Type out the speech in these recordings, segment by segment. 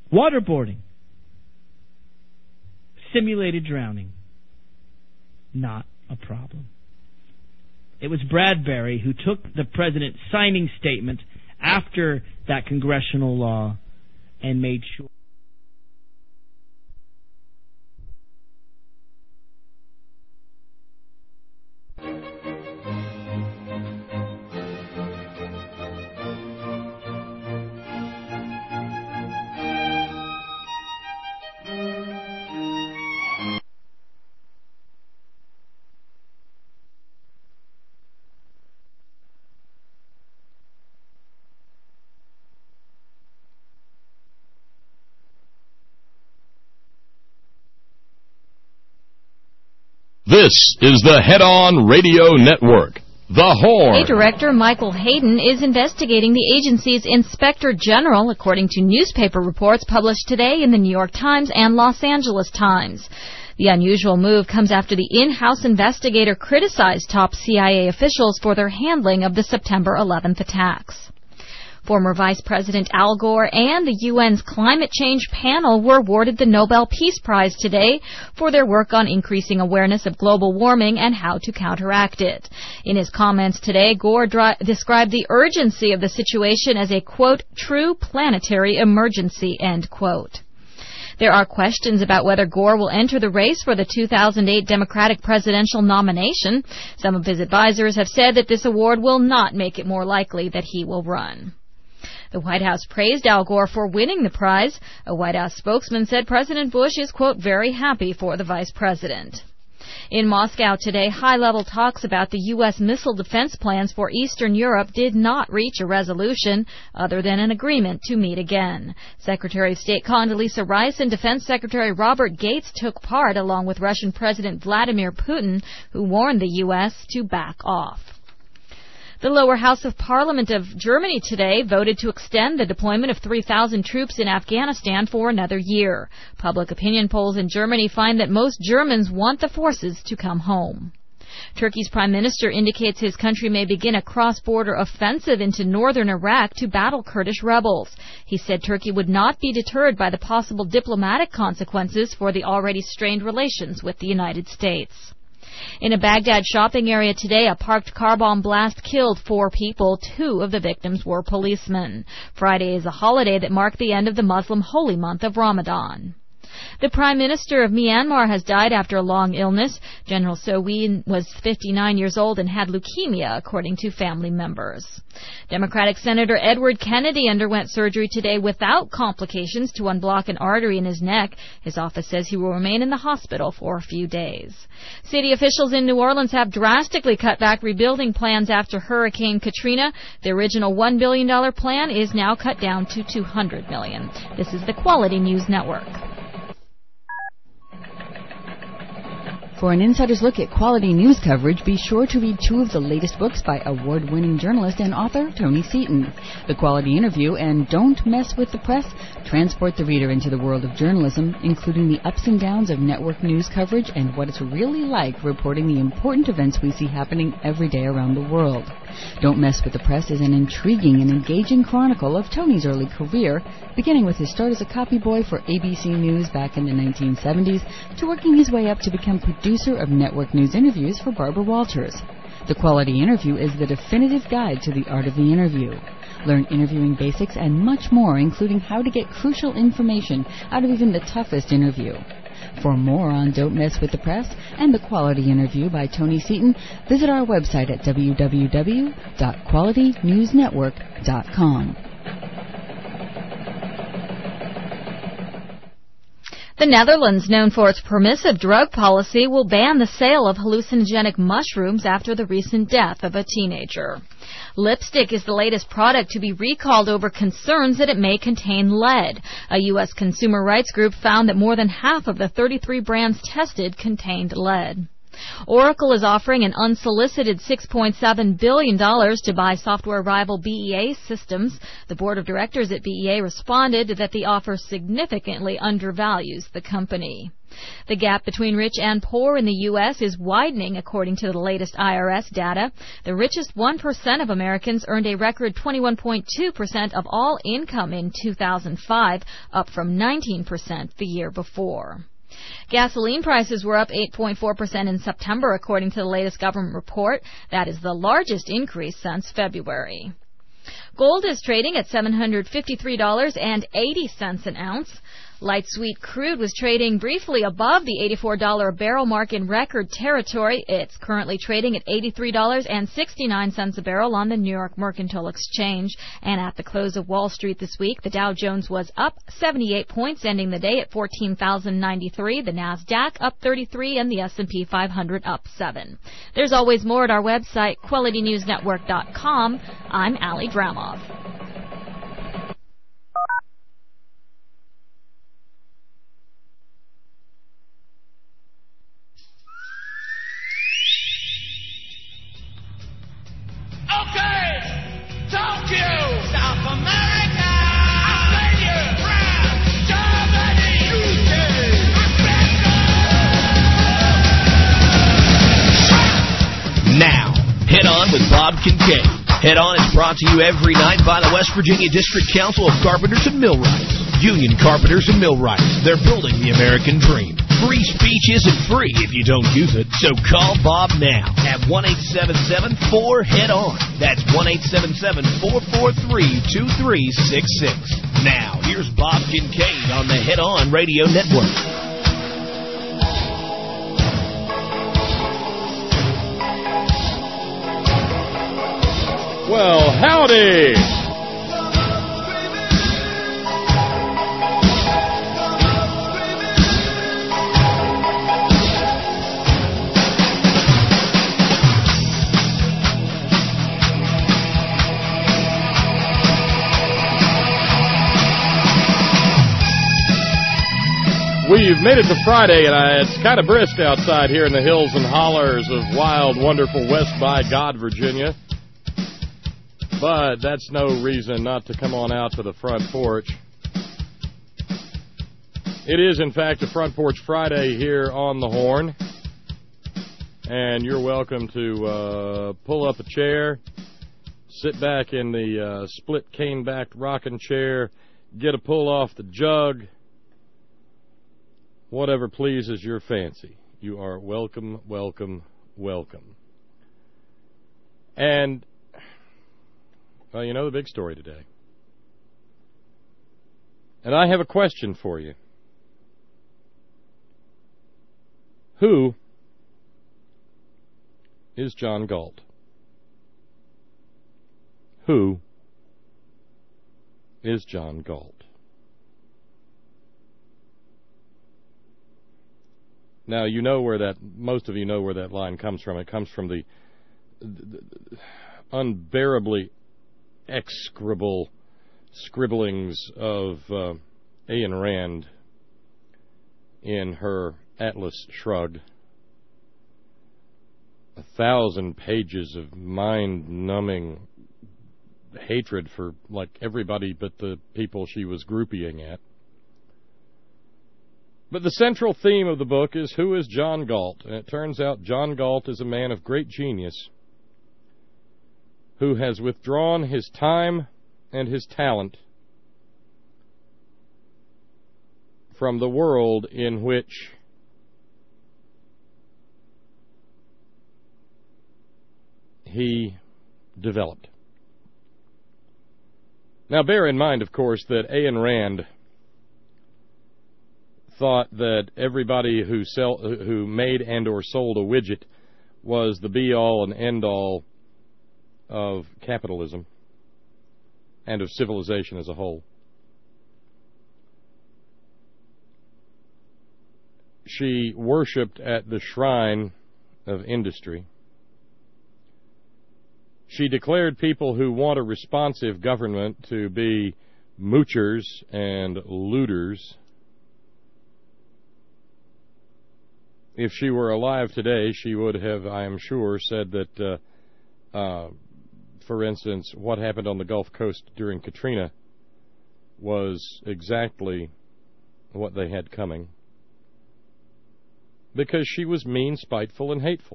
Waterboarding. Simulated drowning. Not a problem. It was Bradbury who took the president's signing statement after that congressional law and made sure. This is the Head On Radio Network. The Horn. State Director Michael Hayden is investigating the agency's Inspector General, according to newspaper reports published today in the New York Times and Los Angeles Times. The unusual move comes after the in-house investigator criticized top CIA officials for their handling of the September 11th attacks. Former Vice President Al Gore and the UN's climate change panel were awarded the Nobel Peace Prize today for their work on increasing awareness of global warming and how to counteract it. In his comments today, Gore described the urgency of the situation as a, quote, true planetary emergency, end quote. There are questions about whether Gore will enter the race for the 2008 Democratic presidential nomination. Some of his advisors have said that this award will not make it more likely that he will run. The White House praised Al Gore for winning the prize. A White House spokesman said President Bush is, quote, very happy for the vice president. In Moscow today, high-level talks about the U.S. missile defense plans for Eastern Europe did not reach a resolution other than an agreement to meet again. Secretary of State Condoleezza Rice and Defense Secretary Robert Gates took part, along with Russian President Vladimir Putin, who warned the U.S. to back off. The lower house of Parliament of Germany today voted to extend the deployment of 3,000 troops in Afghanistan for another year. Public opinion polls in Germany find that most Germans want the forces to come home. Turkey's prime minister indicates his country may begin a cross-border offensive into northern Iraq to battle Kurdish rebels. He said Turkey would not be deterred by the possible diplomatic consequences for the already strained relations with the United States. In a Baghdad shopping area today, a parked car bomb blast killed 4 people. 2 of the victims were policemen. Friday is a holiday that marked the end of the Muslim holy month of Ramadan. The Prime Minister of Myanmar has died after a long illness. General So Win was 59 years old and had leukemia, according to family members. Democratic Senator Edward Kennedy underwent surgery today without complications to unblock an artery in his neck. His office says he will remain in the hospital for a few days. City officials in New Orleans have drastically cut back rebuilding plans after Hurricane Katrina. The original $1 billion plan is now cut down to $200 million. This is the Quality News Network. For an insider's look at quality news coverage, be sure to read 2 of the latest books by award-winning journalist and author Tony Seaton. The Quality Interview and Don't Mess with the Press transport the reader into the world of journalism, including the ups and downs of network news coverage and what it's really like reporting the important events we see happening every day around the world. Don't Mess with the Press is an intriguing and engaging chronicle of Tony's early career, beginning with his start as a copy boy for ABC News back in the 1970s to working his way up to become producer of network news interviews for Barbara Walters. The Quality Interview is the definitive guide to the art of the interview. Learn interviewing basics and much more, including how to get crucial information out of even the toughest interview. For more on Don't Mess with the Press and The Quality Interview by Tony Seaton, visit our website at www.qualitynewsnetwork.com. The Netherlands, known for its permissive drug policy, will ban the sale of hallucinogenic mushrooms after the recent death of a teenager. Lipstick is the latest product to be recalled over concerns that it may contain lead. A U.S. consumer rights group found that more than half of the 33 brands tested contained lead. Oracle is offering an unsolicited $6.7 billion to buy software rival BEA Systems. The board of directors at BEA responded that the offer significantly undervalues the company. The gap between rich and poor in the U.S. is widening, according to the latest IRS data. The richest 1% of Americans earned a record 21.2% of all income in 2005, up from 19% the year before. Gasoline prices were up 8.4% in September, according to the latest government report. That is the largest increase since February. Gold is trading at $753.80 an ounce. Light sweet crude was trading briefly above the $84 a barrel mark in record territory. It's currently trading at $83.69 a barrel on the New York Mercantile Exchange. And at the close of Wall Street this week, the Dow Jones was up 78 points, ending the day at 14,093. The NASDAQ up 33 and the S&P 500 up 7. There's always more at our website, QualityNewsNetwork.com. I'm Allie Dramoff. South America, Australia, France, Germany, UK, Now, Head On with Bob Kincaid. Head On is brought to you every night by the West Virginia District Council of Carpenters and Millwrights. Union Carpenters and Millwrights. They're building the American dream. Free speech isn't free if you don't use it, so call Bob now at 1-877-4-HEAD-ON. That's 1-877-443-2366. Now, here's Bob Kincaid on the Head On Radio Network. Well, howdy! We've made it to Friday, and it's kind of brisk outside here in the hills and hollers of wild, wonderful West by God, Virginia. But that's no reason not to come on out to the front porch. It is, in fact, a Front Porch Friday here on the Horn. And you're welcome to pull up a chair, sit back in the split cane-backed rocking chair, get a pull off the jug, whatever pleases your fancy. You are welcome, welcome, welcome. And, well, you know the big story today. And I have a question for you. Who is John Galt? Who is John Galt? Now, you know where that, most of you know where that line comes from. It comes from the unbearably execrable scribblings of Ayn Rand in her Atlas Shrugged. 1,000 pages of mind-numbing hatred for, like, everybody but the people she was groupieing at. But the central theme of the book is, who is John Galt? And it turns out John Galt is a man of great genius who has withdrawn his time and his talent from the world in which he developed. Now, bear in mind, of course, that Ayn Rand thought that everybody who made and or sold a widget was the be-all and end-all of capitalism and of civilization as a whole. She worshipped at the shrine of industry. She declared people who want a responsive government to be moochers and looters. if she were alive today, she would have, I am sure, said that, for instance, what happened on the Gulf Coast during Katrina was exactly what they had coming. Because she was mean, spiteful, and hateful.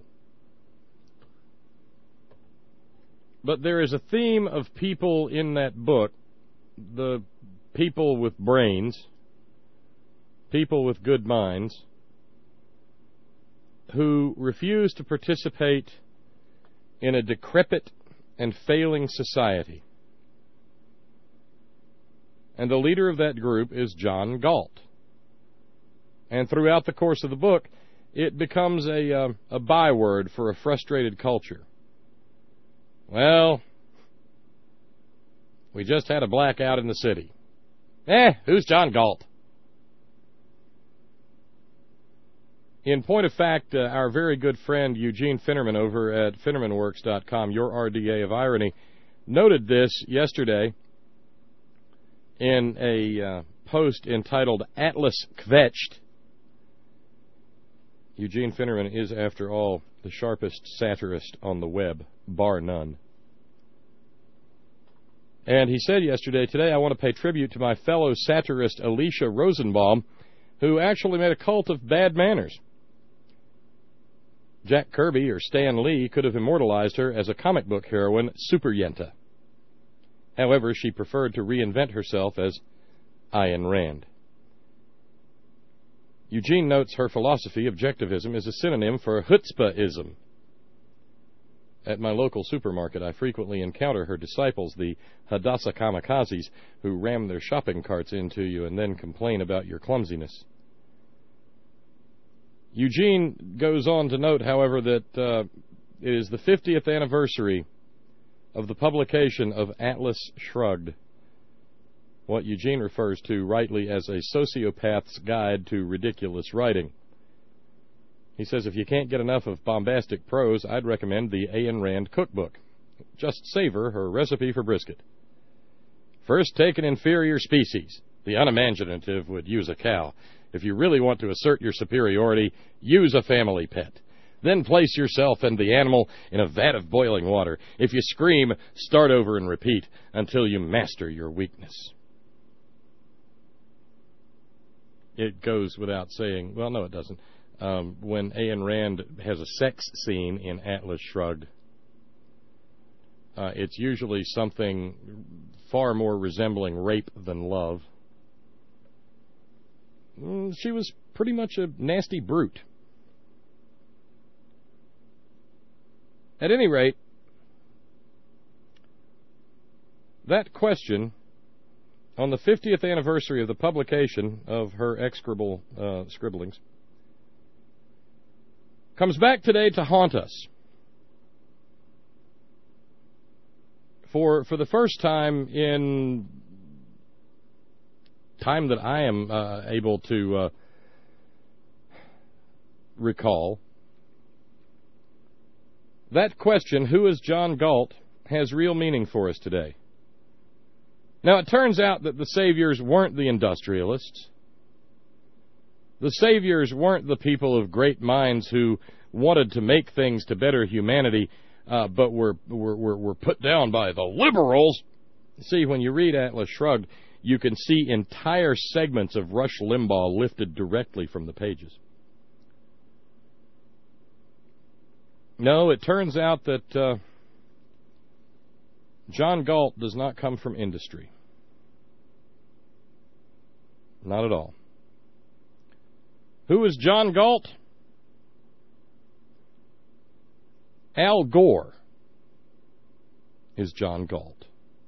But there is a theme of people in that book, the people with brains, people with good minds, who refuse to participate in a decrepit and failing society. And the leader of that group is John Galt. And throughout the course of the book, it becomes a byword for a frustrated culture. Well, we just had a blackout in the city. Who's John Galt? In point of fact, our very good friend Eugene Finnerman over at FinnermanWorks.com, your RDA of irony, noted this yesterday in a post entitled Atlas Kvetched. Eugene Finnerman is, after all, the sharpest satirist on the web, bar none. And he said yesterday, today I want to pay tribute to my fellow satirist Alicia Rosenbaum, who actually made a cult of bad manners. Jack Kirby or Stan Lee could have immortalized her as a comic book heroine, Super Yenta. However, she preferred to reinvent herself as Ayn Rand. Eugene notes her philosophy, objectivism, is a synonym for chutzpah-ism. At my local supermarket, I frequently encounter her disciples, the Hadassah kamikazes, who ram their shopping carts into you and then complain about your clumsiness. Eugene goes on to note, however, that it is the 50th anniversary of the publication of Atlas Shrugged, what Eugene refers to rightly as a sociopath's guide to ridiculous writing. He says if you can't get enough of bombastic prose, I'd recommend the Ayn Rand cookbook. Just savor her recipe for brisket. First, take an inferior species. The unimaginative would use a cow. If you really want to assert your superiority, use a family pet. Then place yourself and the animal in a vat of boiling water. If you scream, start over and repeat until you master your weakness. It goes without saying, well, no, it doesn't. When Ayn Rand has a sex scene in Atlas Shrugged, it's usually something far more resembling rape than love. She was pretty much a nasty brute. At any rate, that question, on the 50th anniversary of the publication of her execrable scribblings, comes back today to haunt us. For the first time in time that I am able to recall, that question, who is John Galt, has real meaning for us today. Now, it turns out that the saviors weren't the industrialists. The saviors weren't the people of great minds who wanted to make things to better humanity, but were put down by the liberals. See, when you read Atlas Shrugged, you can see entire segments of Rush Limbaugh lifted directly from the pages. No, it turns out that John Galt does not come from industry. Not at all. Who is John Galt? Al Gore is John Galt.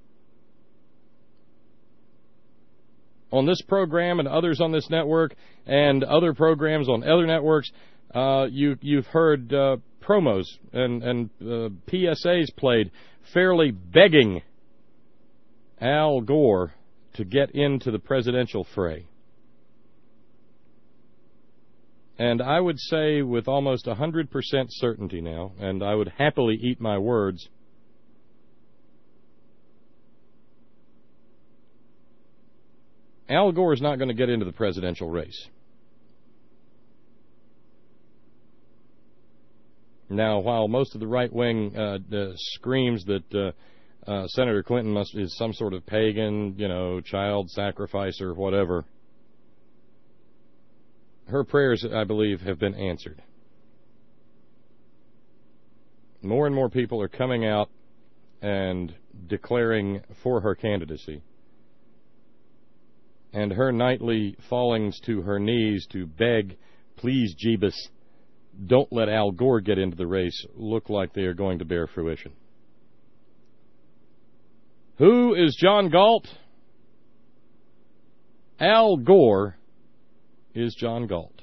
On this program and others on this network and other programs on other networks, you've heard promos and PSAs played fairly begging Al Gore to get into the presidential fray. And I would say with almost 100% certainty now, and I would happily eat my words, Al Gore is not going to get into the presidential race. Now, while most of the right wing screams that Senator Clinton is some sort of pagan, child sacrificer, whatever, her prayers, I believe, have been answered. More and more people are coming out and declaring for her candidacy. And her nightly fallings to her knees to beg, please, Jeebus, don't let Al Gore get into the race, look like they are going to bear fruition. Who is John Galt? Al Gore is John Galt.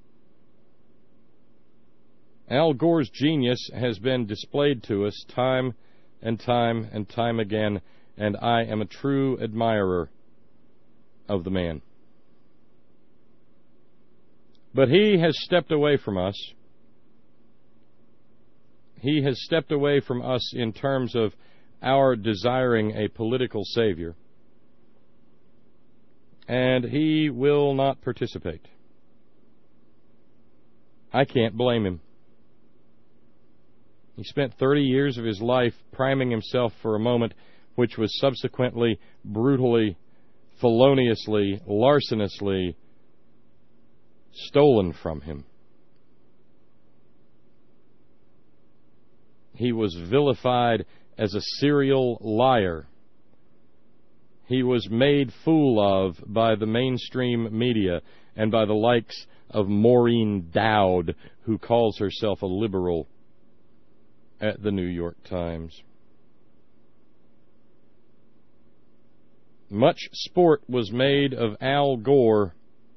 Al Gore's genius has been displayed to us time and time and time again, and I am a true admirer of the man. But he has stepped away from us. He has stepped away from us in terms of our desiring a political savior, and he will not participate. I can't blame him. He spent 30 years of his life priming himself for a moment which was subsequently brutally, feloniously, larcenously stolen from him. He was vilified as a serial liar. He was made fool of by the mainstream media and by the likes of Maureen Dowd, who calls herself a liberal at the New York Times. Much sport was made of Al Gore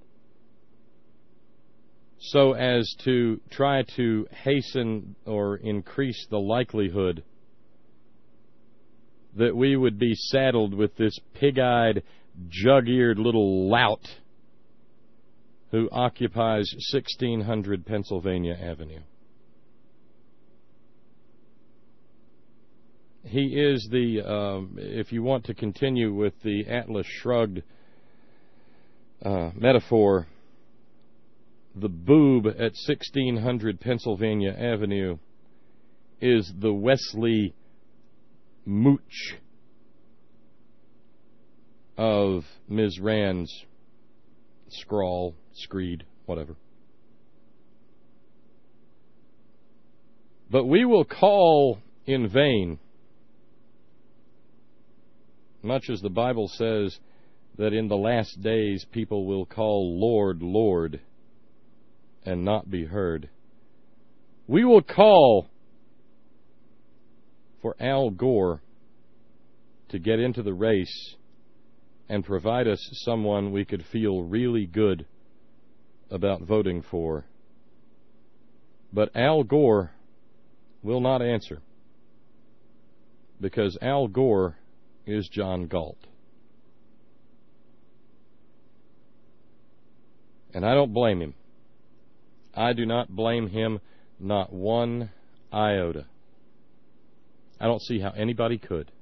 so as to try to hasten or increase the likelihood that we would be saddled with this pig-eyed, jug-eared little lout who occupies 1600 Pennsylvania Avenue. He is the, if you want to continue with the Atlas Shrugged metaphor, the boob at 1600 Pennsylvania Avenue is the Wesley Mooch of Ms. Rand's scrawl, screed, whatever. But we will call in vain, much as the Bible says that in the last days people will call Lord, Lord, and not be heard. We will call for Al Gore to get into the race and provide us someone we could feel really good about voting for. But Al Gore will not answer, because Al Gore is John Galt. And I don't blame him. I do not blame him, not one iota. I don't see how anybody could.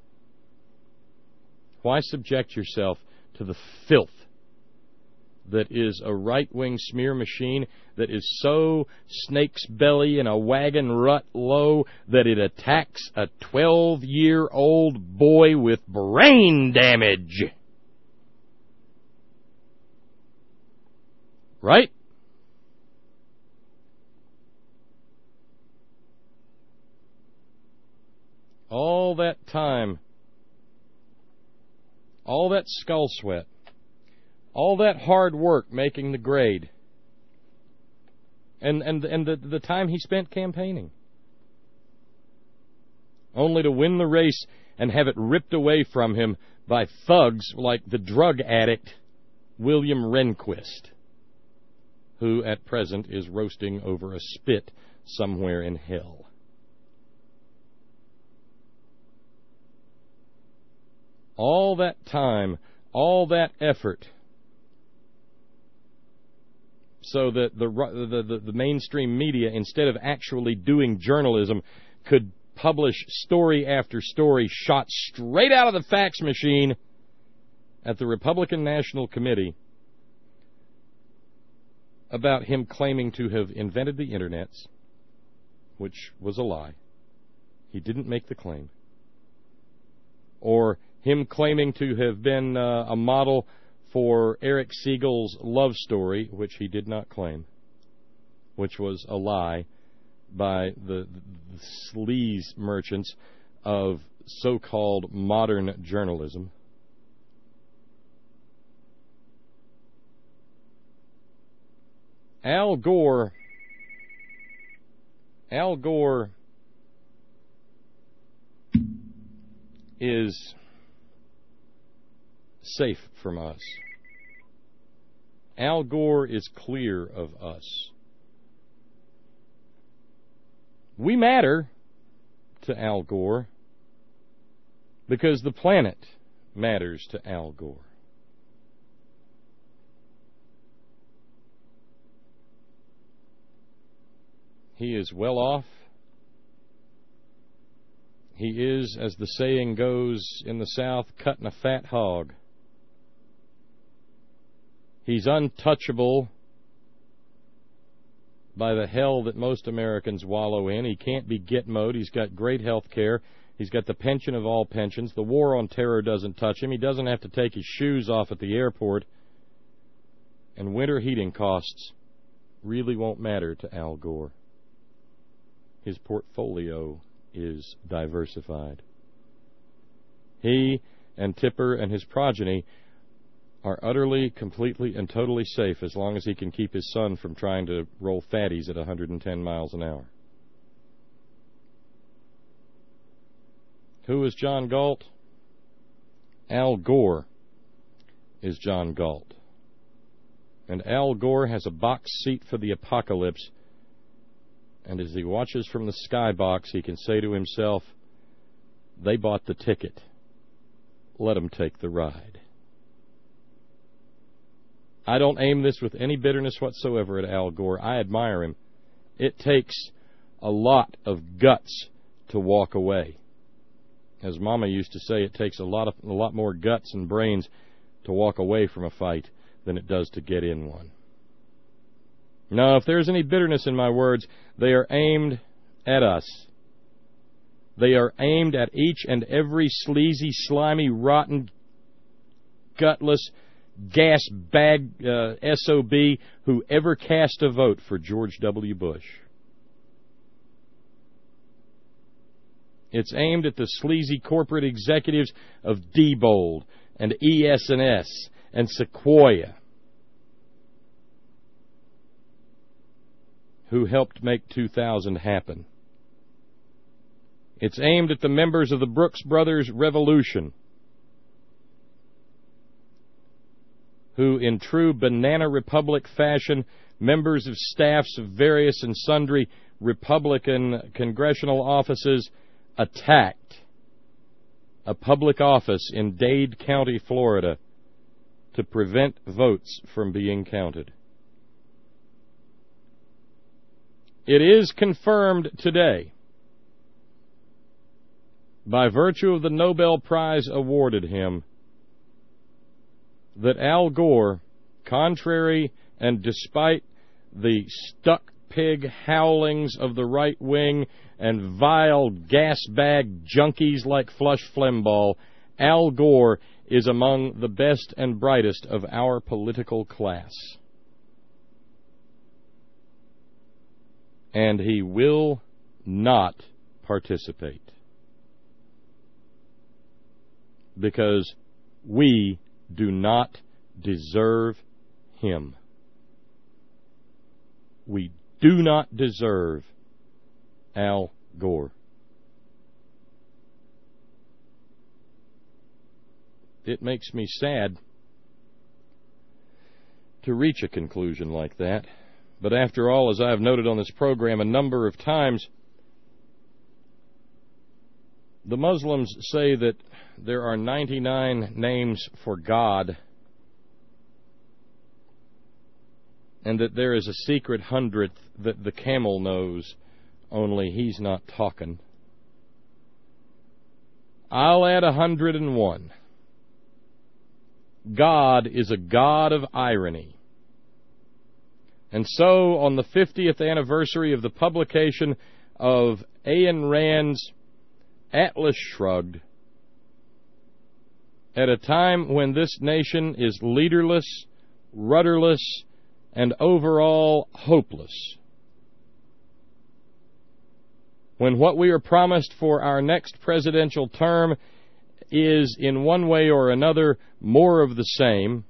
Why subject yourself to the filth that is a right-wing smear machine that is so snake's belly and a wagon rut low that it attacks a 12-year-old boy with brain damage? Right? All that time, all that skull sweat, all that hard work making the grade, and the time he spent campaigning, only to win the race and have it ripped away from him by thugs like the drug addict William Rehnquist, who at present is roasting over a spit somewhere in hell. All that time, all that effort, so that the mainstream media, instead of actually doing journalism, could publish story after story shot straight out of the fax machine at the Republican National Committee about him claiming to have invented the internets, which was a lie. He didn't make the claim. Or him claiming to have been a model for Eric Siegel's love story, which he did not claim, which was a lie by the sleaze merchants of so-called modern journalism. Al Gore is safe from us. Al Gore is clear of us. We matter to Al Gore because the planet matters to Al Gore. He is well off. He is, as the saying goes in the South, cutting a fat hog. He's untouchable by the hell that most Americans wallow in. He can't be Gitmoed. He's got great health care. He's got the pension of all pensions. The war on terror doesn't touch him. He doesn't have to take his shoes off at the airport. And winter heating costs really won't matter to Al Gore. His portfolio is diversified. He and Tipper and his progeny are utterly, completely, and totally safe as long as he can keep his son from trying to roll fatties at 110 miles an hour. Who is John Galt? Al Gore is John Galt. And Al Gore has a box seat for the apocalypse. And as he watches from the skybox, he can say to himself, they bought the ticket. Let them take the ride. I don't aim this with any bitterness whatsoever at Al Gore. I admire him. It takes a lot of guts to walk away. As Mama used to say, it takes a lot more guts and brains to walk away from a fight than it does to get in one. No, if there's any bitterness in my words, they are aimed at us. They are aimed at each and every sleazy, slimy, rotten, gutless, gas bag SOB who ever cast a vote for George W. Bush. It's aimed at the sleazy corporate executives of Diebold and ES&S and Sequoia, who helped make 2000 happen. It's aimed at the members of the Brooks Brothers Revolution, who, in true Banana Republic fashion, members of staffs of various and sundry Republican congressional offices attacked a public office in Dade County, Florida, to prevent votes from being counted. It is confirmed today, by virtue of the Nobel Prize awarded him, that Al Gore, contrary and despite the stuck pig howlings of the right wing and vile gas bag junkies like Flush Flembaugh, Al Gore is among the best and brightest of our political class. And he will not participate. Because we do not deserve him. We do not deserve Al Gore. It makes me sad to reach a conclusion like that. But after all, as I have noted on this program a number of times, the Muslims say that there are 99 names for God and that there is a secret 100th that the camel knows, only he's not talking. I'll add 101. God is a God of irony. And so, on the 50th anniversary of the publication of Ayn Rand's Atlas Shrugged at a time when this nation is leaderless, rudderless, and overall hopeless. When what we are promised for our next presidential term is, in one way or another, more of the same,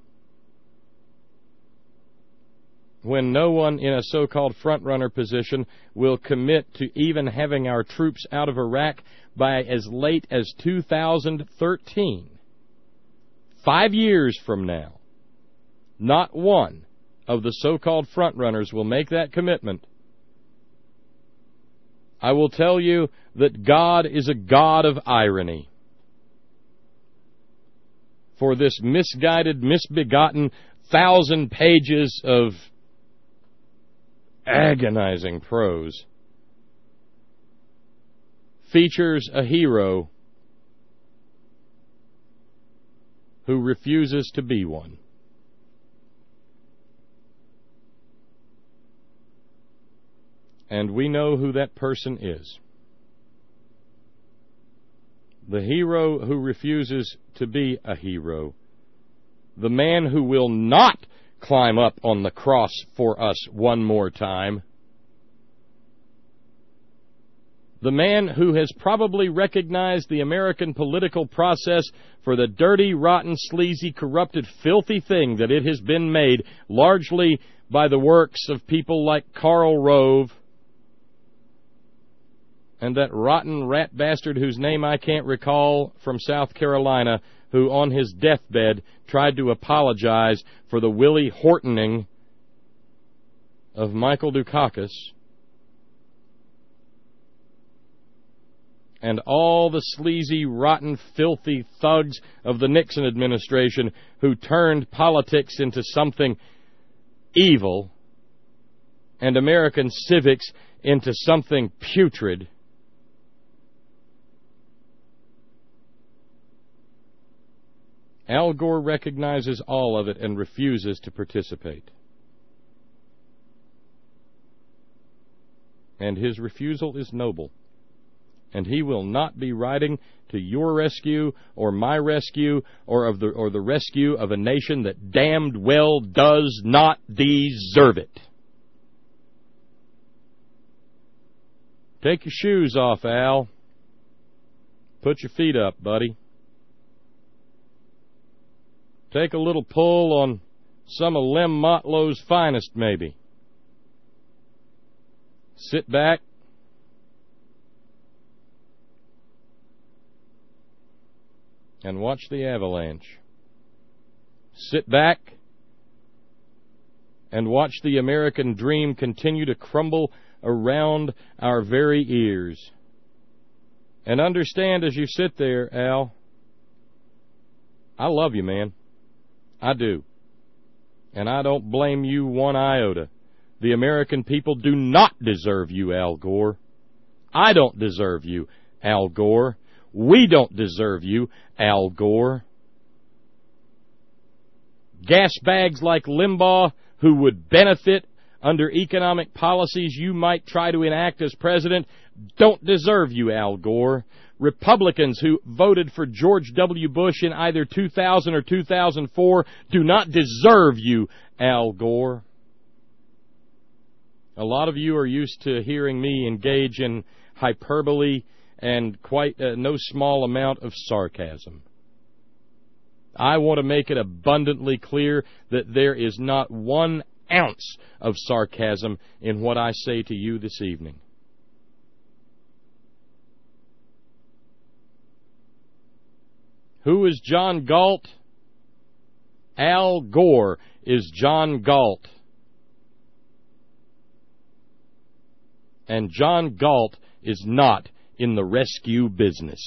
when no one in a so-called front-runner position will commit to even having our troops out of Iraq by as late as 2013, 5 years from now, not one of the so-called front-runners will make that commitment. I will tell you that God is a God of irony. For this misguided, misbegotten 1,000 pages of agonizing prose features a hero who refuses to be one. And we know who that person is. The hero who refuses to be a hero. The man who will not climb up on the cross for us one more time. The man who has probably recognized the American political process for the dirty, rotten, sleazy, corrupted, filthy thing that it has been made, largely by the works of people like Karl Rove and that rotten rat bastard whose name I can't recall from South Carolina, who on his deathbed tried to apologize for the Willie Hortoning of Michael Dukakis, and all the sleazy, rotten, filthy thugs of the Nixon administration who turned politics into something evil and American civics into something putrid. Al Gore recognizes all of it and refuses to participate. And his refusal is noble. And he will not be riding to your rescue or my rescue or the rescue of a nation that damned well does not deserve it. Take your shoes off, Al. Put your feet up, buddy. Take a little pull on some of Lem Motlow's finest, maybe. Sit back. And watch the avalanche. Sit back and watch the American dream continue to crumble around our very ears. And understand as you sit there, Al, I love you, man. I do. And I don't blame you one iota. The American people do not deserve you, Al Gore. I don't deserve you, Al Gore. We don't deserve you, Al Gore. Gas bags like Limbaugh, who would benefit under economic policies you might try to enact as president, don't deserve you, Al Gore. Republicans who voted for George W. Bush in either 2000 or 2004 do not deserve you, Al Gore. A lot of you are used to hearing me engage in hyperbole and quite no small amount of sarcasm. I want to make it abundantly clear that there is not 1 ounce of sarcasm in what I say to you this evening. Who is John Galt? Al Gore is John Galt. And John Galt is not in the rescue business.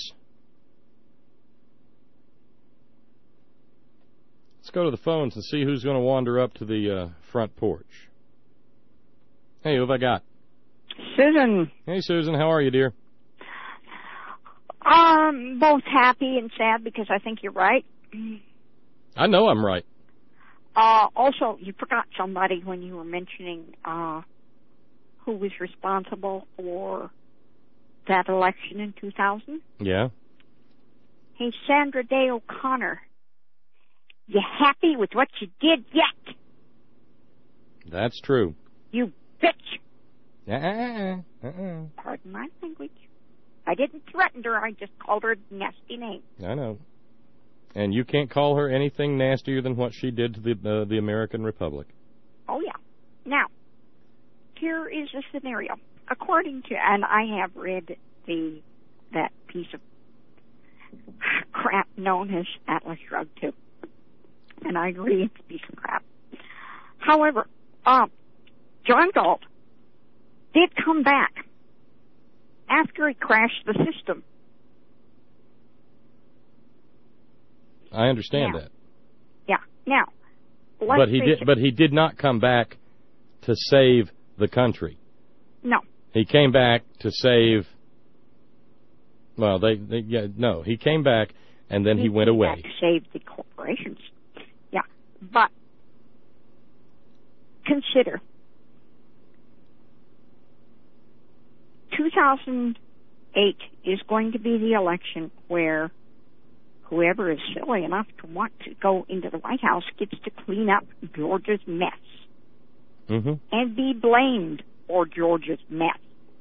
Let's go to the phones and see who's going to wander up to the front porch. Hey, who have I got? Susan. Hey, Susan, how are you, dear? Both happy and sad because I think you're right. I know I'm right. Also, you forgot somebody when you were mentioning who was responsible for that election in 2000? Yeah. Hey, Sandra Day O'Connor, you happy with what you did yet? That's true. You bitch. Uh-uh. Pardon my language. I didn't threaten her. I just called her a nasty name. I know. And you can't call her anything nastier than what she did to the American Republic. Oh, yeah. Now, here is a scenario. According to, and I have read that piece of crap known as Atlas Shrugged too. And I agree it's a piece of crap. However, John Galt did come back after he crashed the system. I understand that. Yeah. Now, but he did not come back to save the country. No. He came back to save. Well, he came back and then he went away. Back to save the corporations. Yeah, but consider 2008 is going to be the election where whoever is silly enough to want to go into the White House gets to clean up Georgia's mess and be blamed for Georgia's mess.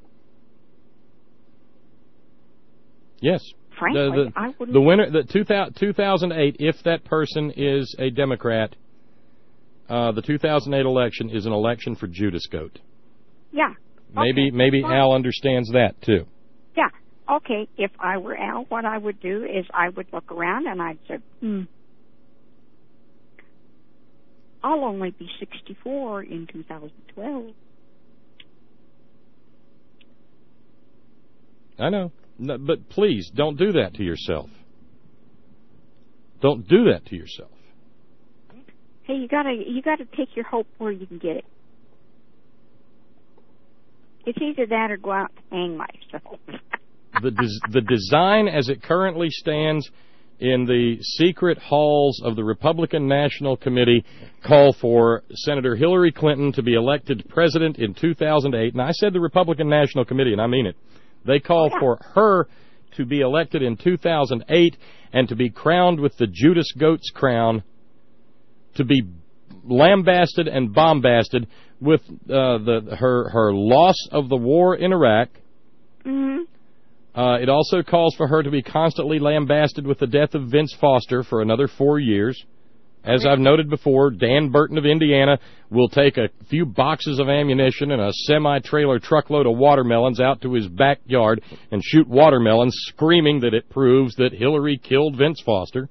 Yes. Frankly, I wouldn't. The winner, 2008, if that person is a Democrat, the 2008 election is an election for Judas Goat. Yeah. Maybe Al understands that, too. Yeah. Okay, if I were Al, what I would do is I would look around and I'd say, I'll only be 64 in 2012. I know. No, but please, don't do that to yourself. Don't do that to yourself. Hey, you gotta take your hope where you can get it. It's either that or go out and hang myself. The design as it currently stands in the secret halls of the Republican National Committee call for Senator Hillary Clinton to be elected president in 2008. And I said the Republican National Committee, and I mean it. They call for her to be elected in 2008 and to be crowned with the Judas Goat's crown, to be lambasted and bombasted with her loss of the war in Iraq. It also calls for her to be constantly lambasted with the death of Vince Foster for another 4 years. As I've noted before, Dan Burton of Indiana will take a few boxes of ammunition and a semi-trailer truckload of watermelons out to his backyard and shoot watermelons, screaming that it proves that Hillary killed Vince Foster.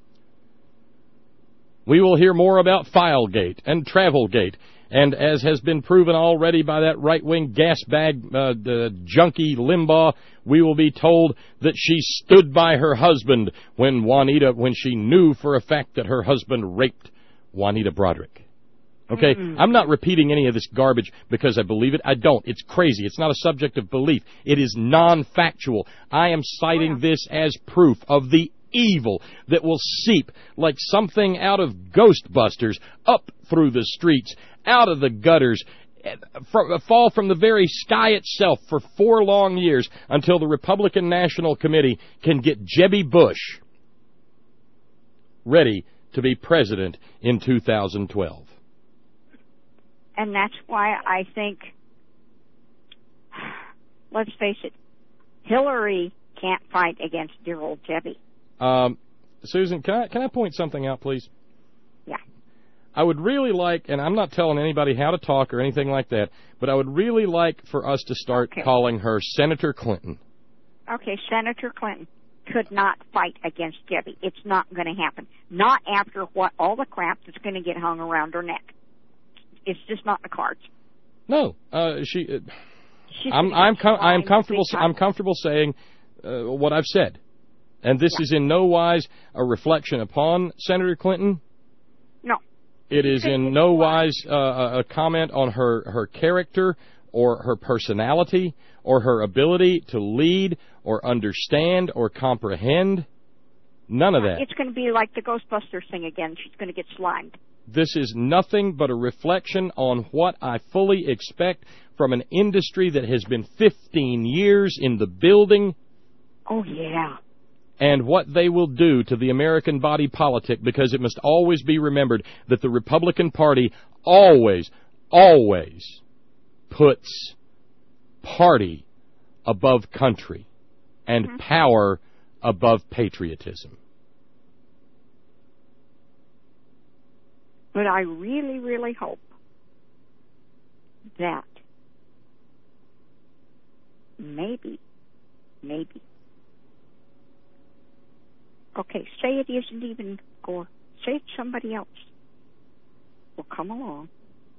We will hear more about Filegate and Travelgate, and as has been proven already by that right-wing gasbag junkie Limbaugh, we will be told that she stood by her husband when she knew for a fact that her husband raped Juanita Broderick. Okay? I'm not repeating any of this garbage because I believe it. I don't. It's crazy. It's not a subject of belief. It is non-factual. I am citing this as proof of the evil that will seep like something out of Ghostbusters up through the streets, out of the gutters, fall from the very sky itself for 4 long years until the Republican National Committee can get Jebby Bush ready to be president in 2012. And that's why I think, let's face it, Hillary can't fight against dear old Jebby. Susan, can I point something out, please? Yeah. I would really like, and I'm not telling anybody how to talk or anything like that, but I would really like for us to start calling her Senator Clinton. Okay, Senator Clinton could not fight against Jebby. It's not going to happen. Not after all the crap that's going to get hung around her neck. It's just not in the cards. No, I'm comfortable saying what I've said. And this is in no wise a reflection upon Senator Clinton. No. It is in no wise a comment on her character or her personality or her ability to lead or understand or comprehend. None of that. It's going to be like the Ghostbusters thing again. She's going to get slimed. This is nothing but a reflection on what I fully expect from an industry that has been 15 years in the building. Oh, yeah. And what they will do to the American body politic, because it must always be remembered that the Republican Party always puts party above country and power above patriotism. But I really, really hope that maybe, okay, say it isn't even Gore, say it's somebody else will come along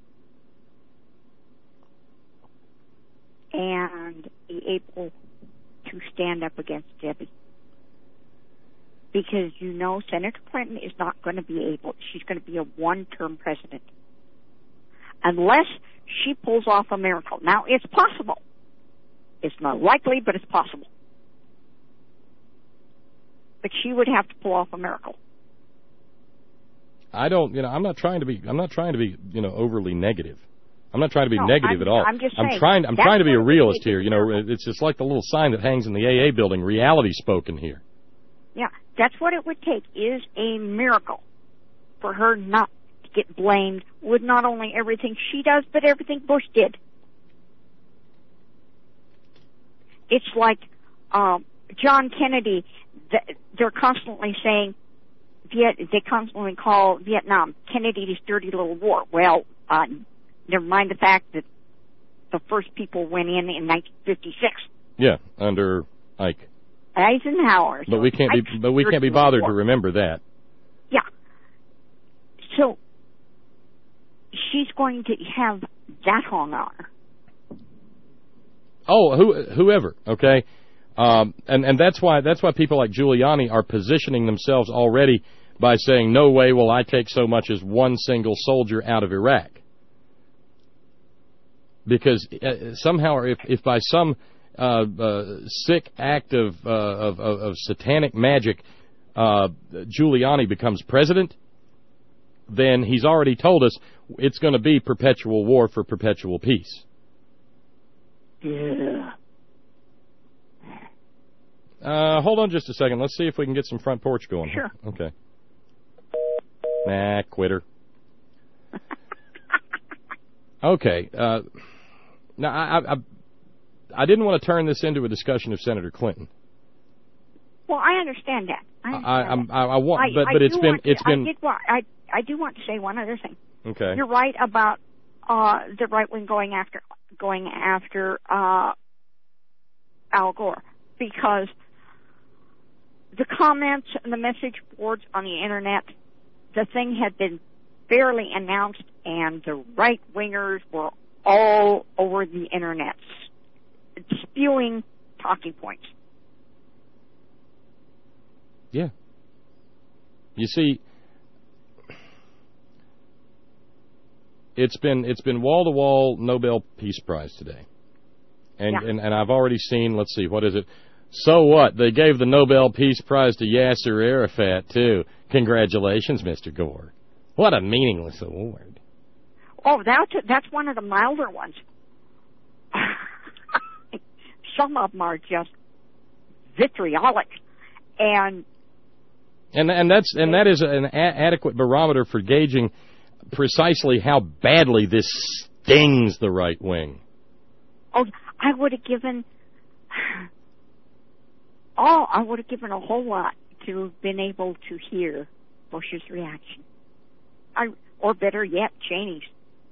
and be able to stand up against Debbie. Because you know Senator Clinton is not going to be able, she's going to be a one-term president. Unless she pulls off a miracle. Now, it's possible. It's not likely, but it's possible. But she would have to pull off a miracle. I'm not trying to be, overly negative. I'm not trying to be negative at all. I'm just saying. I'm trying to be a realist here. It's just like the little sign that hangs in the AA building, reality spoken here. Yeah, that's what it would take, is a miracle for her not to get blamed with not only everything she does, but everything Bush did. It's like John Kennedy, they're constantly saying, they constantly call Vietnam Kennedy's dirty little war. Well, never mind the fact that the first people went in 1956. Yeah, under Ike. Eisenhower. But we can't be bothered to remember that. Yeah. So she's going to have that hung on her. Oh, whoever, okay? And that's why people like Giuliani are positioning themselves already by saying, no way will I take so much as one single soldier out of Iraq. Because somehow, if by some sick act of satanic magic, Giuliani becomes president, then he's already told us it's going to be perpetual war for perpetual peace. Yeah. Hold on just a second. Let's see if we can get some front porch going. Sure. Okay. Nah, quitter. Okay. Now, I didn't want to turn this into a discussion of Senator Clinton. Well, I understand that. I do want to say one other thing. Okay. You're right about the right wing going after Al Gore, because the comments and the message boards on the internet, the thing had been barely announced, and the right wingers were all over the internet spewing talking points. Yeah. You see, it's been wall-to-wall Nobel Peace Prize today. And I've already seen, let's see, what is it? So what? They gave the Nobel Peace Prize to Yasser Arafat, too. Congratulations, Mr. Gore. What a meaningless award. Oh, that's one of the milder ones. Some of them are just vitriolic. And that is an adequate barometer for gauging precisely how badly this stings the right wing. Oh, I would have given a whole lot to have been able to hear Bush's reaction. Or better yet, Cheney's.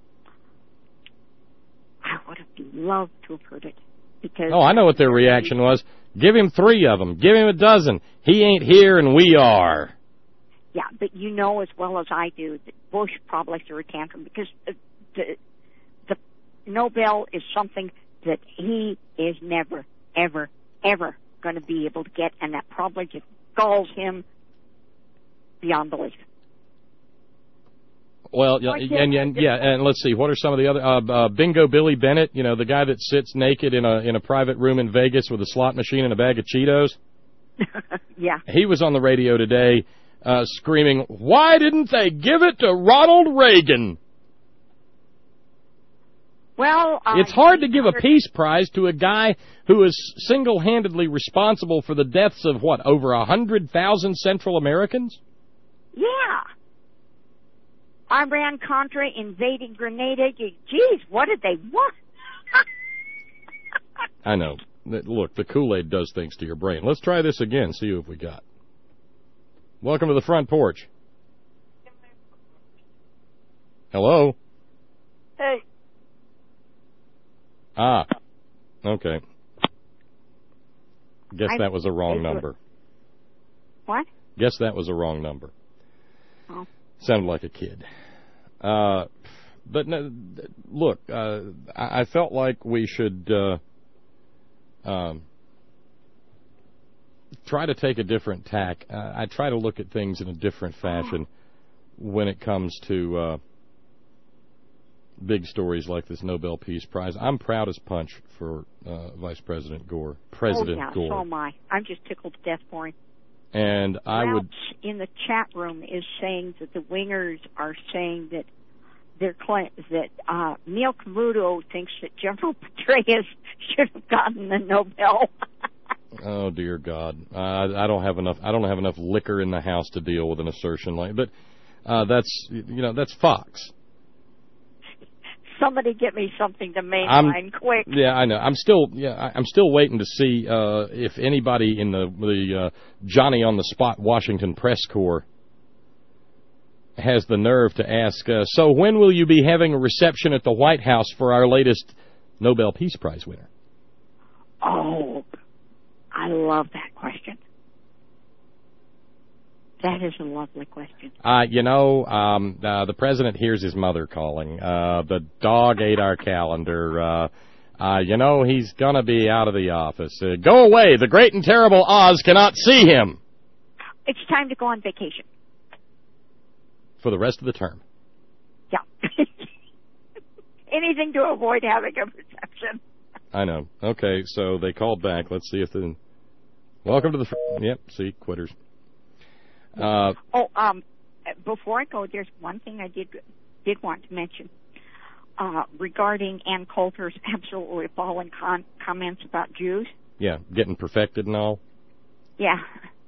I would have loved to have heard it. Because I know what their reaction was. Give him 3 of them. Give him a dozen. He ain't here and we are. Yeah, but you know as well as I do that Bush probably threw a tantrum because the Nobel is something that he is never, ever, ever going to be able to get, and that probably just galls him beyond belief. Well, and let's see, what are some of the other Bingo Billy Bennett, the guy that sits naked in a private room in Vegas with a slot machine and a bag of Cheetos? Yeah. He was on the radio today screaming, "Why didn't they give it to Ronald Reagan?" Well, it's hard to give a peace prize to a guy who is single-handedly responsible for the deaths of, what, over 100,000 Central Americans? Yeah. Iran-Contra invading Grenada. Geez, what did they want? I know. Look, the Kool-Aid does things to your brain. Let's try this again, see what we got. Welcome to the front porch. Hello? Hey. Ah, okay. Guess that was a wrong number. What? Guess that was a wrong number. Oh. Sounded like a kid. But no, look, I felt like we should try to take a different tack. I try to look at things in a different fashion when it comes to big stories like this Nobel Peace Prize. I'm proud as punch for Vice President Gore. Gore. So am I. I'm just tickled to death for him. And I would in the chat room is saying that the wingers are saying that that Neil Cavuto thinks that General Petraeus should have gotten the Nobel. Oh dear God, I don't have enough liquor in the house to deal with an assertion like. But that's Fox. Somebody get me something to mainline quick. Yeah, I know. I'm still waiting to see if anybody in the Johnny on the Spot Washington press corps has the nerve to ask, so when will you be having a reception at the White House for our latest Nobel Peace Prize winner? Oh, I love that question. That is a lovely question. The president hears his mother calling. The dog ate our calendar. He's going to be out of the office. Go away. The great and terrible Oz cannot see him. It's time to go on vacation. For the rest of the term. Yeah. Anything to avoid having a reception. I know. Okay, so they called back. Let's see if the... Welcome to the... Yep, see, quitters. Before I go, there's one thing I did want to mention regarding Ann Coulter's absolutely appalling comments about Jews. Yeah, getting perfected and all. Yeah.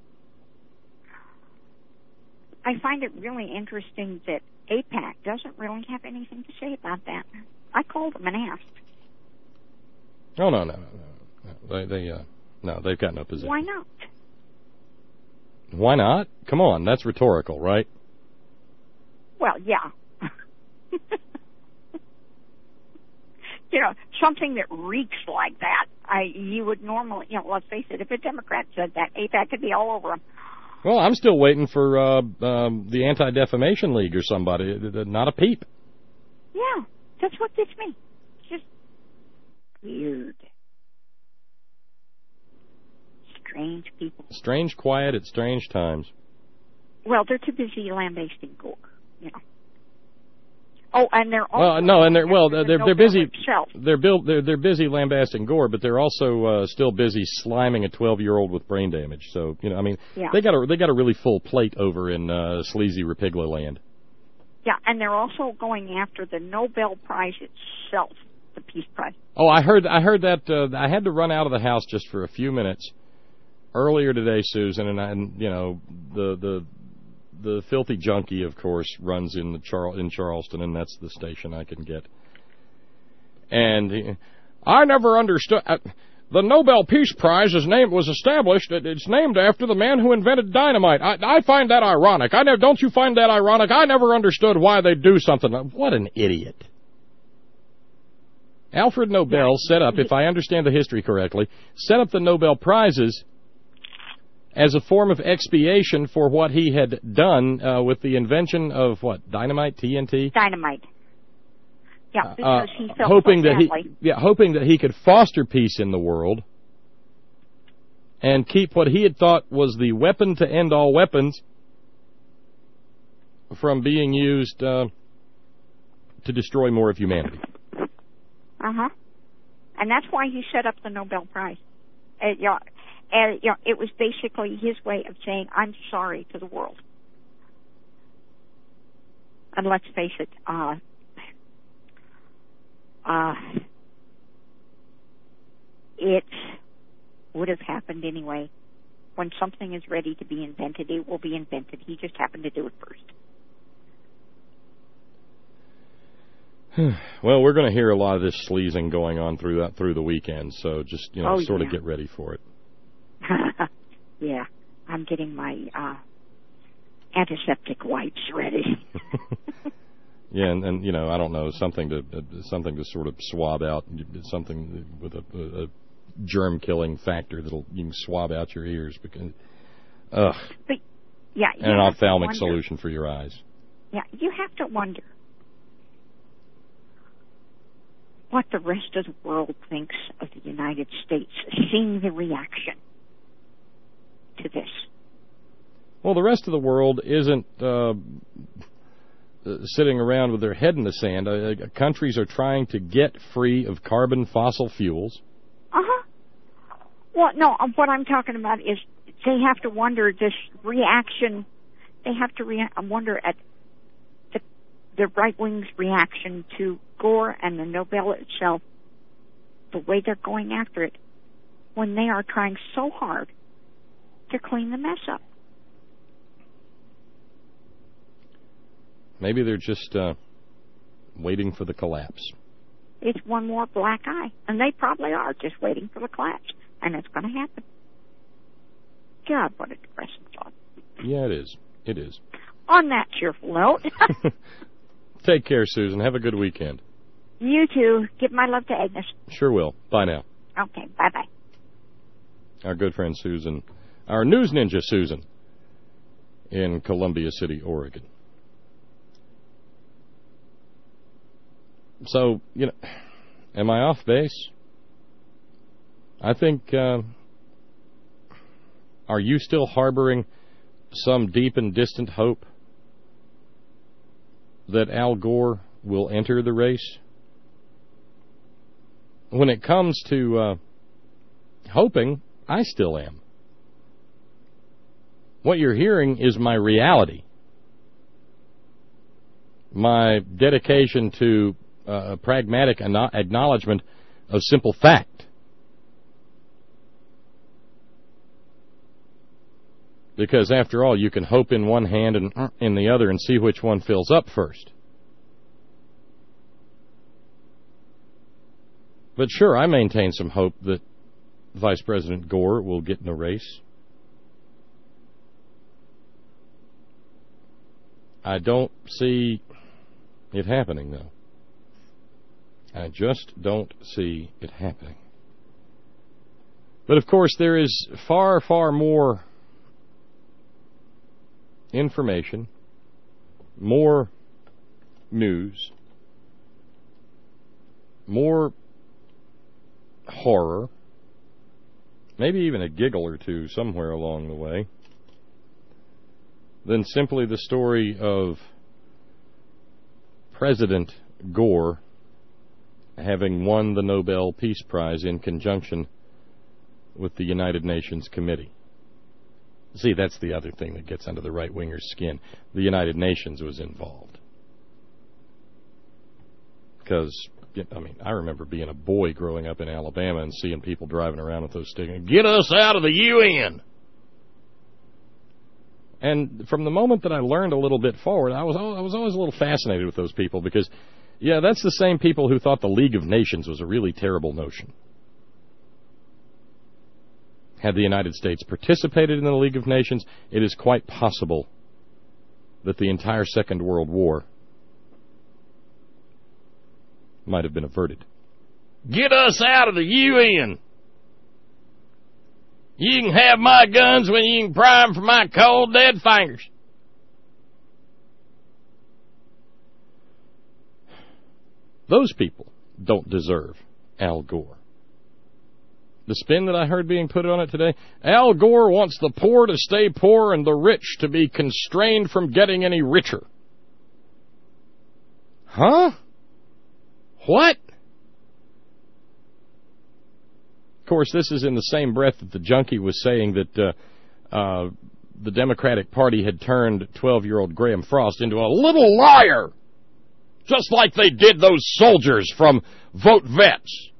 I find it really interesting that AIPAC doesn't really have anything to say about that. I called them and asked. Oh, no. They've got no position. Why not? Why not? Come on, that's rhetorical, right? Well, yeah. Something that reeks like that, you would normally, let's face it, if a Democrat said that, AIPAC could be all over them. Well, I'm still waiting for the Anti-Defamation League or somebody. Not a peep. Yeah, that's what gets me. It's just weird. Strange people. Strange quiet at strange times. Well, they're too busy lambasting Gore, Oh, and they're also they're busy. They're busy lambasting Gore, but they're also still busy sliming a 12-year-old with brain damage. So they got a really full plate over in sleazy Rapigla land. Yeah, and they're also going after the Nobel Prize itself, the Peace Prize. Oh, I heard that. I had to run out of the house just for a few minutes earlier today, Susan, and the filthy junkie, of course, runs in Charleston, and that's the station I can get. And I never understood. The Nobel Peace Prize was established. It's named after the man who invented dynamite. I find that ironic. Don't you find that ironic? I never understood why they do something. What an idiot. Alfred Nobel set up, if I understand the history correctly, set up the Nobel Prizes as a form of expiation for what he had done with the invention of dynamite, TNT? Dynamite. Yeah, because he felt hoping that he could foster peace in the world and keep what he had thought was the weapon to end all weapons from being used to destroy more of humanity. Uh-huh. And that's why he set up the Nobel Prize. It was basically his way of saying, I'm sorry to the world. And let's face it, it would have happened anyway. When something is ready to be invented, it will be invented. He just happened to do it first. Well, we're going to hear a lot of this sleazing going on through the weekend, so just sort of get ready for it. Yeah, I'm getting my antiseptic wipes ready. Yeah, and I don't know, something to sort of swab out, something with a germ-killing factor you can swab out your ears, because But, yeah, and an ophthalmic solution for your eyes. Yeah, you have to wonder what the rest of the world thinks of the United States, seeing the reaction to this. Well, the rest of the world isn't sitting around with their head in the sand. Countries are trying to get free of carbon fossil fuels. Uh-huh. Well, no, what I'm talking about is they have to wonder this reaction. They have to wonder at the right wing's reaction to Gore and the Nobel itself, the way they're going after it, when they are trying so hard to clean the mess up. Maybe they're just waiting for the collapse. It's one more black eye, and they probably are just waiting for the collapse, and it's going to happen. God, what a depressing thought. Yeah, it is. It is. On that cheerful note. Take care, Susan. Have a good weekend. You too. Give my love to Agnes. Sure will. Bye now. Okay, bye-bye. Our good friend Susan, our news ninja Susan, in Columbia City, Oregon. So, am I off base? I think, are you still harboring some deep and distant hope that Al Gore will enter the race? When it comes to hoping, I still am. What you're hearing is my reality. My dedication to a pragmatic acknowledgement of simple fact. Because after all, you can hope in one hand and in the other and see which one fills up first. But sure, I maintain some hope that Vice President Gore will get in the race. I don't see it happening, though. I just don't see it happening. But of course, there is far, far more information, more news, more horror, maybe even a giggle or two somewhere along the way, than simply the story of President Gore having won the Nobel Peace Prize in conjunction with the United Nations Committee. See, that's the other thing that gets under the right-winger's skin. The United Nations was involved. Because, I remember being a boy growing up in Alabama and seeing people driving around with those stickers, "Get us out of the UN!" And from the moment that I learned a little bit forward, I was always a little fascinated with those people because, yeah, that's the same people who thought the League of Nations was a really terrible notion. Had the United States participated in the League of Nations, it is quite possible that the entire Second World War might have been averted. Get us out of the UN! You can have my guns when you can pry them from my cold, dead fingers. Those people don't deserve Al Gore. The spin that I heard being put on it today, Al Gore wants the poor to stay poor and the rich to be constrained from getting any richer. Huh? What? Of course, this is in the same breath that the junkie was saying that the Democratic Party had turned 12-year-old Graham Frost into a little liar, just like they did those soldiers from Vote Vets.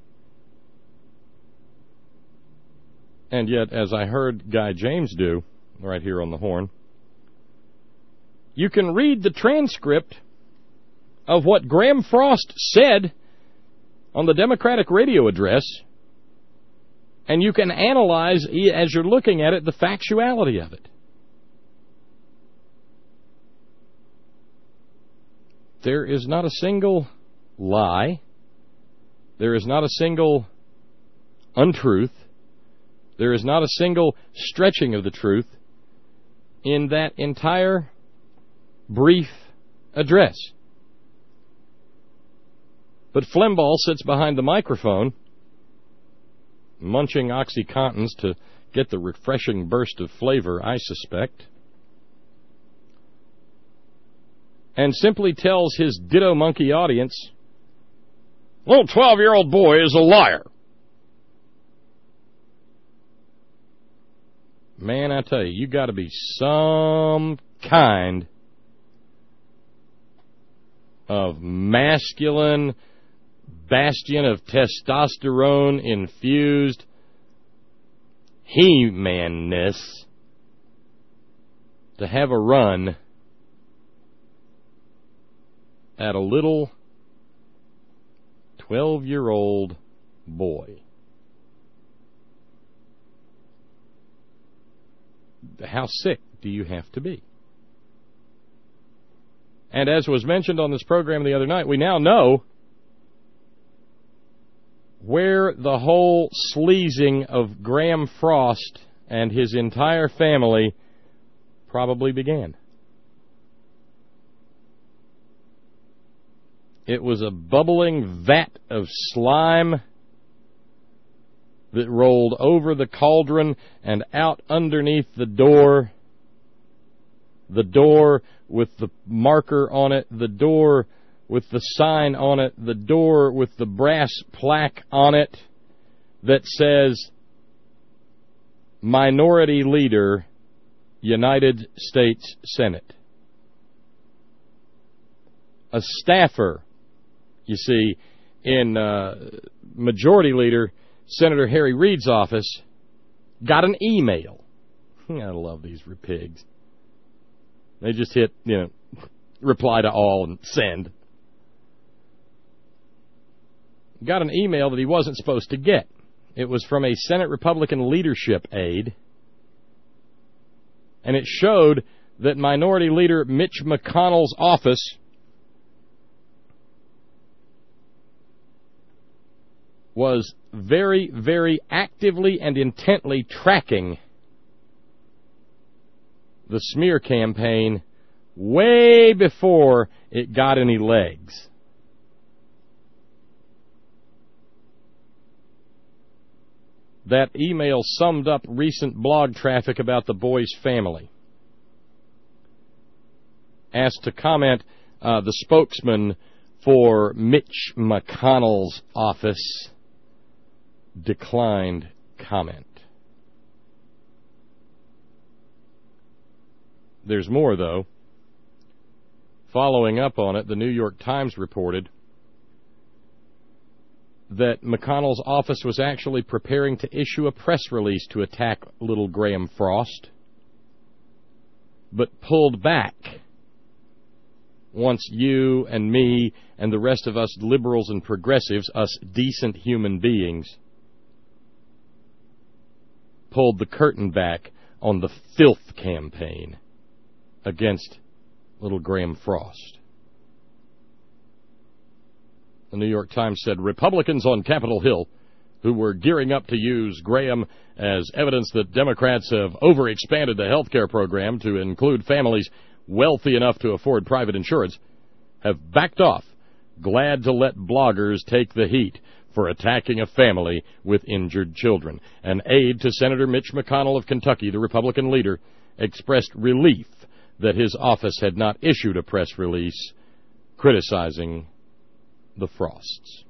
And yet, as I heard Guy James do right here on the Horn, you can read the transcript of what Graham Frost said on the Democratic radio address, and you can analyze, as you're looking at it, the factuality of it. There is not a single lie. There is not a single untruth. There is not a single stretching of the truth in that entire brief address. But Flimbaugh sits behind the microphone, munching OxyContins to get the refreshing burst of flavor, I suspect, and simply tells his ditto monkey audience, little 12-year-old boy is a liar. Man, I tell you, you got to be some kind of masculine bastion of testosterone-infused he-manness to have a run at a little 12-year-old boy. How sick do you have to be? And as was mentioned on this program the other night, we now know where the whole sleazing of Graham Frost and his entire family probably began. It was a bubbling vat of slime that rolled over the cauldron and out underneath the door with the marker on it, the door with the sign on it, the door with the brass plaque on it that says, Minority Leader, United States Senate. A staffer, you see, in Majority Leader Senator Harry Reid's office got an email. I love these pigs. They just hit, reply to all and send. Got an email that he wasn't supposed to get. It was from a Senate Republican leadership aide, and it showed that Minority Leader Mitch McConnell's office was very, very actively and intently tracking the smear campaign way before it got any legs. That email summed up recent blog traffic about the boy's family. Asked to comment, the spokesman for Mitch McConnell's office declined comment. There's more, though. Following up on it, the New York Times reported that McConnell's office was actually preparing to issue a press release to attack little Graham Frost, but pulled back once you and me and the rest of us liberals and progressives, us decent human beings, pulled the curtain back on the filth campaign against little Graham Frost. The New York Times said Republicans on Capitol Hill, who were gearing up to use Graham as evidence that Democrats have overexpanded the health care program to include families wealthy enough to afford private insurance, have backed off, glad to let bloggers take the heat for attacking a family with injured children. An aide to Senator Mitch McConnell of Kentucky, the Republican leader, expressed relief that his office had not issued a press release criticizing the Frosts.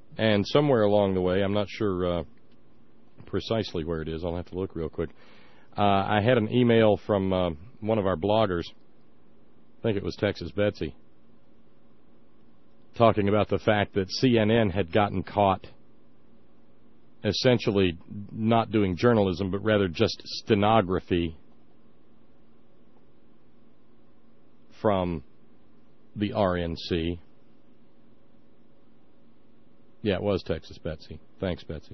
And somewhere along the way, I'm not sure precisely where it is. I'll have to look real quick. I had an email from one of our bloggers, I think it was Texas Betsy, talking about the fact that CNN had gotten caught essentially not doing journalism, but rather just stenography from the RNC. Yeah, it was Texas Betsy. Thanks, Betsy.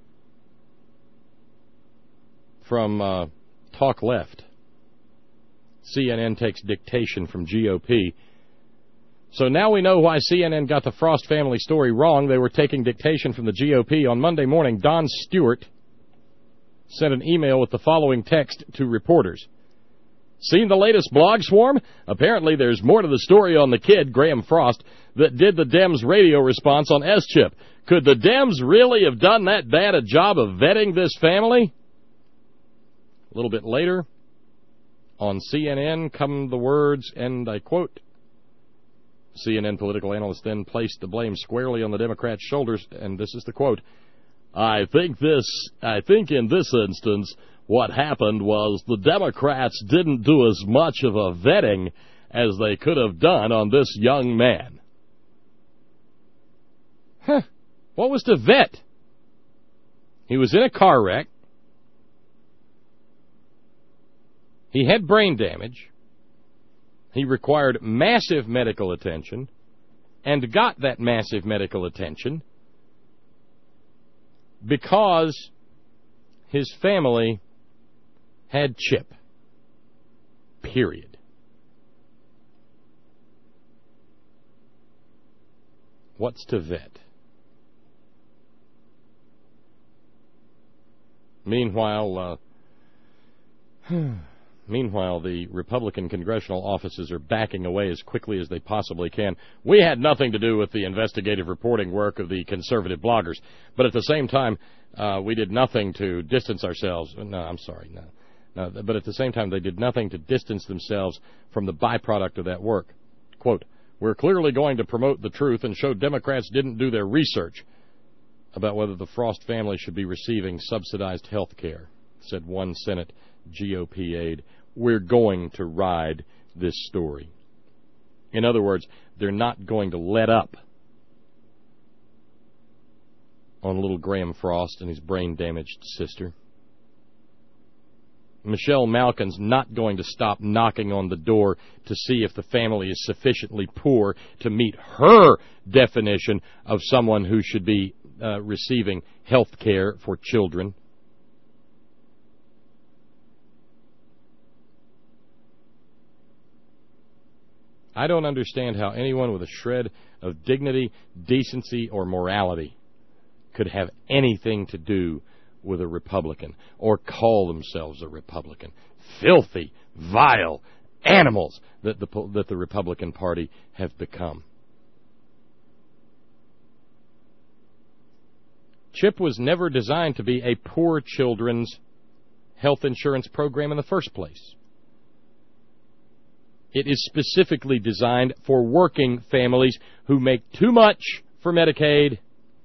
From Talk Left. CNN takes dictation from GOP. So now we know why CNN got the Frost family story wrong. They were taking dictation from the GOP. On Monday morning, Don Stewart sent an email with the following text to reporters. Seen the latest blog swarm? Apparently there's more to the story on the kid, Graham Frost, that did the Dems radio response on S-Chip. Could the Dems really have done that bad a job of vetting this family? A little bit later, on CNN come the words, and I quote, CNN political analyst then placed the blame squarely on the Democrats' shoulders, and this is the quote, I think in this instance, what happened was the Democrats didn't do as much of a vetting as they could have done on this young man. What was to vet? He was in a car wreck. He had brain damage. He required massive medical attention and got that massive medical attention because his family had Chip. Period. What's to vet? Meanwhile, the Republican congressional offices are backing away as quickly as they possibly can. We had nothing to do with the investigative reporting work of the conservative bloggers, but at the same time, we did nothing to distance ourselves. No, I'm sorry, no. But at the same time, they did nothing to distance themselves from the byproduct of that work. Quote, we're clearly going to promote the truth and show Democrats didn't do their research about whether the Frost family should be receiving subsidized health care, said one Senate GOP aide. We're going to ride this story. In other words, they're not going to let up on little Graham Frost and his brain-damaged sister. Michelle Malkin's not going to stop knocking on the door to see if the family is sufficiently poor to meet her definition of someone who should be receiving health care for children. I don't understand how anyone with a shred of dignity, decency, or morality could have anything to do with a Republican or call themselves a Republican. Filthy, vile animals that the Republican Party have become. CHIP was never designed to be a poor children's health insurance program in the first place. It is specifically designed for working families who make too much for Medicaid,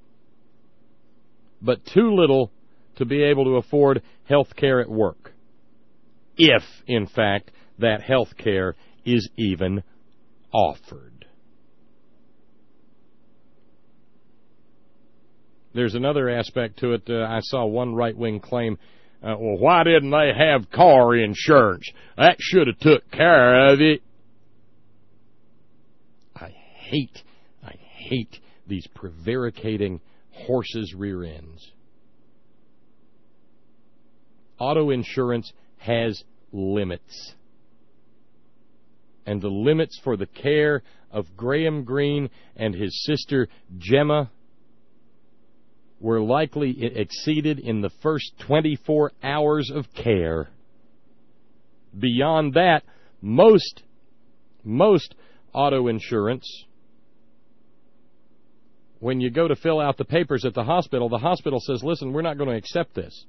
but too little to be able to afford health care at work, if, in fact, that health care is even offered. There's another aspect to it. I saw one right-wing claim, well, why didn't they have car insurance? That should have took care of it. I hate these prevaricating horses' rear ends. Auto insurance has limits. And the limits for the care of Graham Greene and his sister Gemma were likely exceeded in the first 24 hours of care. Beyond that, most auto insurance, when you go to fill out the papers at the hospital says, listen, we're not going to accept this.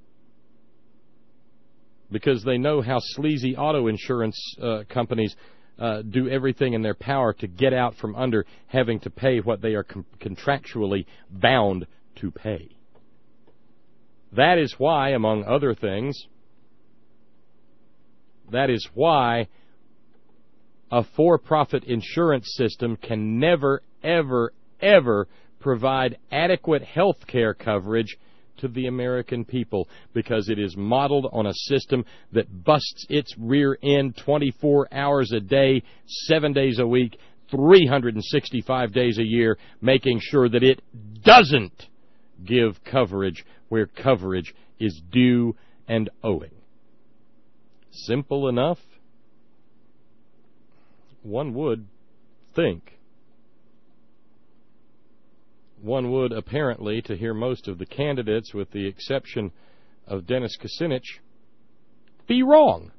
Because they know how sleazy auto insurance companies do everything in their power to get out from under having to pay what they are contractually bound to pay. That is why, among other things, that is why a for-profit insurance system can never, ever, ever provide adequate health care coverage to the American people, because it is modeled on a system that busts its rear end 24 hours a day, 7 days a week, 365 days a year, making sure that it doesn't give coverage where coverage is due and owing. Simple enough, one would think. One would, apparently, to hear most of the candidates, with the exception of Dennis Kucinich, be wrong.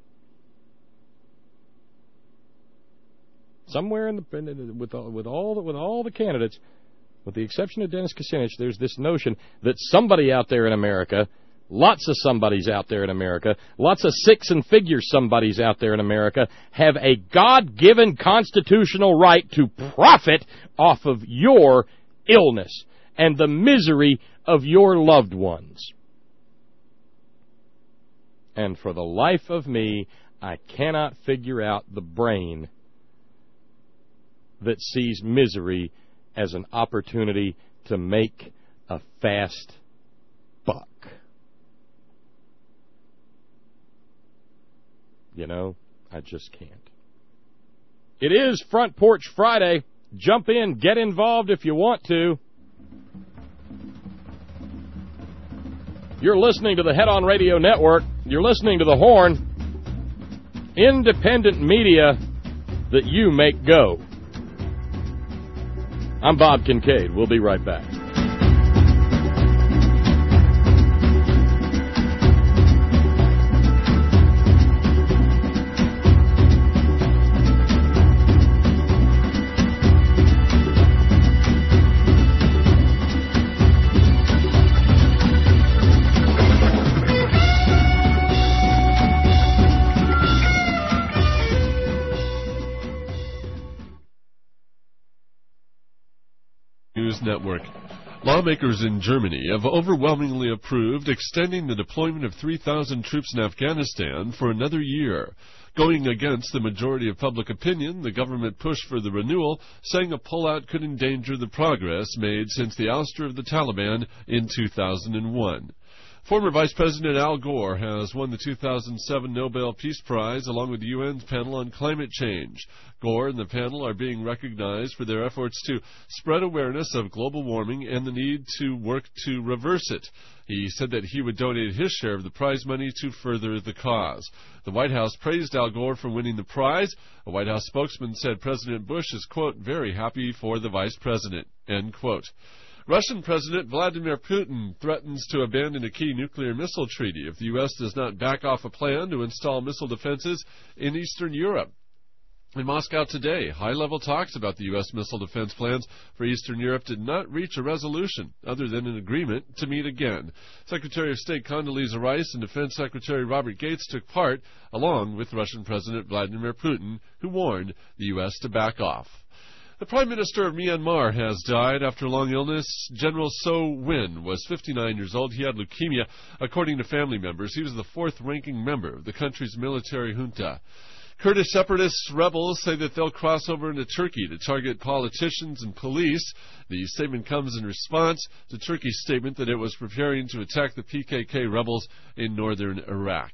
Somewhere with all the candidates, with the exception of Dennis Kucinich, there's this notion that somebody out there in America, lots of somebodies out there in America, lots of six and figure somebodies out there in America, have a God-given constitutional right to profit off of your illness and the misery of your loved ones. And for the life of me, I cannot figure out the brain that sees misery as an opportunity to make a fast buck. You know, I just can't. It is Front Porch Friday. Jump in, get involved if you want to. You're listening to the Head On Radio Network. You're listening to The Horn. Independent media that you make go. I'm Bob Kincaid. We'll be right back. Network. Lawmakers in Germany have overwhelmingly approved extending the deployment of 3,000 troops in Afghanistan for another year. Going against the majority of public opinion, the government pushed for the renewal, saying a pullout could endanger the progress made since the ouster of the Taliban in 2001. Former Vice President Al Gore has won the 2007 Nobel Peace Prize along with the UN's panel on climate change. Gore and the panel are being recognized for their efforts to spread awareness of global warming and the need to work to reverse it. He said that he would donate his share of the prize money to further the cause. The White House praised Al Gore for winning the prize. A White House spokesman said President Bush is, quote, very happy for the vice president, end quote. Russian President Vladimir Putin threatens to abandon a key nuclear missile treaty if the U.S. does not back off a plan to install missile defenses in Eastern Europe. In Moscow today, high-level talks about the U.S. missile defense plans for Eastern Europe did not reach a resolution other than an agreement to meet again. Secretary of State Condoleezza Rice and Defense Secretary Robert Gates took part, along with Russian President Vladimir Putin, who warned the U.S. to back off. The Prime Minister of Myanmar has died after a long illness. General So Win was 59 years old. He had leukemia. According to family members, he was the fourth-ranking member of the country's military junta. Kurdish separatist rebels say that they'll cross over into Turkey to target politicians and police. The statement comes in response to Turkey's statement that it was preparing to attack the PKK rebels in northern Iraq.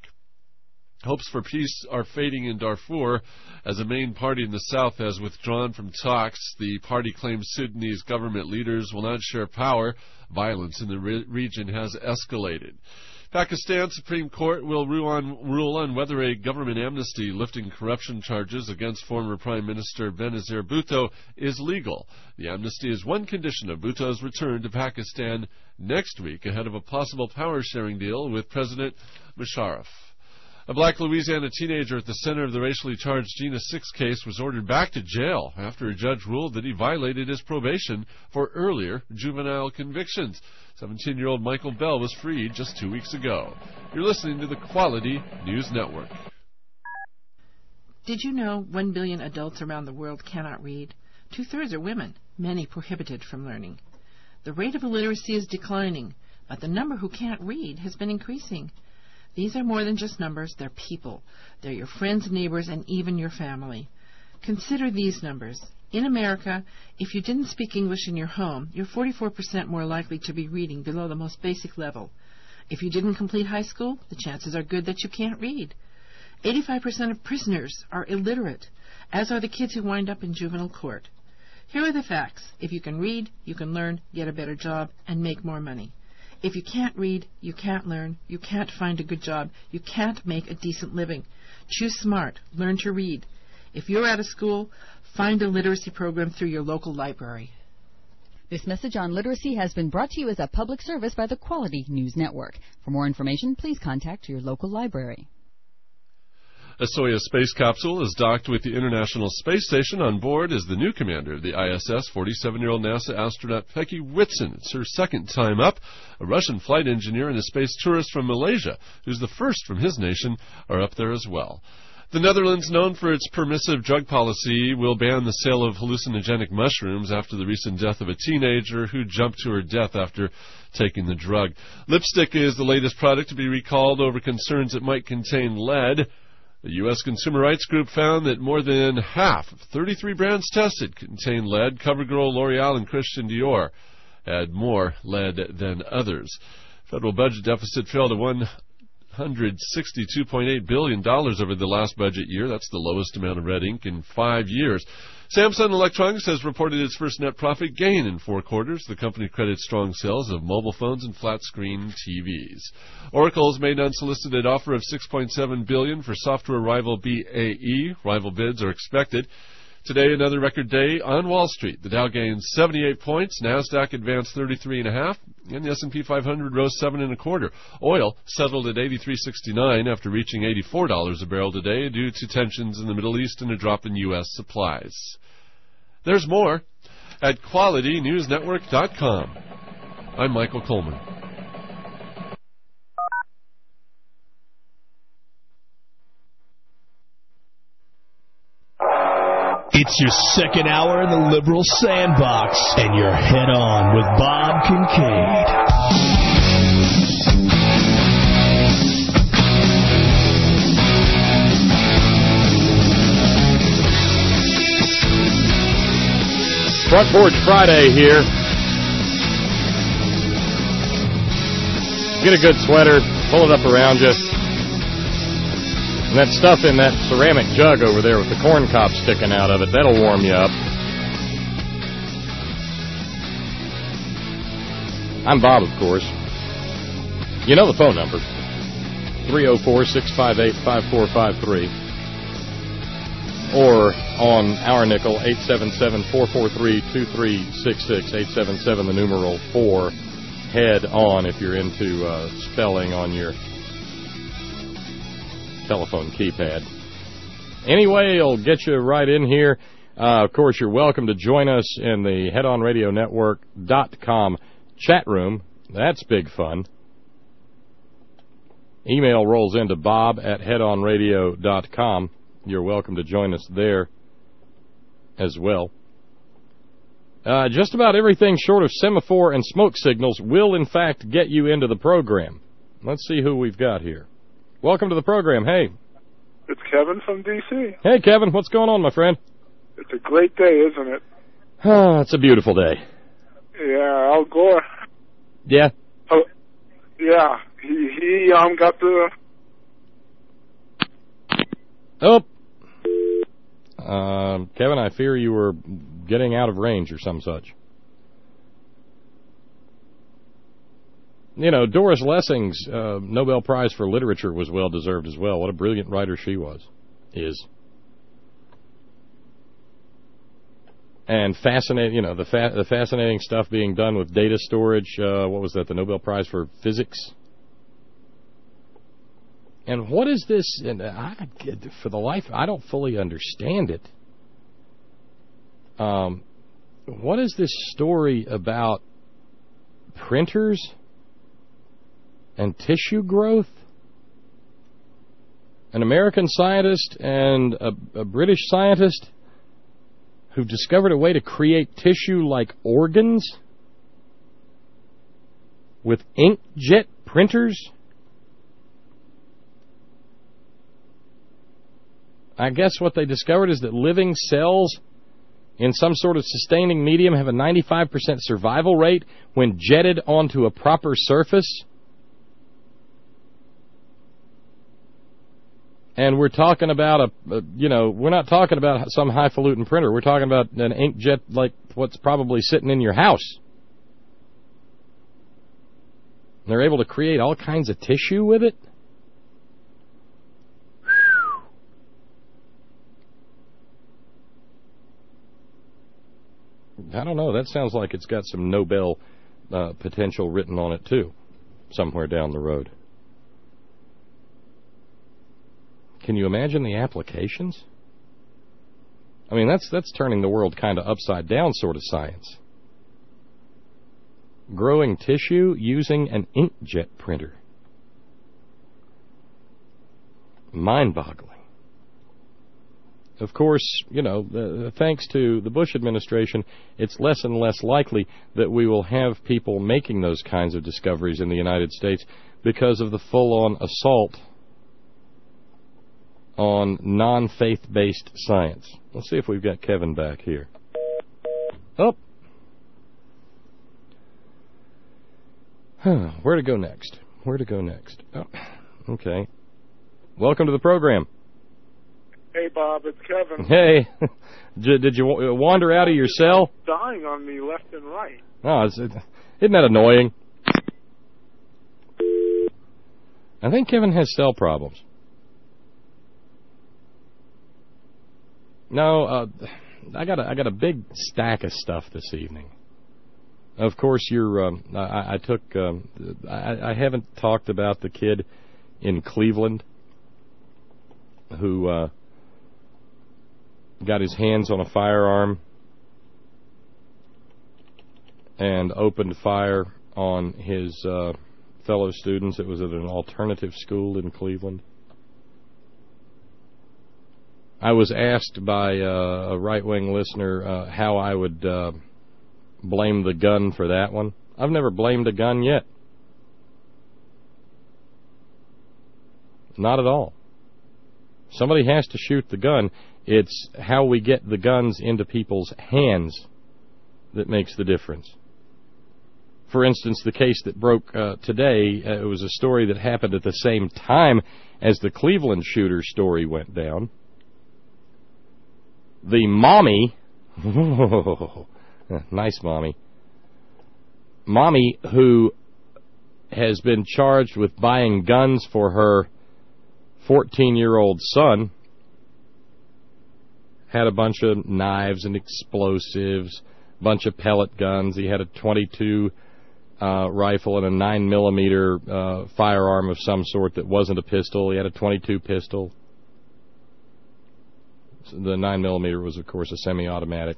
Hopes for peace are fading in Darfur as a main party in the south has withdrawn from talks. The party claims Sudanese government leaders will not share power. Violence in the region has escalated. Pakistan Supreme Court will rule on whether a government amnesty lifting corruption charges against former Prime Minister Benazir Bhutto is legal. The amnesty is one condition of Bhutto's return to Pakistan next week ahead of a possible power-sharing deal with President Musharraf. A black Louisiana teenager at the center of the racially charged Gina Six case was ordered back to jail after a judge ruled that he violated his probation for earlier juvenile convictions. 17-year-old Michael Bell was freed just 2 weeks ago. You're listening to the Quality News Network. Did you know 1 billion adults around the world cannot read? 2/3 are women, many prohibited from learning. The rate of illiteracy is declining, but the number who can't read has been increasing. These are more than just numbers, they're people. They're your friends, neighbors, and even your family. Consider these numbers. In America, if you didn't speak English in your home, you're 44% more likely to be reading below the most basic level. If you didn't complete high school, the chances are good that you can't read. 85% of prisoners are illiterate, as are the kids who wind up in juvenile court. Here are the facts. If you can read, you can learn, get a better job, and make more money. If you can't read, you can't learn, you can't find a good job, you can't make a decent living. Choose smart. Learn to read. If you're out of school, find a literacy program through your local library. This message on literacy has been brought to you as a public service by the Quality News Network. For more information, please contact your local library. A Soyuz space capsule is docked with the International Space Station. On board is the new commander of the ISS, 47-year-old NASA astronaut Peggy Whitson. It's her second time up. A Russian flight engineer and a space tourist from Malaysia, who's the first from his nation, are up there as well. The Netherlands, known for its permissive drug policy, will ban the sale of hallucinogenic mushrooms after the recent death of a teenager who jumped to her death after taking the drug. Lipstick is the latest product to be recalled over concerns it might contain lead. The U.S. Consumer Rights Group found that more than half of 33 brands tested contain lead. CoverGirl, L'Oreal, and Christian Dior had more lead than others. Federal budget deficit fell to $162.8 billion over the last budget year. That's the lowest amount of red ink in 5 years. Samsung Electronics has reported its first net profit gain in 4 quarters. The company credits strong sales of mobile phones and flat-screen TVs. Oracle's made an unsolicited offer of $6.7 billion for software rival BAE. Rival bids are expected. Today, another record day on Wall Street. The Dow gained 78 points, NASDAQ advanced 33.5, and the S&P 500 rose 7.25. Oil settled at $83.69 after reaching $84 a barrel today due to tensions in the Middle East and a drop in U.S. supplies. There's more at QualityNewsNetwork.com. I'm Michael Coleman. It's your second hour in the liberal sandbox, and you're head on with Bob Kincaid. Front Porch Friday here. Get a good sweater, pull it up around you. And that stuff in that ceramic jug over there with the corn cob sticking out of it, that'll warm you up. I'm Bob, of course. You know the phone number. 304-658-5453. Or on our nickel, 877-443-2366. 877, the numeral 4. Head on if you're into spelling on your telephone keypad. Anyway, it'll get you right in here. Of course, you're welcome to join us in the HeadOnRadioNetwork.com chat room. That's big fun. Email rolls into bob@HeadOnRadio.com. You're welcome to join us there as well. Just about everything short of semaphore and smoke signals will, in fact, get you into the program. Let's see who we've got here. Welcome to the program. Hey. It's Kevin from D.C. Hey, Kevin. What's going on, my friend? It's a great day, isn't it? Oh, it's a beautiful day. Yeah, Al Gore. Yeah? Oh, yeah. He got the... Oh. Kevin, I fear you were getting out of range or some such. You know, Doris Lessing's Nobel Prize for Literature was well-deserved as well. What a brilliant writer she is. And fascinating, you know, the fascinating stuff being done with data storage. What was that, the Nobel Prize for Physics? And what is this? And for the life, I don't fully understand it. What is this story about printers and tissue growth An American scientist and a British scientist who've discovered a way to create tissue like organs with inkjet printers. I guess what they discovered is that living cells in some sort of sustaining medium have a 95% survival rate when jetted onto a proper surface. And we're talking about we're not talking about some highfalutin printer. We're talking about an inkjet like what's probably sitting in your house. They're able to create all kinds of tissue with it. I don't know. That sounds like it's got some Nobel potential written on it, too, somewhere down the road. Can you imagine the applications? I mean, that's turning the world kind of upside down sort of science. Growing tissue using an inkjet printer. Mind-boggling. Of course, thanks to the Bush administration, it's less and less likely that we will have people making those kinds of discoveries in the United States because of the full-on assault on non-faith-based science. Let's see if we've got Kevin back here. Oh. Where to go next? Oh, okay. Welcome to the program. Hey, Bob, it's Kevin. Hey. Did you wander out of your cell? Dying on me left and right. Oh, isn't that annoying? I think Kevin has cell problems. No, I got a big stack of stuff this evening. Of course, I haven't talked about the kid in Cleveland who got his hands on a firearm and opened fire on his fellow students. It was at an alternative school in Cleveland. I was asked by a right-wing listener how I would blame the gun for that one. I've never blamed a gun yet. Not at all. Somebody has to shoot the gun. It's how we get the guns into people's hands that makes the difference. For instance, the case that broke today, it was a story that happened at the same time as the Cleveland shooter story went down. The mommy, nice mommy who has been charged with buying guns for her 14-year-old son, had a bunch of knives and explosives, bunch of pellet guns. He had a .22 rifle and a 9mm firearm of some sort that wasn't a pistol. He had a .22 pistol. The 9mm was, of course, a semi-automatic.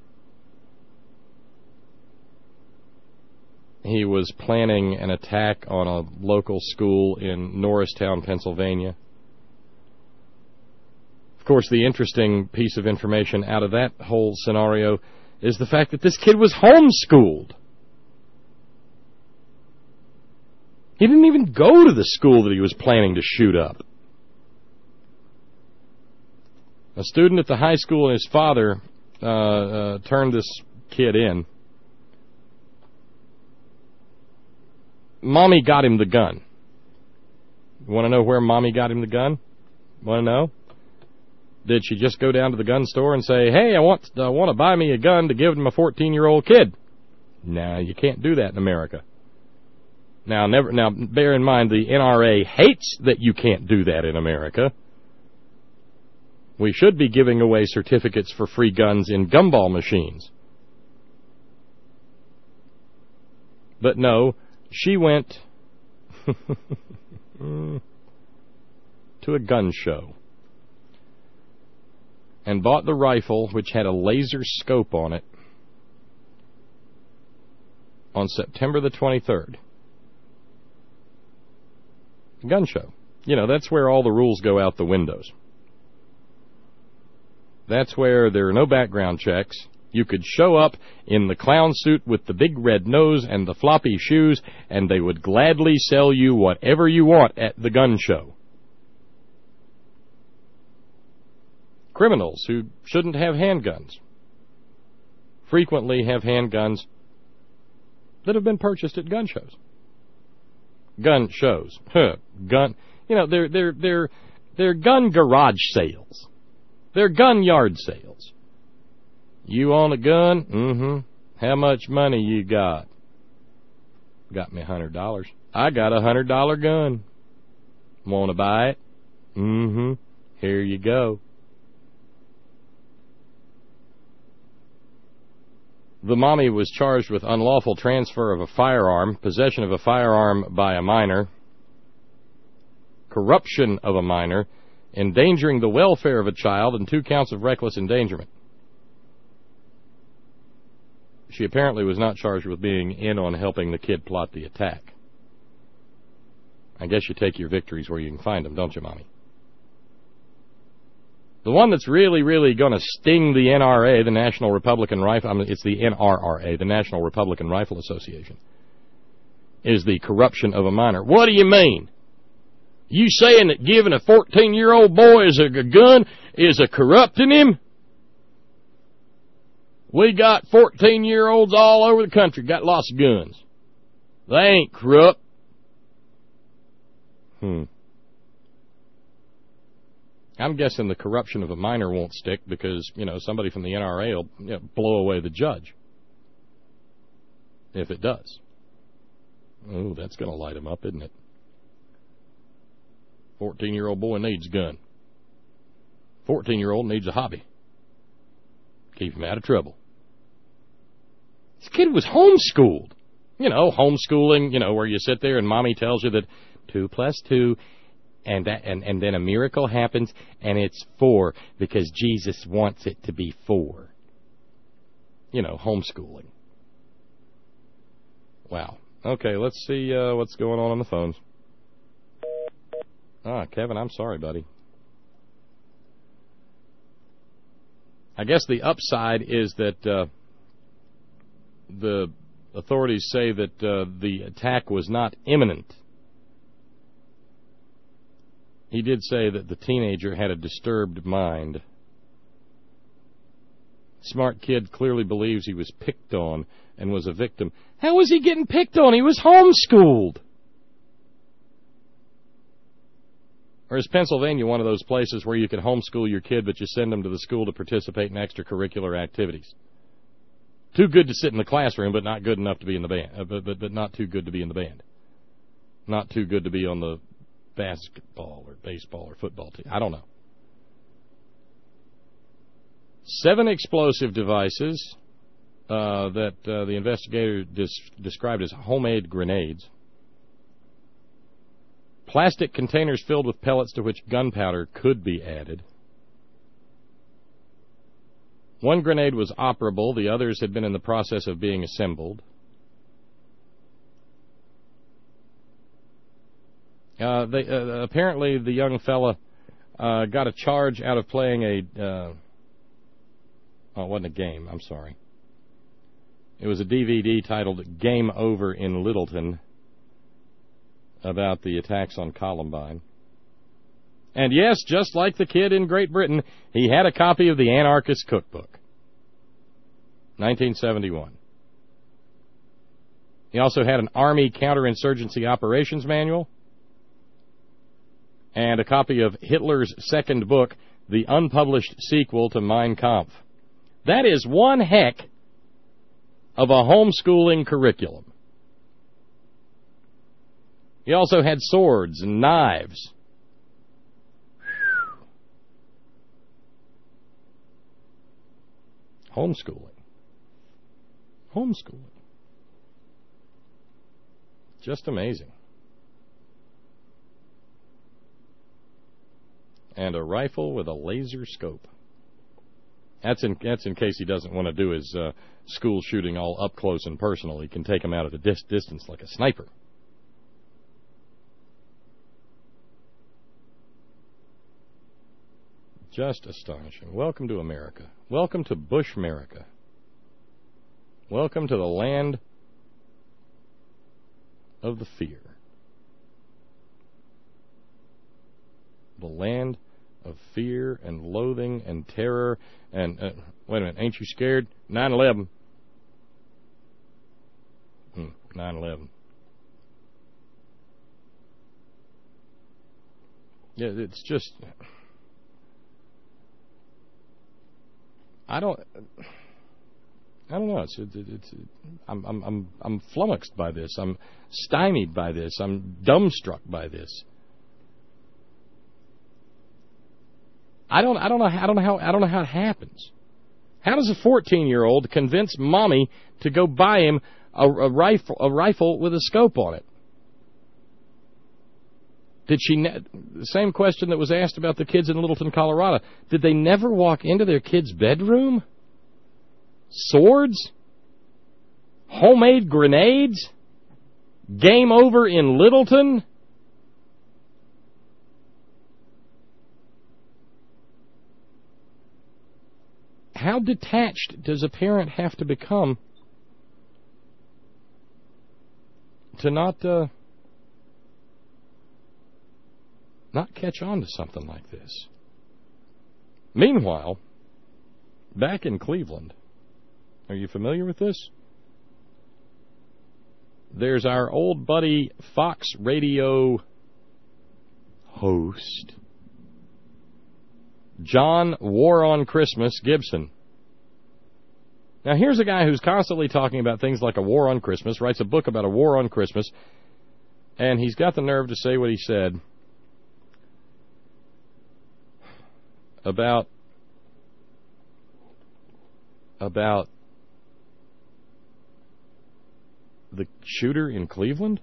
He was planning an attack on a local school in Norristown, Pennsylvania. Of course, the interesting piece of information out of that whole scenario is the fact that this kid was homeschooled. He didn't even go to the school that he was planning to shoot up. A student at the high school and his father turned this kid in. Mommy got him the gun. You want to know where Mommy got him the gun? Want to know? Did she just go down to the gun store and say, "Hey, I want to buy me a gun to give to my 14-year-old kid"? No, you can't do that in America. Now, bear in mind, the NRA hates that you can't do that in America. We should be giving away certificates for free guns in gumball machines. But no, she went to a gun show and bought the rifle, which had a laser scope on it, on September the 23rd. A gun show. That's where all the rules go out the windows. That's where there are no background checks. You could show up in the clown suit with the big red nose and the floppy shoes, and they would gladly sell you whatever you want at the gun show. Criminals who shouldn't have handguns frequently have handguns that have been purchased at gun shows. Gun shows. Gun. They're gun garage sales. They're gun yard sales. You own a gun? Mm-hmm. How much money you got? Got me $100. I got a $100 gun. Want to buy it? Mm-hmm. Here you go. The mommy was charged with unlawful transfer of a firearm, possession of a firearm by a minor, corruption of a minor, endangering the welfare of a child, and 2 counts of reckless endangerment. She apparently was not charged with being in on helping the kid plot the attack. I guess you take your victories where you can find them, don't you, Mommy? The one that's really, really going to sting the NRA, the National Republican Rifle, it's the NRRA, the National Republican Rifle Association, is the corruption of a minor. What do you mean? You saying that giving a 14-year-old boy a gun is a corrupting him? We got 14-year-olds all over the country, got lots of guns. They ain't corrupt. I'm guessing the corruption of a minor won't stick because, somebody from the NRA will blow away the judge. If it does. Oh, that's going to light him up, isn't it? 14-year-old boy needs a gun. 14-year-old needs a hobby. Keep him out of trouble. This kid was homeschooled. Homeschooling, where you sit there and Mommy tells you that 2 + 2... And then a miracle happens, and it's 4 because Jesus wants it to be 4. Homeschooling. Wow. Okay, let's see what's going on the phones. Kevin, I'm sorry, buddy. I guess the upside is that the authorities say that the attack was not imminent. He did say that the teenager had a disturbed mind. Smart kid clearly believes he was picked on and was a victim. How was he getting picked on? He was homeschooled. Or is Pennsylvania one of those places where you can homeschool your kid, but you send them to the school to participate in extracurricular activities? Too good to sit in the classroom, but not good enough to be in the band. But not too good to be in the band. Not too good to be on the basketball or baseball or football team. I don't know. 7 explosive devices that the investigator described as homemade grenades. Plastic containers filled with pellets to which gunpowder could be added. 1 grenade was operable. The others had been in the process of being assembled. Apparently, the young fella got a charge out of playing it wasn't a game, I'm sorry. It was a DVD titled Game Over in Littleton about the attacks on Columbine. And yes, just like the kid in Great Britain, he had a copy of the Anarchist Cookbook. 1971. He also had an Army Counterinsurgency Operations Manual and a copy of Hitler's second book, the unpublished sequel to Mein Kampf. That is one heck of a homeschooling curriculum. He also had swords and knives. Homeschooling. Just amazing. And a rifle with a laser scope. That's in case he doesn't want to do his school shooting all up close and personal. He can take them out at a distance like a sniper. just astonishing. Welcome to America. Welcome to Bush America. Welcome to the land of the fear. The land of fear and loathing and terror and... wait a minute, ain't you scared? 9/11. 9/11. Yeah, it's just... I don't know. I'm flummoxed by this. I'm stymied by this. I'm dumbstruck by this. I don't know how it happens. How does a 14-year-old convince mommy to go buy him a rifle with a scope on it? Did she? The same question that was asked about the kids in Littleton, Colorado. Did they never walk into their kid's bedroom? Swords? Homemade grenades? Game over in Littleton? How detached does a parent have to become to not catch on to something like this? Meanwhile, back in Cleveland, are you familiar with this? There's our old buddy Fox Radio host, John War on Christmas Gibson. Now, here's a guy who's constantly talking about things like a war on Christmas, writes a book about a war on Christmas, and he's got the nerve to say what he said about the shooter in Cleveland?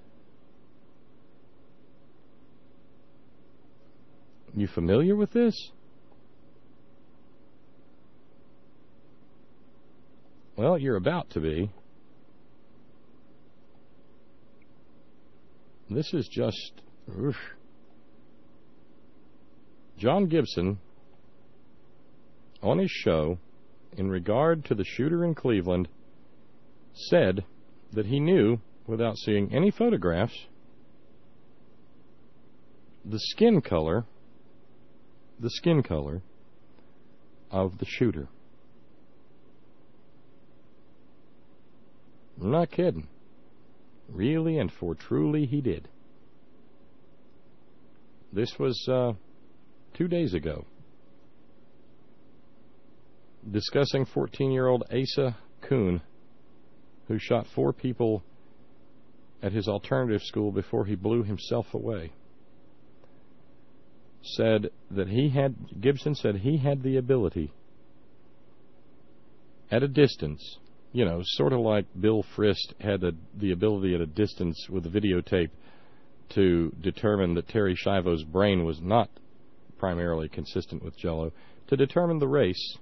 You familiar with this? Well, you're about to be. This is just... oof. John Gibson, on his show, in regard to the shooter in Cleveland, said that he knew, without seeing any photographs, the skin color of the shooter. I'm not kidding. Really and for truly he did. This was 2 days ago. Discussing 14-year-old Asa Kuhn, who shot 4 people at his alternative school before he blew himself away. Gibson said he had the ability at a distance, you know, sort of like Bill Frist had the ability at a distance with a videotape to determine that Terry Schiavo's brain was not primarily consistent with Jell-O, to determine the race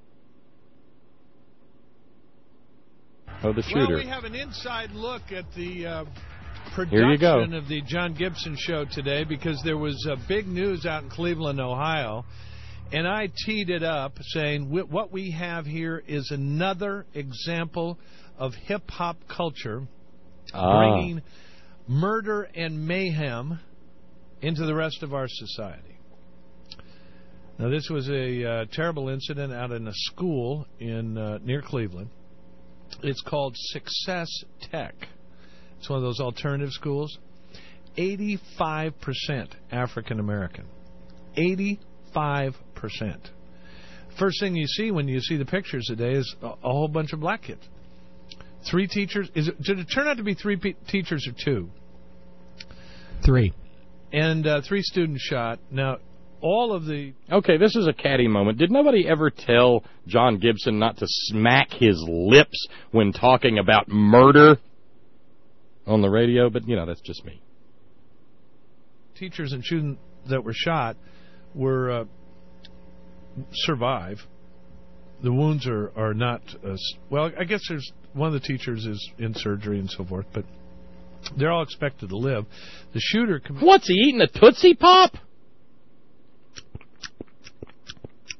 of the shooter. Well, we have an inside look at the production of the John Gibson show today, because there was big news out in Cleveland, Ohio. And I teed it up saying what we have here is another example of hip-hop culture bringing murder and mayhem into the rest of our society. Now, this was a terrible incident out in a school in near Cleveland. It's called Success Tech. It's one of those alternative schools. 85% African American. 85%. First thing you see when you see the pictures today is a whole bunch of black kids. 3 teachers. Did it turn out to be 3 teachers or 2? 3. And 3 students shot. Now, all of the... Okay, this is a catty moment. Did nobody ever tell John Gibson not to smack his lips when talking about murder on the radio? But, you know, that's just me. Teachers and students that were shot were survive. The wounds are not... well, I guess there's one of the teachers is in surgery and so forth, but they're all expected to live. The shooter... What's he eating, a Tootsie Pop?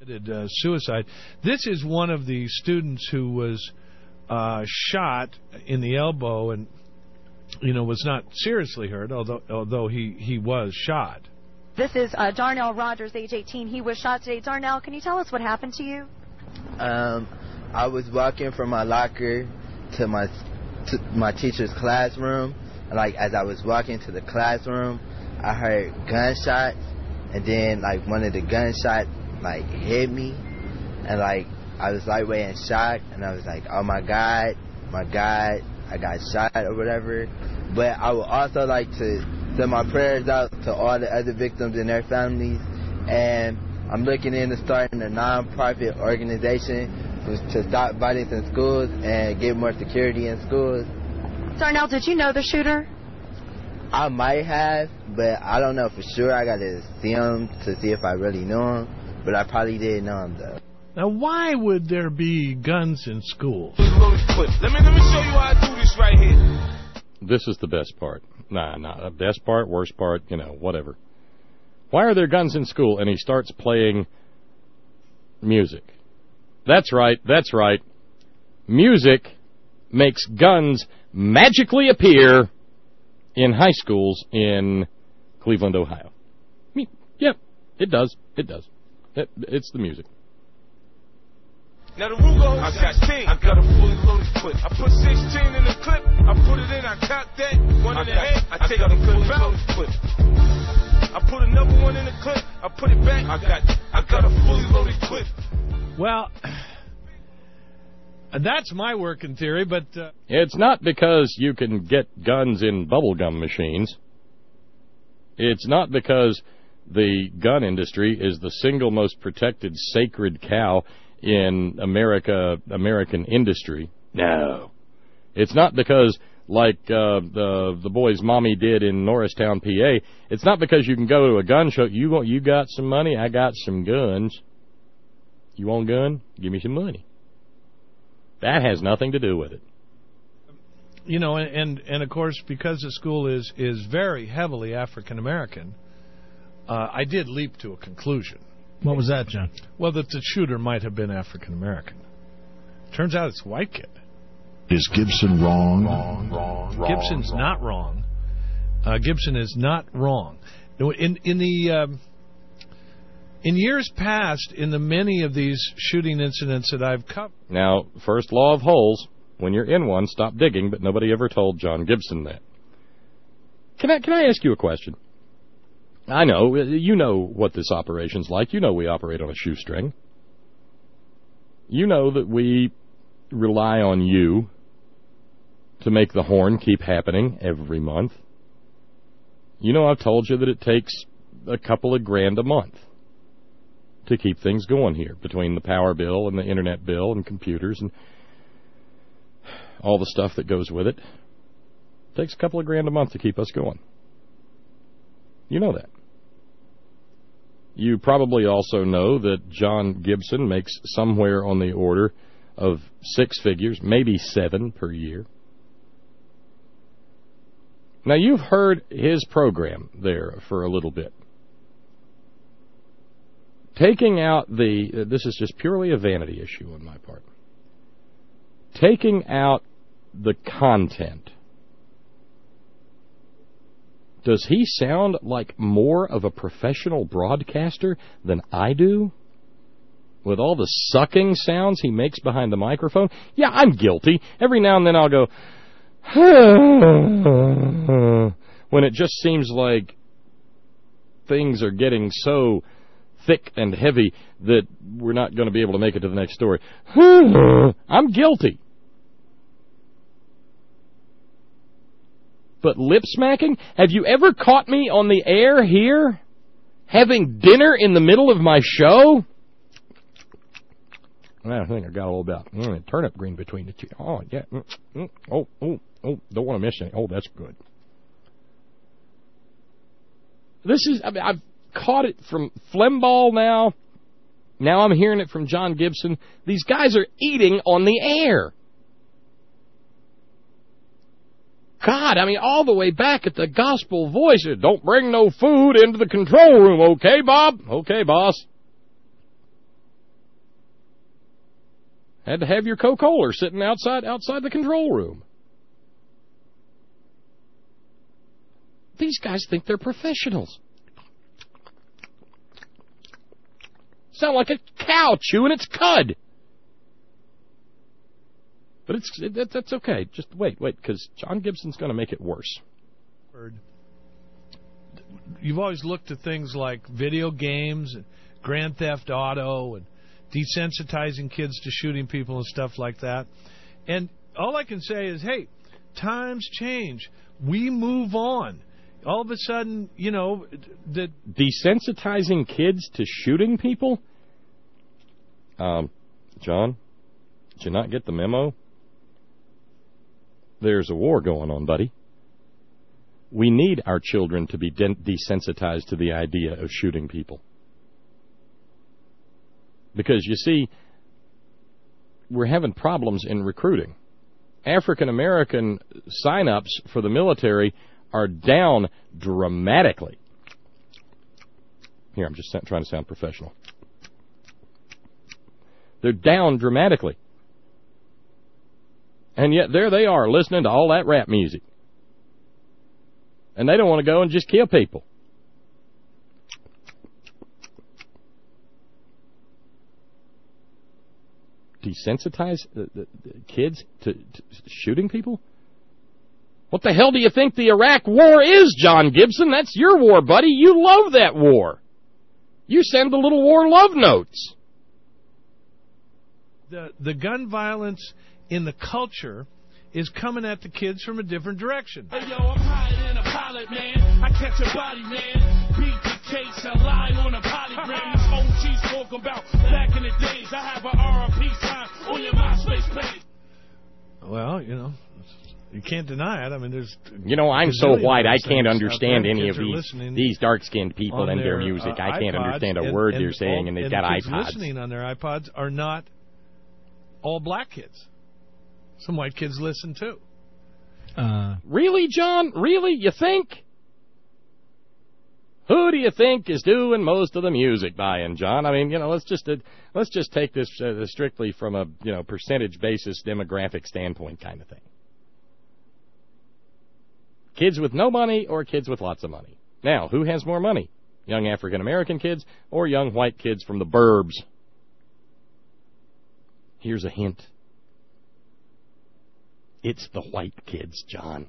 Suicide. This is one of the students who was shot in the elbow and, was not seriously hurt, although he was shot. This is Darnell Rogers, age 18. He was shot today. Darnell, can you tell us what happened to you? I was walking from my locker to my teacher's classroom. Like, as I was walking to the classroom, I heard gunshots, and then, one of the gunshots, hit me, and, I was lightweight in shock, and I was like, oh, my God, I got shot or whatever. But I would also like to send my prayers out to all the other victims and their families, and I'm looking into starting a non-profit organization to stop violence in schools and get more security in schools. Darnell, did you know the shooter? I might have, but I don't know for sure. I got to see him to see if I really know him, but I probably didn't know him, though. Now, why would there be guns in schools? Let me show you how I do this right here. This is the best part. Nah, best part, worst part, whatever. Why are there guns in school? And he starts playing music. That's right. Music makes guns magically appear in high schools in Cleveland, Ohio. Yep, it does. It's the music. Now the Ruger, I got 16. I got a fully loaded clip. I put 16 in the clip. I put it in. I cocked that one in the head. I take out a fully loaded clip. I put another one in the clip. I put it back. I got a fully loaded clip. Well, that's my working theory, but it's not because you can get guns in bubblegum machines. It's not because the gun industry is the single most protected sacred cow in American industry. No. It's not because, like the boy's mommy did in Norristown, PA, it's not because you can go to a gun show. You got some money, I got some guns. You want a gun? Give me some money. That has nothing to do with it. And of course, because the school is very heavily African American, I did leap to a conclusion. What was that, John? Well, that the shooter might have been African American. Turns out it's a white kid. Is Gibson wrong? Gibson's not wrong. Gibson is not wrong. In years past, in the many of these shooting incidents that I've covered. Now, first law of holes: when you're in one, stop digging. But nobody ever told John Gibson that. Can I ask you a question? I know you know what this operation's like. You know we operate on a shoestring. You know that we rely on you to make the horn keep happening every month. You know I've told you that it takes a couple of grand a month to keep things going here, between the power bill and the internet bill and computers and all the stuff that goes with it. It takes a couple of grand a month to keep us going. You know that. You probably also know that John Gibson makes somewhere on the order of 6 figures, maybe 7 per year. Now, you've heard his program there for a little bit. Taking out this is just purely a vanity issue on my part. Taking out the content. Does he sound like more of a professional broadcaster than I do? With all the sucking sounds he makes behind the microphone? Yeah, I'm guilty. Every now and then I'll go, when it just seems like things are getting so thick and heavy that we're not going to be able to make it to the next story. I'm guilty. But lip smacking? Have you ever caught me on the air here having dinner in the middle of my show? I think I got a little bit turnip green between the two. Oh, yeah. Oh, don't want to miss any. Oh, that's good. I've caught it from Flemball now. Now I'm hearing it from John Gibson. These guys are eating on the air. God, I mean, all the way back at the Gospel Voice, don't bring no food into the control room, okay, Bob? Okay, boss. Had to have your Coca-Cola sitting outside the control room. These guys think they're professionals. Sound like a cow chewing its cud. But that's okay. Just wait, because John Gibson's going to make it worse. You've always looked at things like video games and Grand Theft Auto and desensitizing kids to shooting people and stuff like that. And all I can say is, hey, times change. We move on. All of a sudden, you know, that desensitizing kids to shooting people? John, did you not get the memo? There's a war going on, buddy. We need our children to be desensitized to the idea of shooting people. Because, you see, we're having problems in recruiting. African-American sign-ups for the military are down dramatically. Here, I'm just trying to sound professional. They're down dramatically. And yet there they are listening to all that rap music. And they don't want to go and just kill people. Desensitize the kids to shooting people? What the hell do you think the Iraq War is, John Gibson? That's your war, buddy. You love that war. You send the little war love notes. The gun violence in the culture is coming at the kids from a different direction. Hey, yo, I'm higher than a pilot, man. I catch a body, man. Beat the case, I lie on a polygram. These OGs talking about back in the days. I have an RP sign on your MySpace page. Well, you know, you can't deny it. I mean, there's... You know, I'm so white, I can't understand any of these dark-skinned people and their music. I can't understand a word they're saying, and they've got iPods. The kids listening on their iPods are not all black kids. Some white kids listen, too. Really, John? Really? You think? Who do you think is doing most of the music buying, John? I mean, you know, let's just take this strictly from a, you know, percentage basis demographic standpoint kind of thing. Kids with no money or kids with lots of money? Now, who has more money? Young African-American kids or young white kids from the burbs? Here's a hint. It's the white kids, John.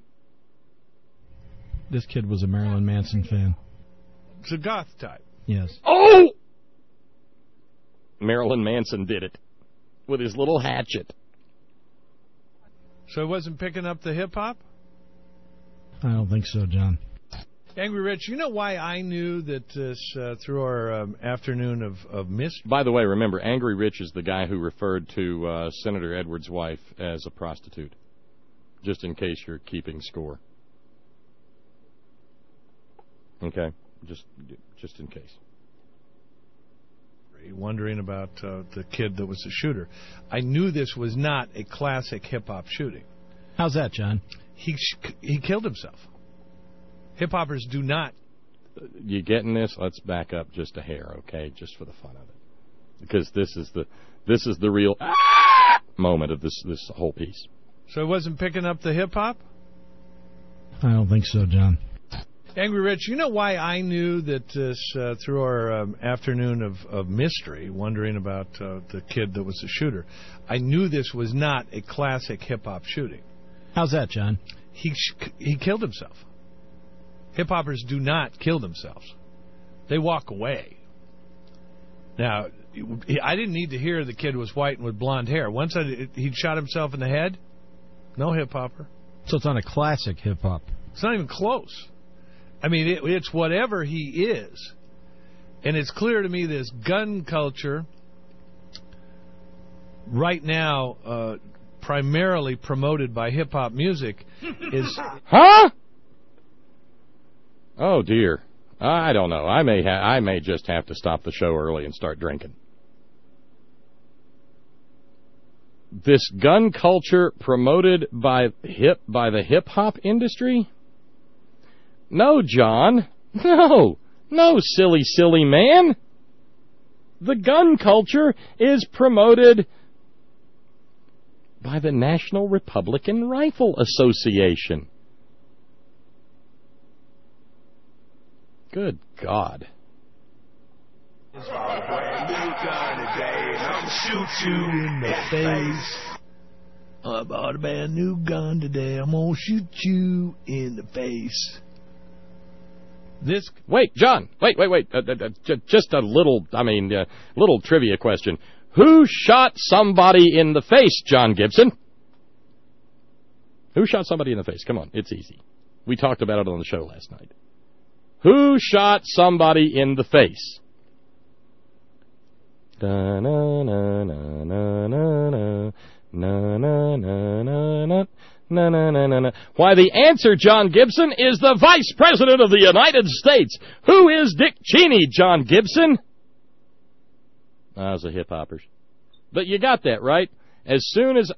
This kid was a Marilyn Manson fan. It's a goth type. Yes. Oh! Marilyn Manson did it with his little hatchet. So he wasn't picking up the hip-hop? I don't think so, John. Angry Rich, you know why I knew that this through our afternoon of mystery? By the way, remember, Angry Rich is the guy who referred to Senator Edwards' wife as a prostitute, just in case you're keeping score. Okay? Just in case. Wondering about the kid that was the shooter. I knew this was not a classic hip-hop shooting. How's that, John? He killed himself. Hip-hoppers do not. You getting this? Let's back up just a hair, okay? Just for the fun of it. Because this is the real moment of this whole piece. So he wasn't picking up the hip-hop? I don't think so, John. Angry Rich, you know why I knew that this through our afternoon of mystery, wondering about the kid that was the shooter. I knew this was not a classic hip-hop shooting. How's that, John? He killed himself. Hip-hoppers do not kill themselves. They walk away. Now, I didn't need to hear the kid was white and with blonde hair. Once he'd shot himself in the head, no hip-hopper. So it's not a classic hip-hop. It's not even close. I mean, it's whatever he is. And it's clear to me this gun culture right now, primarily promoted by hip-hop music, is... Huh? Oh, dear. I don't know. I may just have to stop the show early and start drinking. This gun culture promoted by the hip-hop industry? No, John. No, silly man. The gun culture is promoted by the National Republican Rifle Association. Good God. Shoot you in the face. I bought a brand new gun today. I'm gonna shoot you in the face. Wait, John. Wait. Just a little, little trivia question. Who shot somebody in the face, John Gibson? Who shot somebody in the face? Come on, it's easy. We talked about it on the show last night. Who shot somebody in the face? Da na na na na na na na na na na na. Why, the answer, John Gibson, is the Vice President of the United States. Who is Dick Cheney, John Gibson? Those are hip-hoppers. But you got that, right? As soon as...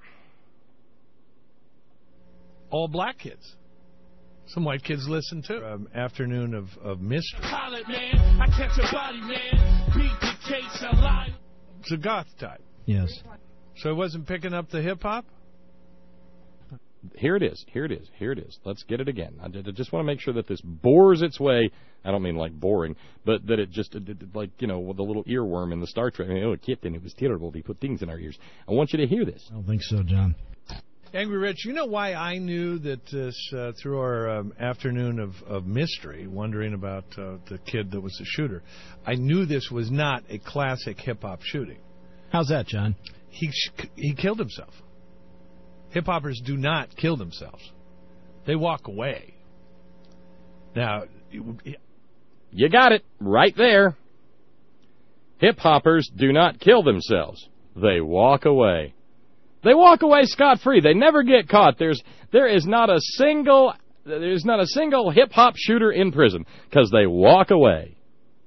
All black kids. Some white kids listen too. Afternoon of Mystery. Pilot, man. I catch a body, man. Beat the case, I lie. It's a goth type. Yes. So it wasn't picking up the hip-hop? Here it is. Let's get it again. I just want to make sure that this bores its way. I don't mean like boring, but that it just, like, the little earworm in the Star Trek. Captain, it was terrible. He put things in our ears. I want you to hear this. I don't think so, John. Angry Rich, you know why I knew that this, through our afternoon of mystery, wondering about the kid that was the shooter, I knew this was not a classic hip-hop shooting. How's that, John? He killed himself. Hip-hoppers do not kill themselves. They walk away. Now, you got it right there. Hip-hoppers do not kill themselves. They walk away. They walk away scot-free. They never get caught. There is not a single hip-hop shooter in prison because they walk away.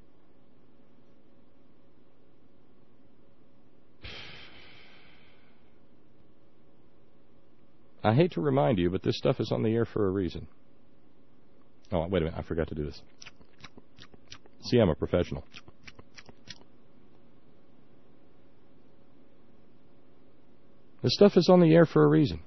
I hate to remind you, but this stuff is on the air for a reason. Oh, wait a minute. I forgot to do this. See, I'm a professional. This stuff is on the air for a reason.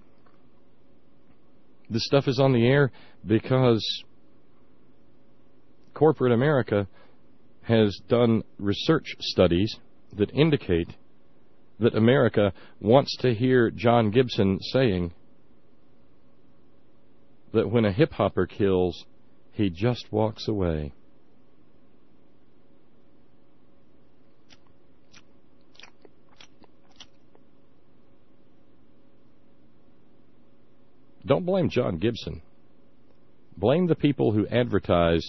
This stuff is on the air because corporate America has done research studies that indicate that America wants to hear John Gibson saying that when a hip-hopper kills, he just walks away. Don't blame John Gibson. Blame the people who advertise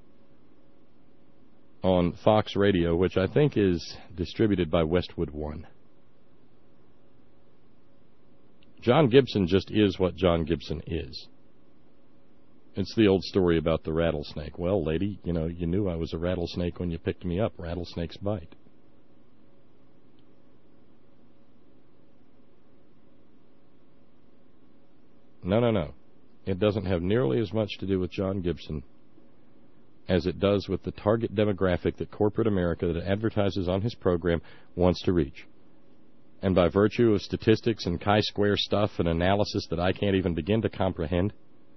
on Fox Radio, which I think is distributed by Westwood One. John Gibson just is what John Gibson is. It's the old story about the rattlesnake. Well, lady, you knew I was a rattlesnake when you picked me up. Rattlesnakes bite. No. It doesn't have nearly as much to do with John Gibson as it does with the target demographic that corporate America that advertises on his program wants to reach. And by virtue of statistics and chi-square stuff and analysis that I can't even begin to comprehend,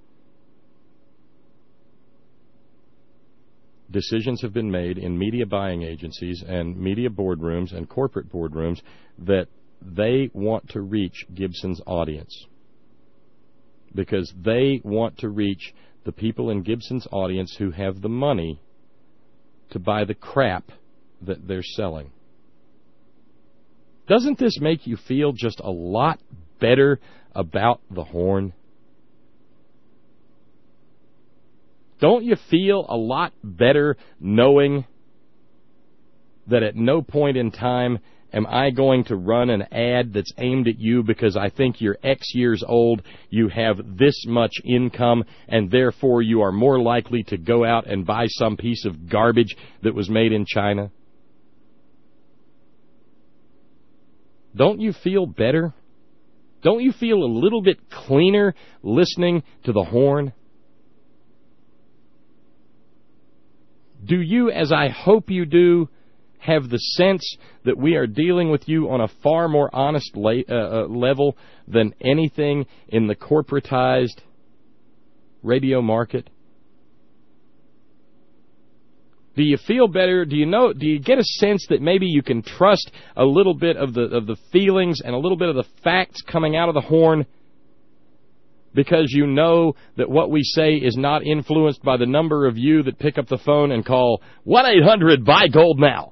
decisions have been made in media buying agencies and media boardrooms and corporate boardrooms that they want to reach Gibson's audience. Because they want to reach the people in Gibson's audience who have the money to buy the crap that they're selling. Doesn't this make you feel just a lot better about the Horn? Don't you feel a lot better knowing that at no point in time am I going to run an ad that's aimed at you because I think you're X years old, you have this much income, and therefore you are more likely to go out and buy some piece of garbage that was made in China? Don't you feel better? Don't you feel a little bit cleaner listening to the Horn? Do you, as I hope you do, have the sense that we are dealing with you on a far more honest level than anything in the corporatized radio market? Do you feel better? Do you get a sense that maybe you can trust a little bit of the feelings and a little bit of the facts coming out of the horn, because you know that what we say is not influenced by the number of you that pick up the phone and call 1-800-BUY-GOLD-NOW?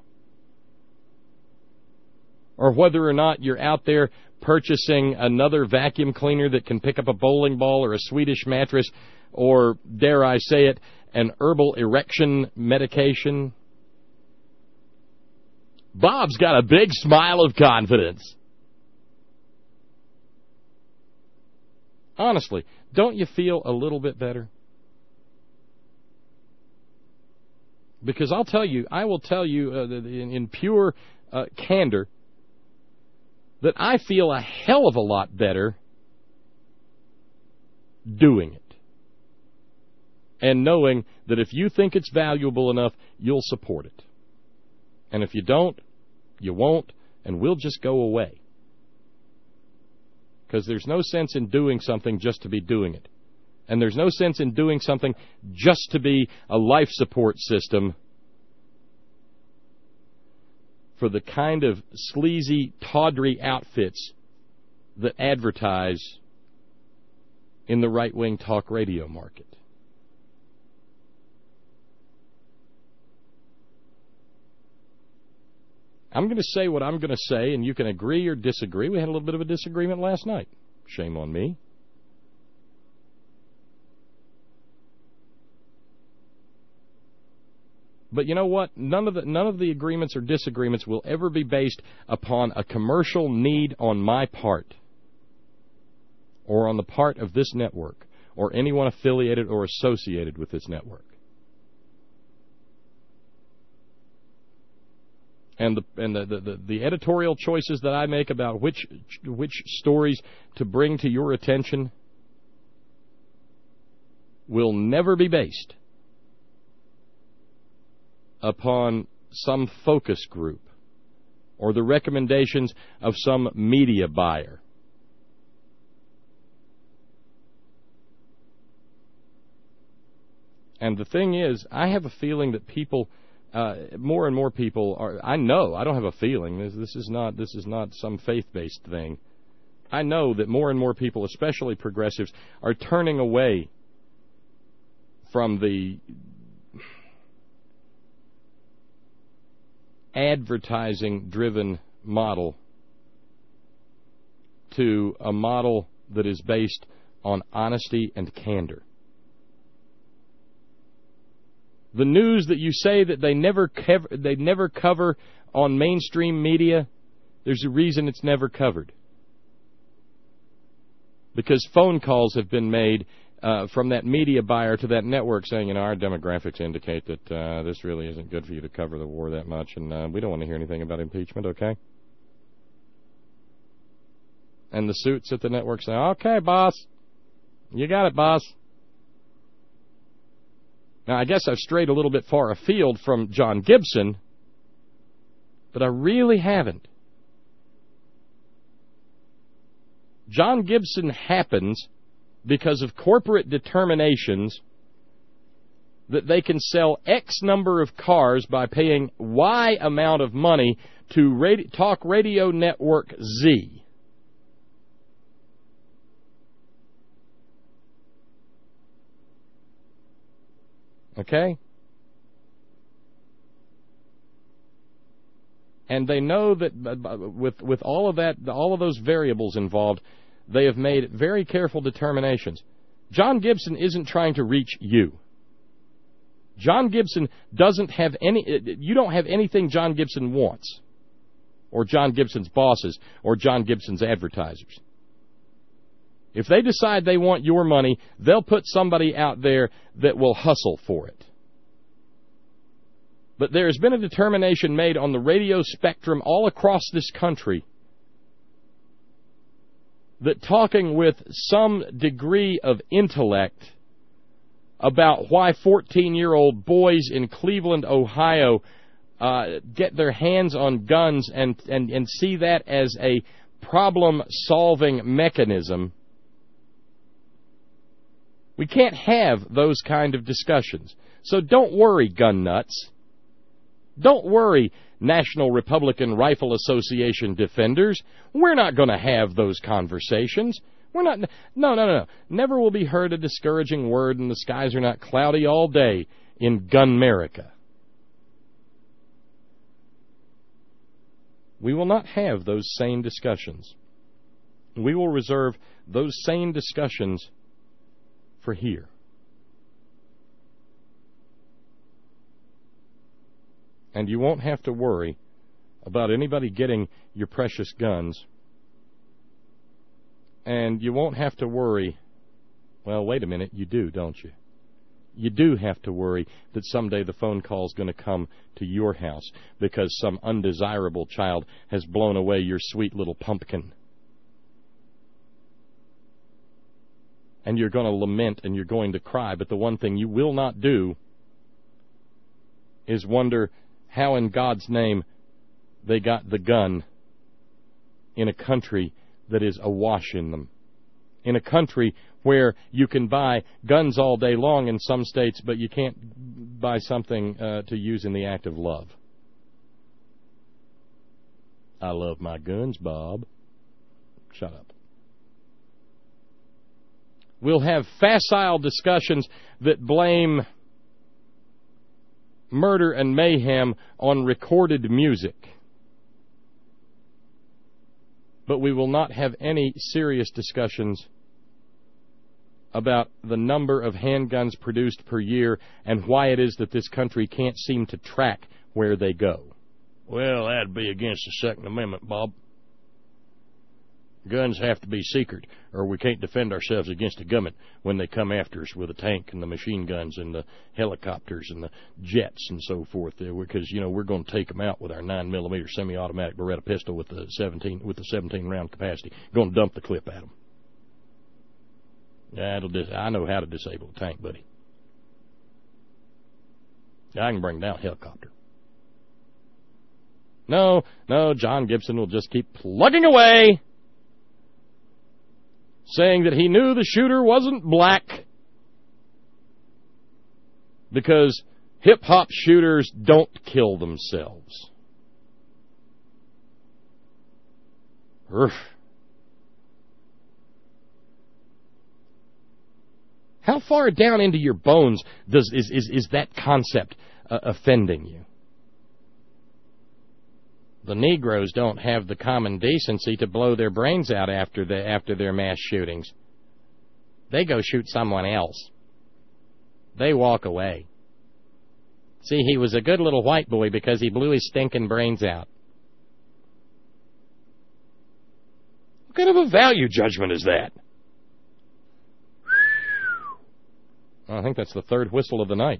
Or whether or not you're out there purchasing another vacuum cleaner that can pick up a bowling ball or a Swedish mattress or, dare I say it, an herbal erection medication. Bob's got a big smile of confidence. Honestly, don't you feel a little bit better? Because I will tell you in pure candor that I feel a hell of a lot better doing it. And knowing that if you think it's valuable enough, you'll support it. And if you don't, you won't, and we'll just go away. Because there's no sense in doing something just to be doing it. And there's no sense in doing something just to be a life support system for the kind of sleazy, tawdry outfits that advertise in the right-wing talk radio market. I'm going to say what I'm going to say, and you can agree or disagree. We had a little bit of a disagreement last night. Shame on me. But you know what? None of the agreements or disagreements will ever be based upon a commercial need on my part or on the part of this network or anyone affiliated or associated with this network. And the editorial choices that I make about which stories to bring to your attention will never be based upon some focus group or the recommendations of some media buyer. And the thing is, I have a feeling that people, more and more people are. I know. I don't have a feeling. This is not some faith-based thing. I know that more and more people, especially progressives, are turning away from the advertising-driven model to a model that is based on honesty and candor. The news that you say that they never cover on mainstream media, there's a reason it's never covered. Because phone calls have been made from that media buyer to that network saying, our demographics indicate that this really isn't good for you to cover the war that much, and we don't want to hear anything about impeachment, okay? And the suits at the network say, okay, boss. You got it, boss. Now, I guess I've strayed a little bit far afield from John Gibson, but I really haven't. John Gibson happens because of corporate determinations that they can sell X number of cars by paying Y amount of money to Talk Radio Network Z. Okay? And they know that with all of that, all of those variables involved, they have made very careful determinations. John Gibson isn't trying to reach you. John Gibson doesn't have you don't have anything John Gibson wants, or John Gibson's bosses, or John Gibson's advertisers. If they decide they want your money, they'll put somebody out there that will hustle for it. But there has been a determination made on the radio spectrum all across this country that talking with some degree of intellect about why 14-year-old boys in Cleveland, Ohio get their hands on guns and see that as a problem-solving mechanism, we can't have those kind of discussions. So don't worry, gun nuts. Don't worry, National Republican Rifle Association defenders. We're not going to have those conversations. We're not. No. Never will be heard a discouraging word, and the skies are not cloudy all day in Gunmerica. We will not have those sane discussions. We will reserve those sane discussions for here. And you won't have to worry about anybody getting your precious guns. And you won't have to worry, well, wait a minute, you do, don't you? You do have to worry that someday the phone call is going to come to your house because some undesirable child has blown away your sweet little pumpkin. And you're going to lament and you're going to cry, but the one thing you will not do is wonder how in God's name they got the gun in a country that is awash in them. In a country where you can buy guns all day long in some states, but you can't buy something to use in the act of love. I love my guns, Bob. Shut up. We'll have facile discussions that blame murder and mayhem on recorded music. But we will not have any serious discussions about the number of handguns produced per year and why it is that this country can't seem to track where they go. Well, that'd be against the Second Amendment, Bob. Guns have to be secret, or we can't defend ourselves against the government when they come after us with the tank and the machine guns and the helicopters and the jets and so forth. Because we're going to take them out with our 9mm semi-automatic Beretta pistol with the 17 round capacity. Going to dump the clip at them. I know how to disable a tank, buddy. I can bring down a helicopter. No, John Gibson will just keep plugging away, saying that he knew the shooter wasn't black because hip-hop shooters don't kill themselves. Urgh. How far down into your bones is that concept offending you? The Negroes don't have the common decency to blow their brains out after their mass shootings. They go shoot someone else. They walk away. See, he was a good little white boy because he blew his stinking brains out. What kind of a value judgment is that? I think that's the third whistle of the night.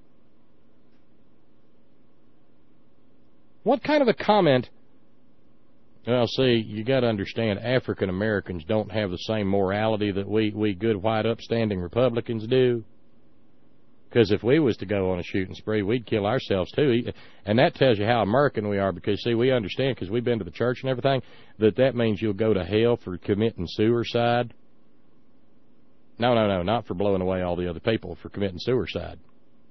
What kind of a comment? Well, see, you got to understand, African Americans don't have the same morality that we good, white, upstanding Republicans do. Because if we was to go on a shooting spree, we'd kill ourselves too. And that tells you how American we are, because, see, we understand, because we've been to the church and everything, that means you'll go to hell for committing suicide. No, not for blowing away all the other people, for committing suicide.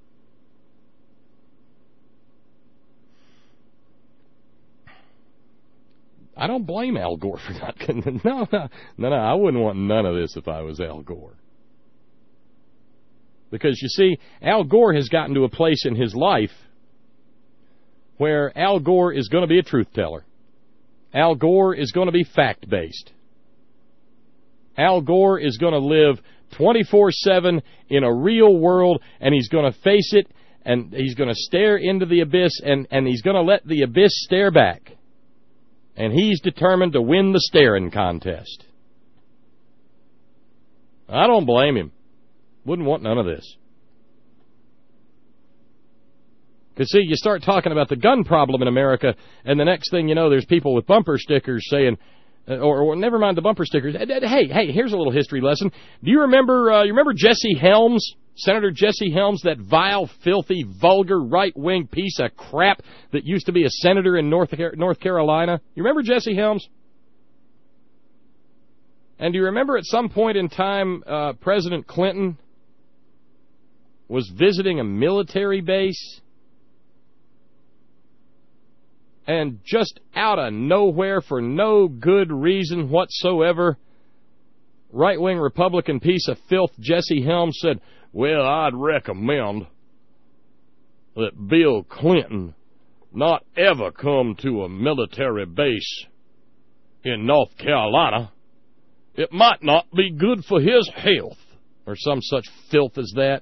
I don't blame Al Gore for not. No, I wouldn't want none of this if I was Al Gore. Because, you see, Al Gore has gotten to a place in his life where Al Gore is going to be a truth teller. Al Gore is going to be fact-based. Al Gore is going to live 24/7 in a real world, and he's going to face it, and he's going to stare into the abyss, and he's going to let the abyss stare back. And he's determined to win the staring contest. I don't blame him. Wouldn't want none of this. Because, see, you start talking about the gun problem in America, and the next thing you know, there's people with bumper stickers saying, or never mind the bumper stickers. Hey, here's a little history lesson. Do you remember Jesse Helms? Senator Jesse Helms, that vile, filthy, vulgar, right-wing piece of crap that used to be a senator in North Carolina? You remember Jesse Helms? And do you remember at some point in time President Clinton was visiting a military base? And just out of nowhere, for no good reason whatsoever, right-wing Republican piece of filth Jesse Helms said, well, I'd recommend that Bill Clinton not ever come to a military base in North Carolina. It might not be good for his health, or some such filth as that.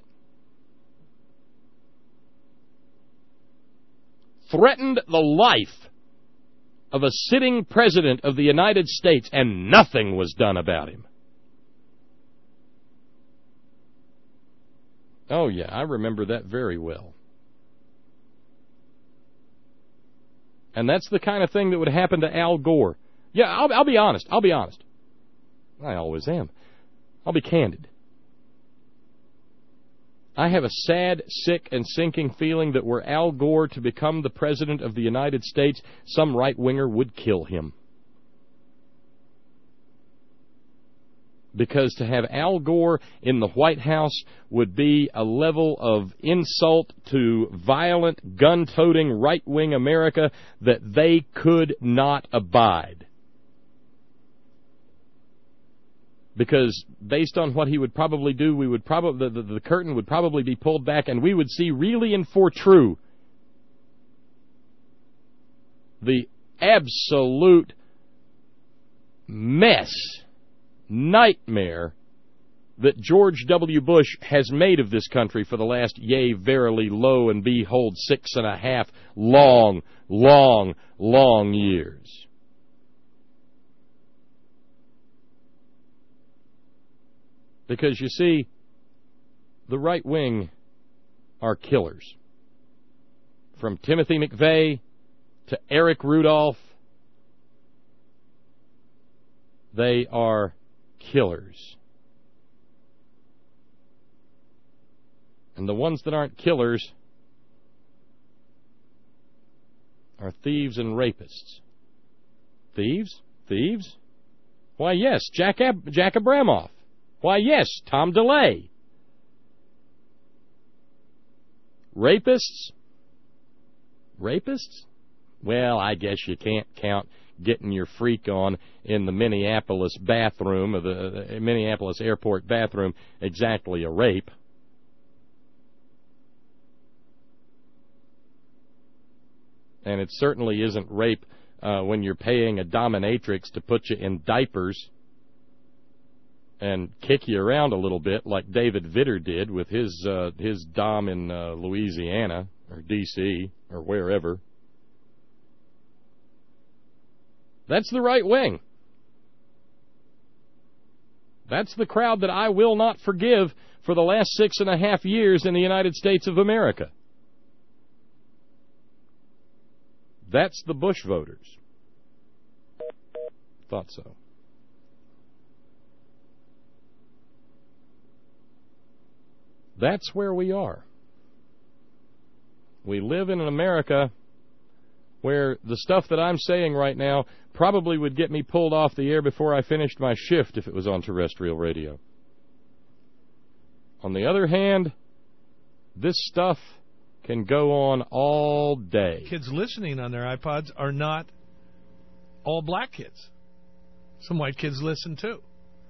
Threatened the life of a sitting president of the United States, and nothing was done about him. Oh, yeah, I remember that very well. And that's the kind of thing that would happen to Al Gore. Yeah, I'll be honest. I always am. I'll be candid. I have a sad, sick, and sinking feeling that were Al Gore to become the President of the United States, some right-winger would kill him. Because to have Al Gore in the White House would be a level of insult to violent, gun-toting, right-wing America that they could not abide. Because based on what he would probably do, we would the curtain would probably be pulled back, and we would see really and for true the absolute mess, nightmare that George W. Bush has made of this country for the last, yea, verily, lo and behold, 6.5 long years. Because, you see, the right wing are killers. From Timothy McVeigh to Eric Rudolph, they are killers. And the ones that aren't killers are thieves and rapists. Thieves? Thieves? Why, yes, Jack Abramoff. Why, yes, Tom DeLay. Rapists? Rapists? Well, I guess you can't count getting your freak on in the Minneapolis bathroom, or the Minneapolis airport bathroom, exactly a rape. And it certainly isn't rape when you're paying a dominatrix to put you in diapers and kick you around a little bit, like David Vitter did with his dom in Louisiana or D.C. or wherever. That's the right wing. That's the crowd that I will not forgive for the last 6.5 years in the United States of America. That's the Bush voters. Thought so. That's where we are. We live in an America where the stuff that I'm saying right now probably would get me pulled off the air before I finished my shift if it was on terrestrial radio. On the other hand, this stuff can go on all day. Kids listening on their iPods are not all black kids. Some white kids listen too.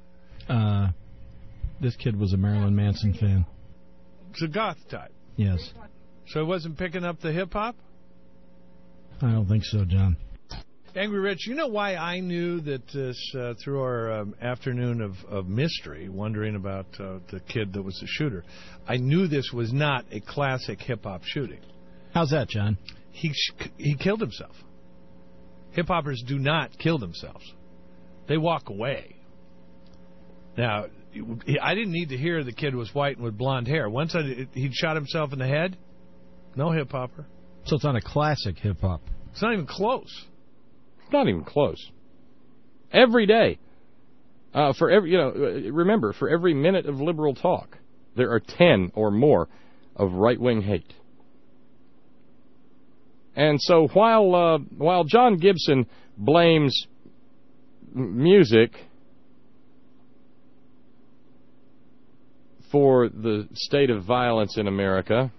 This kid was a Marilyn Manson fan. It's a goth type. Yes. So it wasn't picking up the hip-hop? I don't think so, John. Angry Rich, you know why I knew that this, through our afternoon of mystery, wondering about the kid that was the shooter, I knew this was not a classic hip-hop shooting. How's that, John? He killed himself. Hip-hoppers do not kill themselves. They walk away. Now, I didn't need to hear the kid was white and with blonde hair. Once he'd shot himself in the head, no hip-hopper. So it's not a classic hip-hop. It's not even close. It's not even close. Every day. Remember, for every minute of liberal talk, there are 10 or more of right-wing hate. And so while John Gibson blames music for the state of violence in America,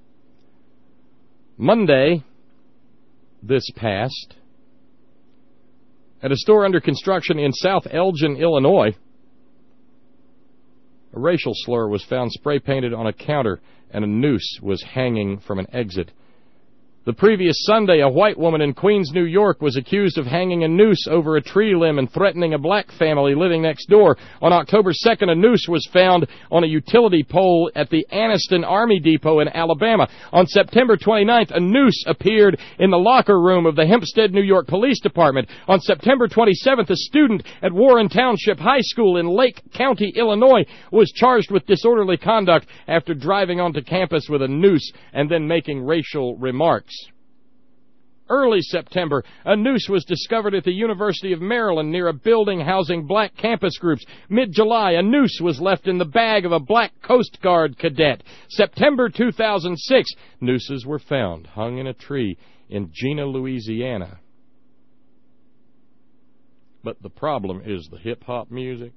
Monday, this past, at a store under construction in South Elgin, Illinois, a racial slur was found spray-painted on a counter and a noose was hanging from an exit. The previous Sunday, a white woman in Queens, New York, was accused of hanging a noose over a tree limb and threatening a black family living next door. On October 2nd, a noose was found on a utility pole at the Anniston Army Depot in Alabama. On September 29th, a noose appeared in the locker room of the Hempstead, New York Police Department. On September 27th, a student at Warren Township High School in Lake County, Illinois, was charged with disorderly conduct after driving onto campus with a noose and then making racial remarks. Early September, a noose was discovered at the University of Maryland near a building housing black campus groups. Mid-July, a noose was left in the bag of a black Coast Guard cadet. September 2006, nooses were found hung in a tree in Jena, Louisiana. But the problem is the hip-hop music.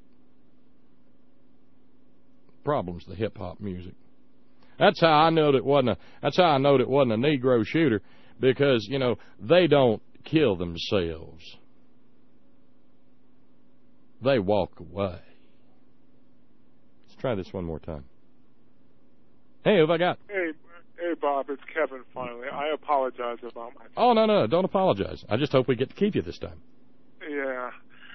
Problem's the hip-hop music. That's how I know it wasn't a Negro shooter. Because, they don't kill themselves. They walk away. Let's try this one more time. Hey, who have I got? Hey, Bob, it's Kevin finally. I apologize about my... Oh, no, don't apologize. I just hope we get to keep you this time. Yeah.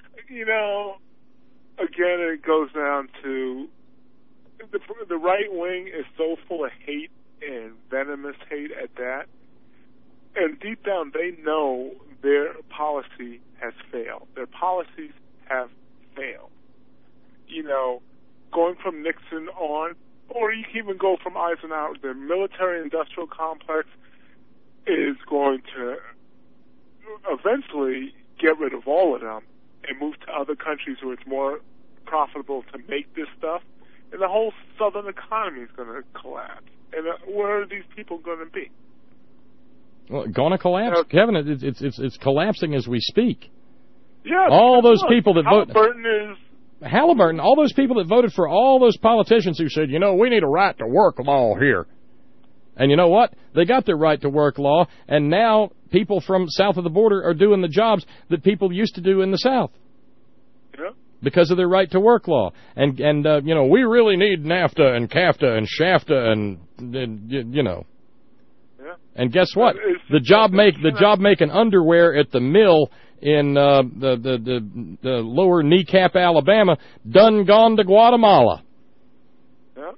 Again, it goes down to... The right wing is so full of hate and venomous hate at that. And deep down, they know their policy has failed. Their policies have failed. Going from Nixon on, or you can even go from Eisenhower, the military-industrial complex is going to eventually get rid of all of them and move to other countries where it's more profitable to make this stuff. And the whole southern economy is going to collapse. And where are these people going to be? Well, gonna collapse, Kevin. It's collapsing as we speak. Yeah. All those people that vote. Halliburton. All those people that voted for all those politicians who said, we need a right to work law here. And you know what? They got their right to work law, and now people from south of the border are doing the jobs that people used to do in the South. Yeah. Because of their right to work law. And we really need NAFTA and CAFTA and SHAFTA and. And guess what? The job making underwear at the mill in the lower kneecap Alabama done gone to Guatemala. Yeah.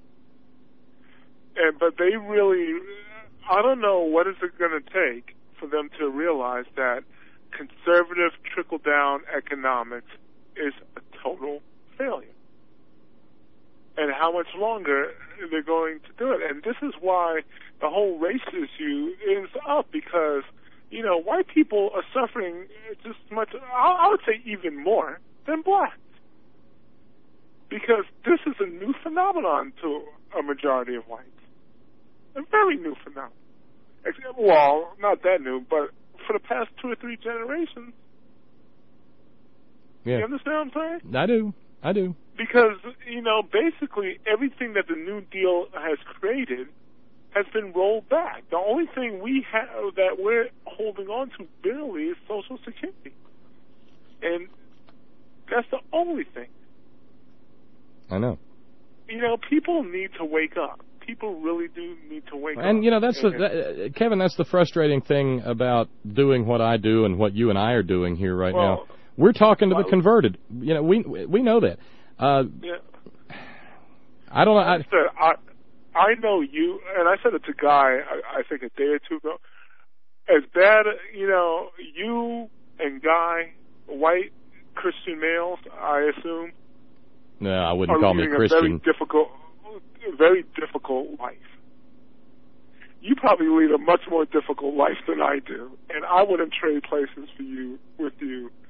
But they really, I don't know what is it going to take for them to realize that conservative trickle-down economics is a total failure. And how much longer they're going to do it. And this is why the whole race issue is up, because, white people are suffering just as much, I would say even more, than blacks. Because this is a new phenomenon to a majority of whites. A very new phenomenon. Well, not that new, but for the past 2 or 3 generations. Yeah. You understand what I'm saying? I do. Because, basically everything that the New Deal has created has been rolled back. The only thing we have that we're holding on to barely is Social Security. And that's the only thing. I know. People need to wake up. People really do need to wake up. And, Kevin, that's the frustrating thing about doing what I do and what you and I are doing here right now. We're talking to the converted. We know that. Yeah. I don't know. I know you, and I said it to Guy, I think a day or two ago. As bad, you and Guy, white Christian males, I assume. No, I wouldn't call me Christian. Very difficult life. You probably lead a much more difficult life than I do, and I wouldn't trade places with you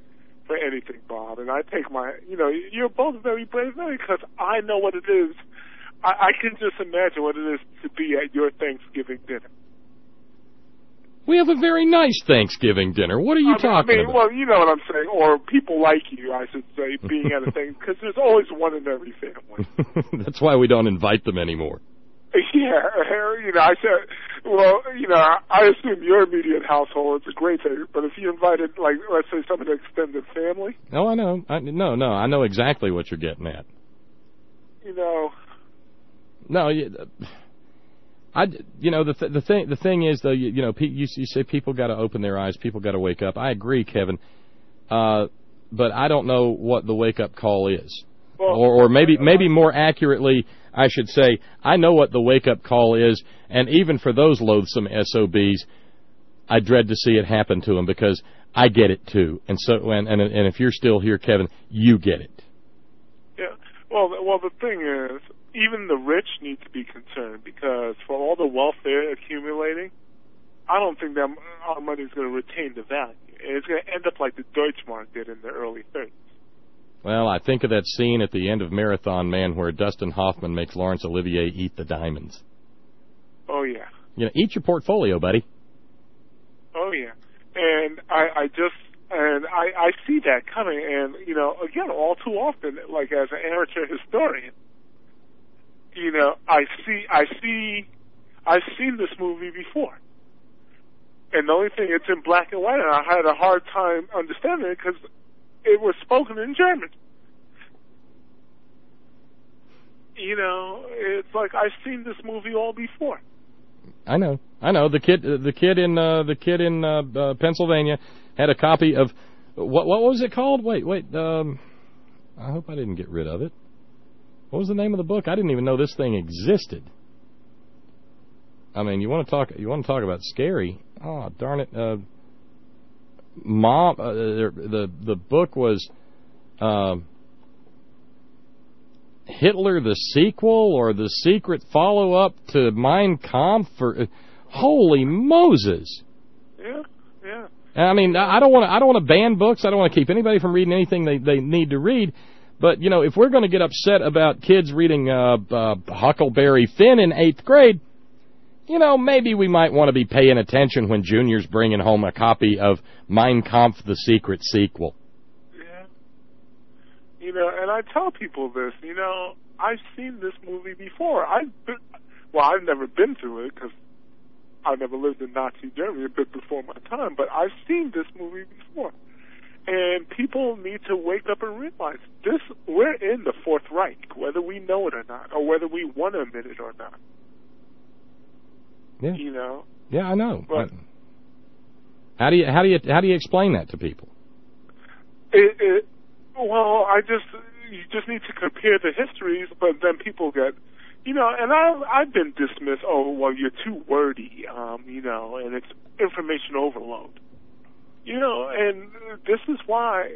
for anything, Bob. And I take my, you're both very brave men because I know what it is. I can just imagine what it is to be at your Thanksgiving dinner. We have a very nice Thanksgiving dinner. What are you talking about? Well, you know what I'm saying, or people like you, I should say, being at a thing, because there's always one in every family. That's why we don't invite them anymore. Yeah, I said, I assume your immediate household, it's a great thing, but if you invited, like, let's say some of the extended family. Oh, I know. I know exactly what you're getting at. No, the thing is though, you say people got to open their eyes, people got to wake up. I agree, Kevin, but I don't know what the wake up call is, or maybe more accurately, I should say, I know what the wake up call is, and even for those loathsome SOBs, I dread to see it happen to them because I get it too, and so and if you're still here, Kevin, you get it. Yeah. Well, the thing is, even the rich need to be concerned because for all the wealth they're accumulating, I don't think that our money is going to retain the value. It's going to end up like the Deutschmark did in the early 30s. Well, I think of that scene at the end of Marathon Man where Dustin Hoffman makes Laurence Olivier eat the diamonds. Oh, yeah. Eat your portfolio, buddy. Oh, yeah. And I see that coming. And, again, all too often, like as an amateur historian, I've seen this movie before. And the only thing, it's in black and white, and I had a hard time understanding it because it was spoken in German. It's like I've seen this movie all before. I know. The kid in Pennsylvania had a copy of what was it called? Wait. I hope I didn't get rid of it. What was the name of the book? I didn't even know this thing existed. I mean, you want to talk about scary? Oh, darn it! Mom, the book was Hitler the sequel or the secret follow-up to Mein Kampf? Holy Moses! Yeah. I mean, I don't want to ban books. I don't want to keep anybody from reading anything they need to read. But, if we're going to get upset about kids reading Huckleberry Finn in 8th grade, maybe we might want to be paying attention when Junior's bringing home a copy of Mein Kampf, the secret sequel. Yeah. And I tell people this, I've seen this movie before. I've never been through it because I never lived in Nazi Germany, a bit before my time, but I've seen this movie before. And people need to wake up and realize we're in the Fourth Reich, whether we know it or not, or whether we want to admit it or not. Yeah. Yeah, I know. But how do you explain that to people? Well, you just need to compare the histories, but then people get, and I've been dismissed. Oh, well, you're too wordy, and it's information overload. And this is why,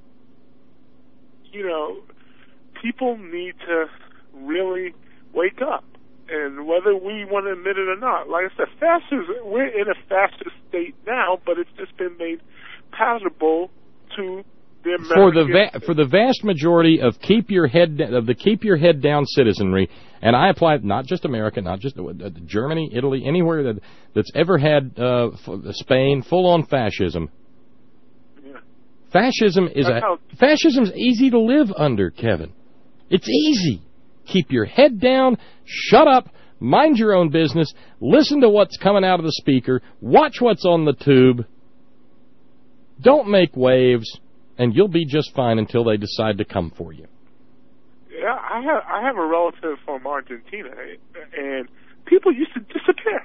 people need to really wake up. And whether we want to admit it or not, like I said, we're in a fascist state now, but it's just been made palatable to the American for the vast majority of keep your head down citizenry, and I apply not just America, not just Germany, Italy, anywhere that's ever had Spain full on fascism. Yeah. Fascism's easy to live under, Kevin. It's easy. Keep your head down, shut up, mind your own business, listen to what's coming out of the speaker, watch what's on the tube, don't make waves, and you'll be just fine until they decide to come for you. Yeah, I have a relative from Argentina, and people used to disappear.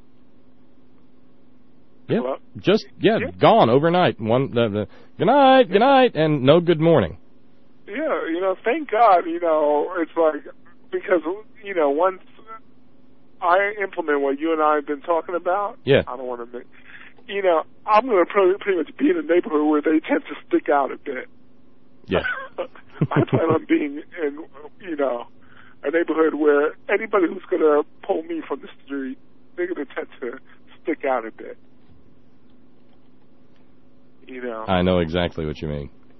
Yeah, Hello? Gone overnight. Good night, and no good morning. Yeah, thank God, it's like, because, once I implement what you and I have been talking about, yeah. I don't want to make, I'm going to pretty much be in a neighborhood where they tend to stick out a bit. Yeah. I plan on being in, a neighborhood where anybody who's going to pull me from the street, they're going to tend to stick out a bit. I know exactly what you mean.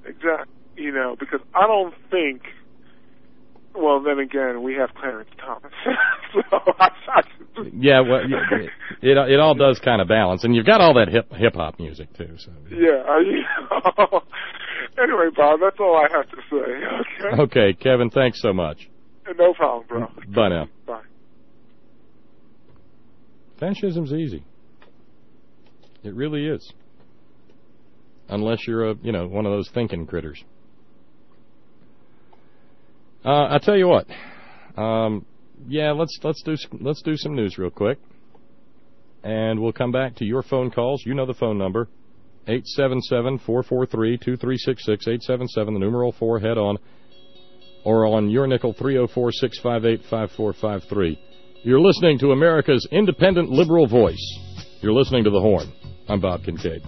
Exactly. You know, because I don't think. Well, then again, we have Clarence Thomas. Yeah, well, it all does kind of balance, and you've got all that hip hop music too. So. Yeah. Anyway, Bob, that's all I have to say. Okay. Okay, Kevin. Thanks so much. No problem, bro. Bye now. Bye. Fascism's easy. It really is. Unless you're one of those thinking critters. I tell you what. Let's do some news real quick, and we'll come back to your phone calls. You know the phone number, 877-443-2366, 877 the numeral 4 head on, or on your nickel 304-658-5453. You're listening to America's independent liberal voice. You're listening to The Horn. I'm Bob Kincaid.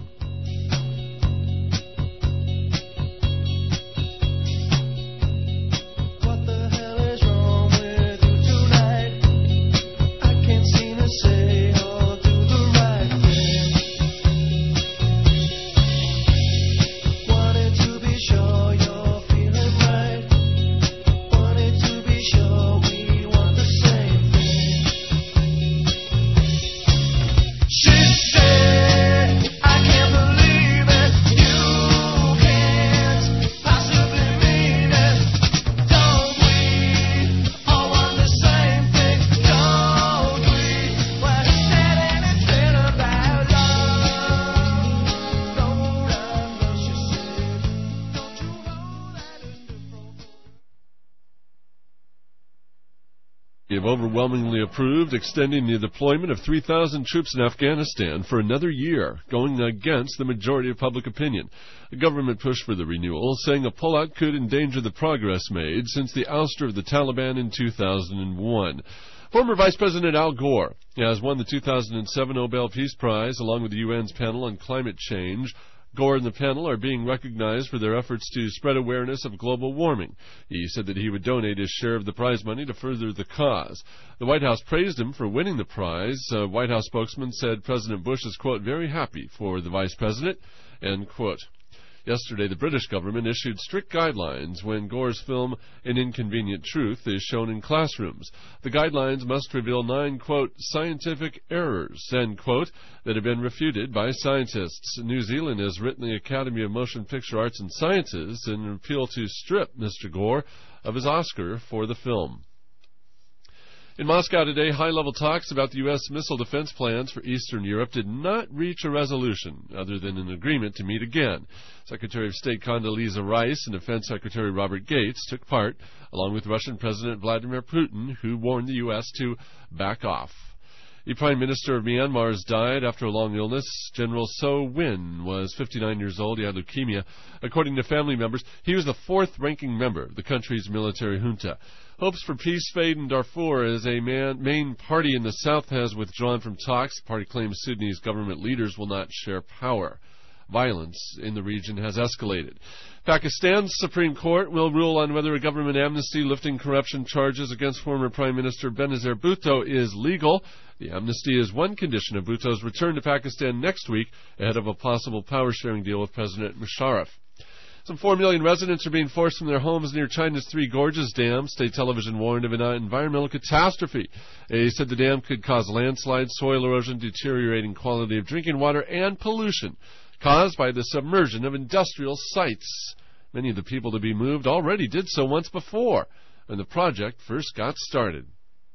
Have overwhelmingly approved extending the deployment of 3,000 troops in Afghanistan for another year, going against the majority of public opinion. A government push for the renewal, saying a pullout could endanger the progress made since the ouster of the Taliban in 2001. Former Vice President Al Gore has won the 2007 Nobel Peace Prize along with the UN's panel on climate change. Gore and the panel are being recognized for their efforts to spread awareness of global warming. He said that he would donate his share of the prize money to further the cause. The White House praised him for winning the prize. A White House spokesman said President Bush is, quote, very happy for the vice president, end quote. Yesterday, the British government issued strict guidelines when Gore's film An Inconvenient Truth is shown in classrooms. The guidelines must reveal 9, quote, scientific errors, end quote, that have been refuted by scientists. New Zealand has written the Academy of Motion Picture Arts and Sciences in an appeal to strip Mr. Gore of his Oscar for the film. In Moscow today, high-level talks about the U.S. missile defense plans for Eastern Europe did not reach a resolution other than an agreement to meet again. Secretary of State Condoleezza Rice and Defense Secretary Robert Gates took part, along with Russian President Vladimir Putin, who warned the U.S. to back off. The Prime Minister of Myanmar has died after a long illness. General So Win was 59 years old. He had leukemia. According to family members, he was the fourth-ranking member of the country's military junta. Hopes for peace fade in Darfur as a main party in the south has withdrawn from talks. The party claims Sudanese government leaders will not share power. Violence in the region has escalated. Pakistan's Supreme Court will rule on whether a government amnesty lifting corruption charges against former Prime Minister Benazir Bhutto is legal. The amnesty is one condition of Bhutto's return to Pakistan next week ahead of a possible power-sharing deal with President Musharraf. Some 4 million residents are being forced from their homes near China's Three Gorges Dam. State television warned of an environmental catastrophe. They said the dam could cause landslides, soil erosion, deteriorating quality of drinking water, and pollution caused by the submersion of industrial sites. Many of the people to be moved already did so once before when the project first got started.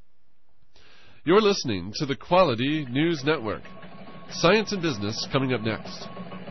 You're listening to the Quality News Network. Science and Business coming up next.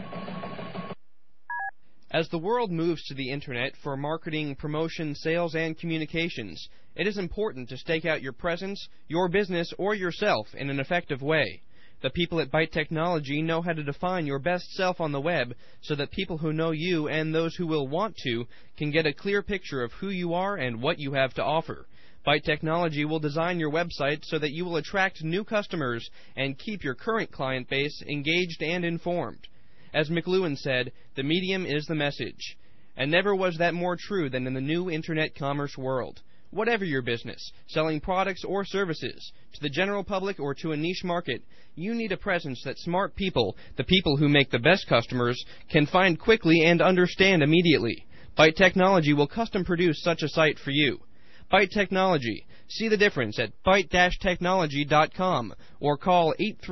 As the world moves to the Internet for marketing, promotion, sales, and communications, it is important to stake out your presence, your business, or yourself in an effective way. The people at Byte Technology know how to define your best self on the web so that people who know you and those who will want to can get a clear picture of who you are and what you have to offer. Byte Technology will design your website so that you will attract new customers and keep your current client base engaged and informed. As McLuhan said, the medium is the message. And never was that more true than in the new Internet commerce world. Whatever your business, selling products or services, to the general public or to a niche market, you need a presence that smart people, the people who make the best customers, can find quickly and understand immediately. Byte Technology will custom produce such a site for you. Byte Technology. See the difference at byte-technology.com or call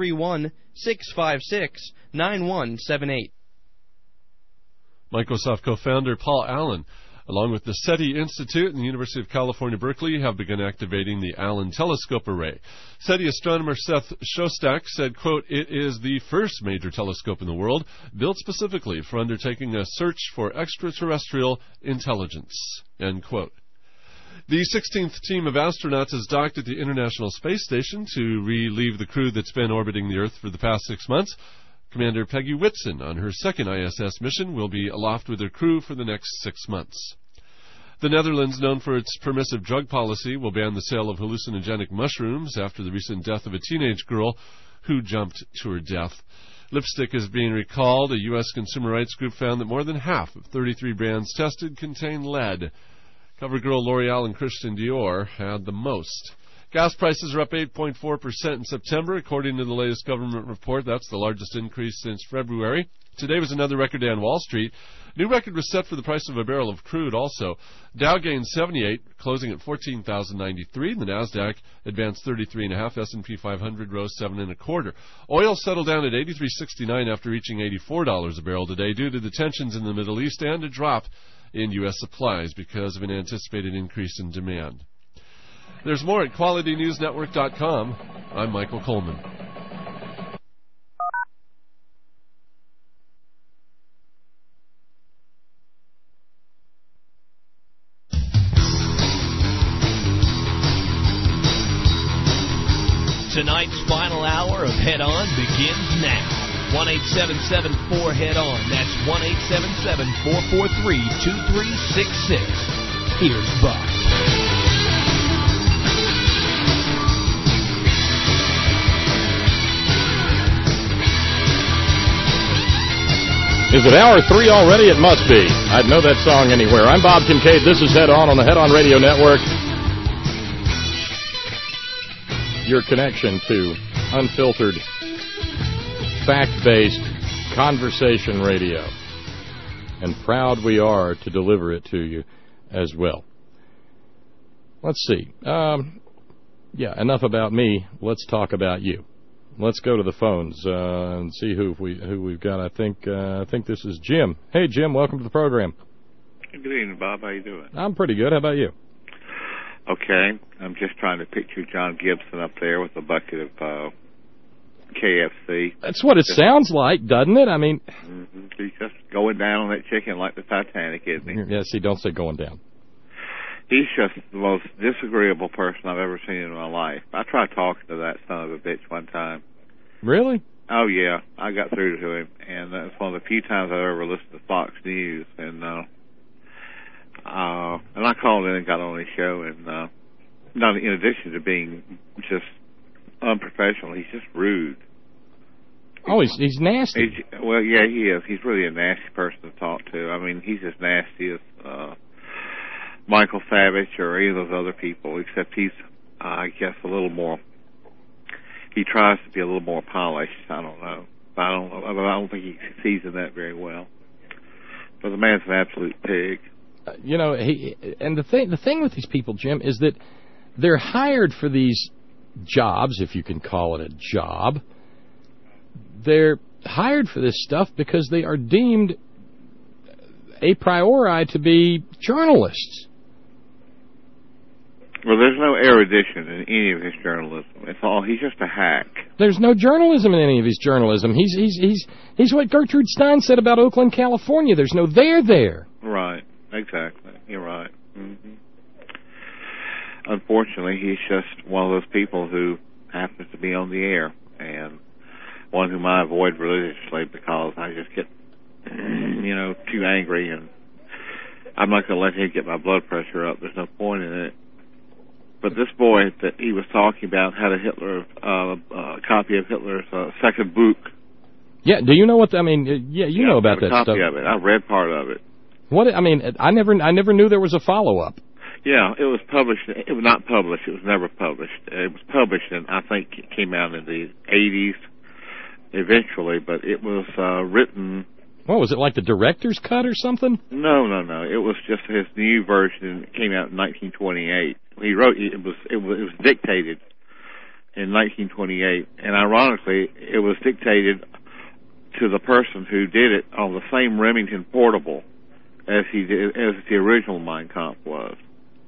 831-656-9178. Microsoft co-founder Paul Allen, along with the SETI Institute and the University of California, Berkeley, have begun activating the Allen Telescope Array. SETI astronomer Seth Shostak said, quote, "It is the first major telescope in the world built specifically for undertaking a search for extraterrestrial intelligence," end quote. The 16th team of astronauts has docked at the International Space Station to relieve the crew that's been orbiting the Earth for the past 6 months. Commander Peggy Whitson, on her second ISS mission, will be aloft with her crew for the next 6 months. The Netherlands, known for its permissive drug policy, will ban the sale of hallucinogenic mushrooms after the recent death of a teenage girl who jumped to her death. Lipstick is being recalled. A U.S. consumer rights group found that more than half of 33 brands tested contain lead. CoverGirl, L'Oreal, and Christian Dior had the most. Gas prices are up 8.4% in September, according to the latest government report. That's the largest increase since February. Today was another record day on Wall Street. New record was set for the price of a barrel of crude also. Dow gained 78, closing at 14,093. The Nasdaq advanced 33.5. S&P 500 rose 7.25. Oil settled down at 83.69 after reaching $84 a barrel today due to the tensions in the Middle East and a drop in U.S. supplies because of an anticipated increase in demand. There's more at QualityNewsNetwork.com. I'm Michael Coleman. Tonight's final hour of Head On begins now. 1-877-4-HEAD-ON. That's 1-877-443-2366. Here's Buck. Is it hour 3 already? It must be. I'd know that song anywhere. I'm Bob Kincaid. This is Head On the Head On Radio Network. Your connection to unfiltered, fact-based conversation radio. And proud we are to deliver it to you as well. Let's see. Enough about me. Let's talk about you. Let's go to the phones and see who we've got. I think this is Jim. Hey, Jim, welcome to the program. Good evening, Bob. How you doing? I'm pretty good. How about you? Okay. I'm just trying to picture John Gibson up there with a bucket of KFC. That's what it sounds like, doesn't it? I mean, he's just going down on that chicken like the Titanic, isn't he? Yeah, see, don't say going down. He's just the most disagreeable person I've ever seen in my life. I tried talking to that son of a bitch one time. Really? Oh, yeah. I got through to him, and that's one of the few times I've ever listened to Fox News. And I called in and got on his show, and not in addition to being just unprofessional, he's just rude. Oh, he's nasty. Well, yeah, he is. He's really a nasty person to talk to. I mean, he's as nasty as Michael Savage or any of those other people, except he's, I guess, a little more. He tries to be a little more polished. I don't know. I don't think he succeeds in that very well. But the man's an absolute pig. The thing with these people, Jim, is that they're hired for these jobs, if you can call it a job. They're hired for this stuff because they are deemed a priori to be journalists. Well, there's no erudition in any of his journalism. He's just a hack. There's no journalism in any of his journalism. He's what Gertrude Stein said about Oakland, California. There's no there. Right. Exactly. You're right. Mm-hmm. Unfortunately, he's just one of those people who happens to be on the air, and one whom I avoid religiously because I just get, too angry, and I'm not going to let him get my blood pressure up. There's no point in it. But this boy that he was talking about had a copy of Hitler's second book. Yeah, do you know what? You know about that stuff. Copy of it. I read part of it. What? I mean, I never knew there was a follow-up. Yeah, it was published. It was not published. It was never published. It was published, and I think it came out in the 80s eventually, but it was written... What, was it like the director's cut or something? No. It was just his new version. It came out in 1928. He wrote it was dictated in 1928, and ironically, it was dictated to the person who did it on the same Remington Portable as the original Mein Kampf was.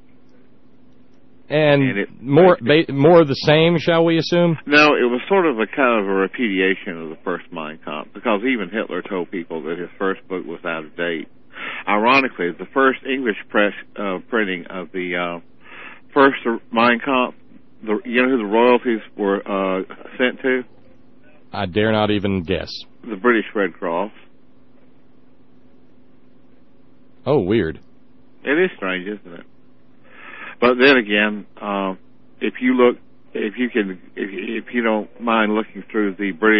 And more of the same, shall we assume? No, it was sort of a kind of a repudiation of the first Mein Kampf, because even Hitler told people that his first book was out of date. Ironically, the first English press printing of the first Mein Kampf, you know who the royalties were sent to? I dare not even guess. The British Red Cross. Oh, weird. It is strange, isn't it? But then again, if you don't mind looking through the British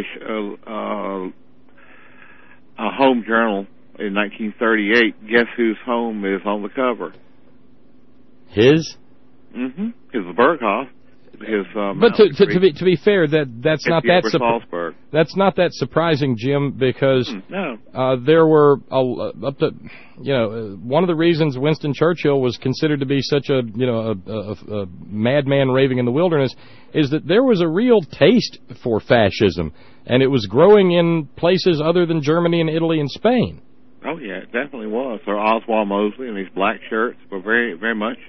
Home Journal in 1938, guess whose home is on the cover? His? Mm-hmm. His Berghoff. But to be fair, that's not that surprising, Jim, because there were one of the reasons Winston Churchill was considered to be such a madman raving in the wilderness is that there was a real taste for fascism, and it was growing in places other than Germany and Italy and Spain. Oh yeah, it definitely was. So Oswald Mosley and these black shirts were very, very much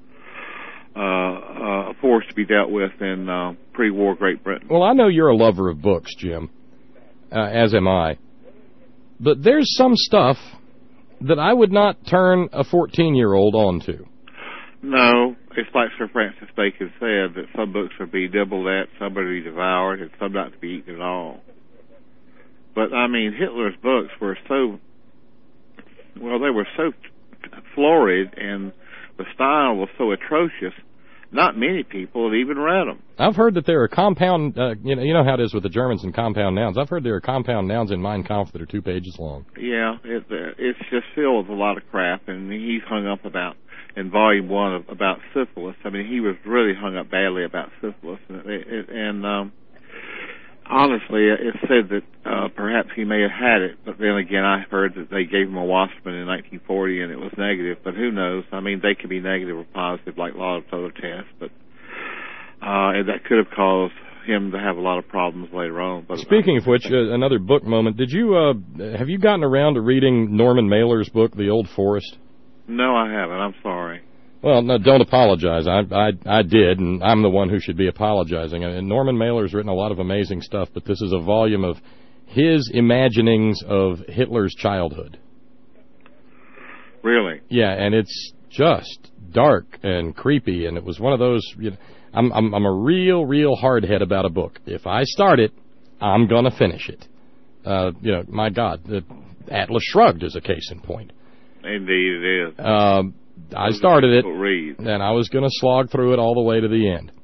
a force to be dealt with in pre-war Great Britain. Well, I know you're a lover of books, Jim, as am I. But there's some stuff that I would not turn a 14-year-old on to. No, it's like Sir Francis Bacon said, that some books are to be nibbled at, some are to be devoured, and some not to be eaten at all. But, I mean, Hitler's books were so, well, they were so florid, and the style was so atrocious, not many people have even read them. I've heard that there are compound, you know how it is with the Germans and compound nouns. I've heard there are compound nouns in Mein Kampf that are 2 pages long. Yeah, it's just filled with a lot of crap, and he's hung up about, in Volume 1, about syphilis. I mean, he was really hung up badly about syphilis, and honestly, it said that perhaps he may have had it, but then again, I heard that they gave him a Wasserman in 1940 and it was negative, but who knows? I mean, they could be negative or positive like a lot of other tests, but and that could have caused him to have a lot of problems later on. But speaking of which, another book moment, have you gotten around to reading Norman Mailer's book, The Old Forest? No, I haven't. I'm sorry. Well, no, don't apologize. I did, and I'm the one who should be apologizing. And Norman Mailer's written a lot of amazing stuff, but this is a volume of his imaginings of Hitler's childhood. Really? Yeah, and it's just dark and creepy, and it was one of those, I'm a real hardhead about a book. If I start it, I'm going to finish it. My God, Atlas Shrugged is a case in point. Indeed it is. I started it, and I was going to slog through it all the way to the end.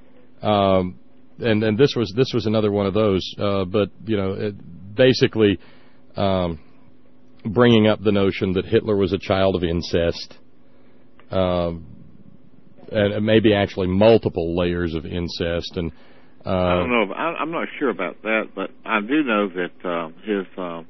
And this was another one of those. But basically bringing up the notion that Hitler was a child of incest, and maybe actually multiple layers of incest. And I don't know. I'm not sure about that, but I do know that his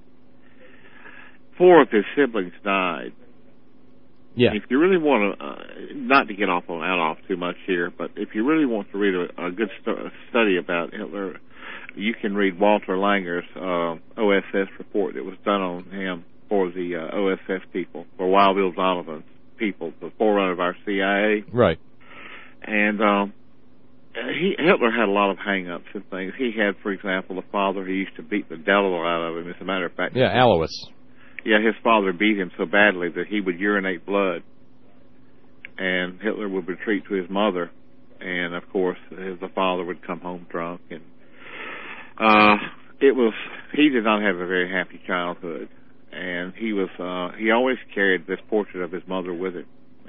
4 of his siblings died. Yeah. If you really want to, not to get off too much here, but if you really want to read a good study about Hitler, you can read Walter Langer's OSS report that was done on him for the OSS people, for Wild Bill Donovan's people, the forerunner of our CIA. Right. And Hitler had a lot of hang-ups and things. He had, for example, a father who used to beat the devil out of him, as a matter of fact. Yeah, Alois. Yeah, his father beat him so badly that he would urinate blood, and Hitler would retreat to his mother, and of course the father would come home drunk, and he did not have a very happy childhood, and he always carried this portrait of his mother with him.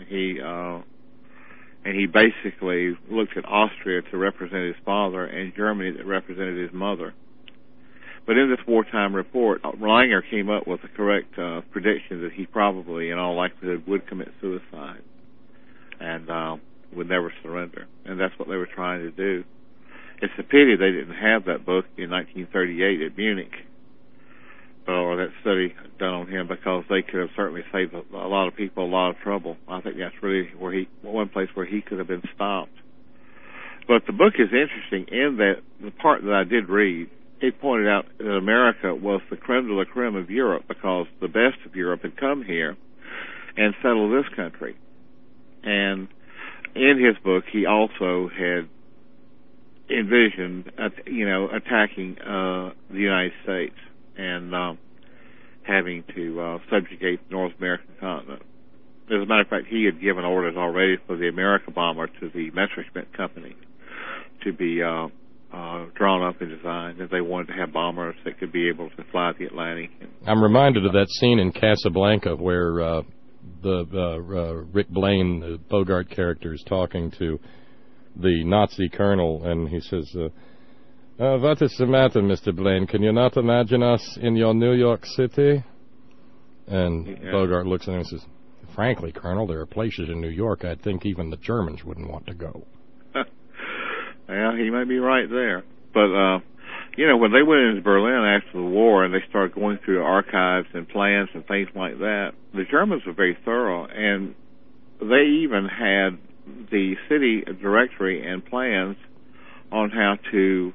And he basically looked at Austria to represent his father and Germany that represented his mother. But in this wartime report, Langer came up with the correct prediction that he probably, in all likelihood, would commit suicide. and would never surrender. And that's what they were trying to do. It's a pity they didn't have that book in 1938 at Munich, or that study done on him, because they could have certainly saved a lot of people a lot of trouble. I think that's really one place where he could have been stopped. But the book is interesting in that the part that I did read, it pointed out that America was the creme de la creme of Europe, because the best of Europe had come here and settled this country. And in his book, he also had envisioned, attacking the United States and having to subjugate the North American continent. As a matter of fact, he had given orders already for the America bomber to the Messerschmitt Company to be drawn up and designed, that they wanted to have bombers that could be able to fly the Atlantic. I'm reminded of that scene in Casablanca where Rick Blaine, the Bogart character, is talking to the Nazi colonel, and he says, what is the matter, Mr. Blaine? Can you not imagine us in your New York City? And Bogart looks at him and says, frankly, Colonel, there are places in New York I'd think even the Germans wouldn't want to go. Well, he might be right there. But, when they went into Berlin after the war and they started going through archives and plans and things like that, the Germans were very thorough, and they even had the city directory and plans on how to,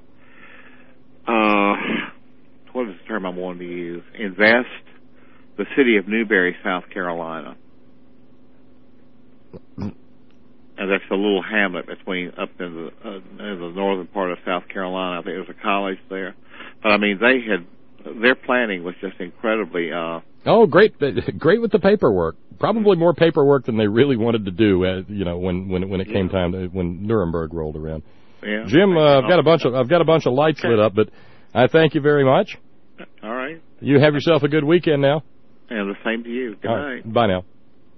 what is the term I'm wanting to use, invest the city of Newberry, South Carolina. And that's a little hamlet between up in the northern part of South Carolina. I think there was a college there. But, I mean, their planning was just incredibly... great with the paperwork. Probably more paperwork than they really wanted to do, when it came time to, when Nuremberg rolled around. Yeah. Jim, I've got a bunch of lights lit up, but I thank you very much. All right. You have yourself a good weekend now. And the same to you. Good night. Bye now.